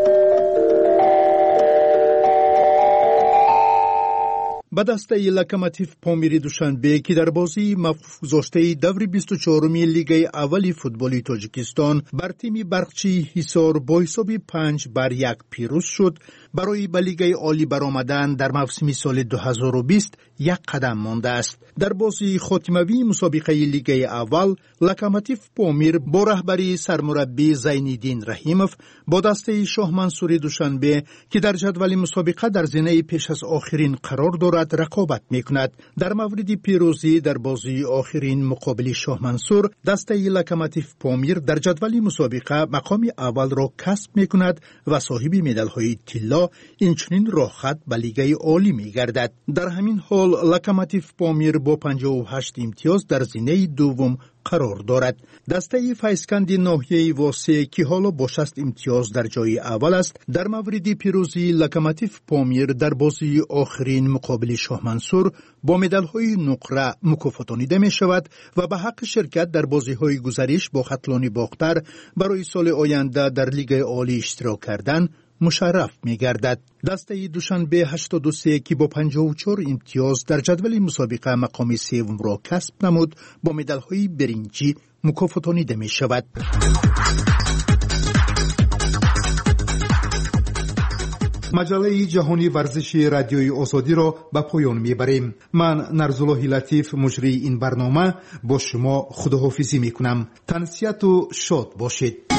به دسته لوکوموتیو پامیری دوشنبه که در بازی موقوف گذاشته دور 24 لیگ اول فوتبال تاجیکستان بر تیم برقچی حصار با حساب 5-1 پیروز شد، برای به لیگ عالی برآمدن در موسم سال 2020 یک قدم مانده است. در بازی خاتموی مسابقه لیگ اول لوکوموتیو پامیر با رهبری سرمربی زین‌الدین رحیموف با دسته شاه منصور دوشنبه که در جدول مسابقه در زینه پیش از آخرین قرار دارد رقابت میکند. در مورد پیروزی در بازی آخرین مقابل شاه منصور، دسته لوکوموتیو پامیر در جدول مسابقه مقام اول را کسب میکند و صاحب مدال‌های طلا، اینچنین راه خط به لیگ عالی میگردد. در همین حال لوکوموتیو پامیر با 58 امتیاز در زینه دوم قرار دارد. دسته فیسکند ناحیه واسه که حالا با 60 امتیاز در جای اول است، در مورد پیروزی لوکوموتیو پامیر در بازی آخرین مقابل شاه منصور با مدال‌های نقره مکافاتانیده می شود و به حق شرکت در بازی‌های گذشته با خطلانی باختر برای سال آینده در لیگ عالی اشتراک کردن مشرف می گردد. دسته دوشنبه 83 که با 54 امتیاز در جدول مسابقه مقام سوم را کسب نمود، با مدال‌های برنجی مکافاتانیده می شود. مجله جهانی ورزشی رادیوی آزادی را به پایان میبریم. من نرزالله لطیف مجری این برنامه با شما خداحافظی میکنم. تنسیت و شاد باشید.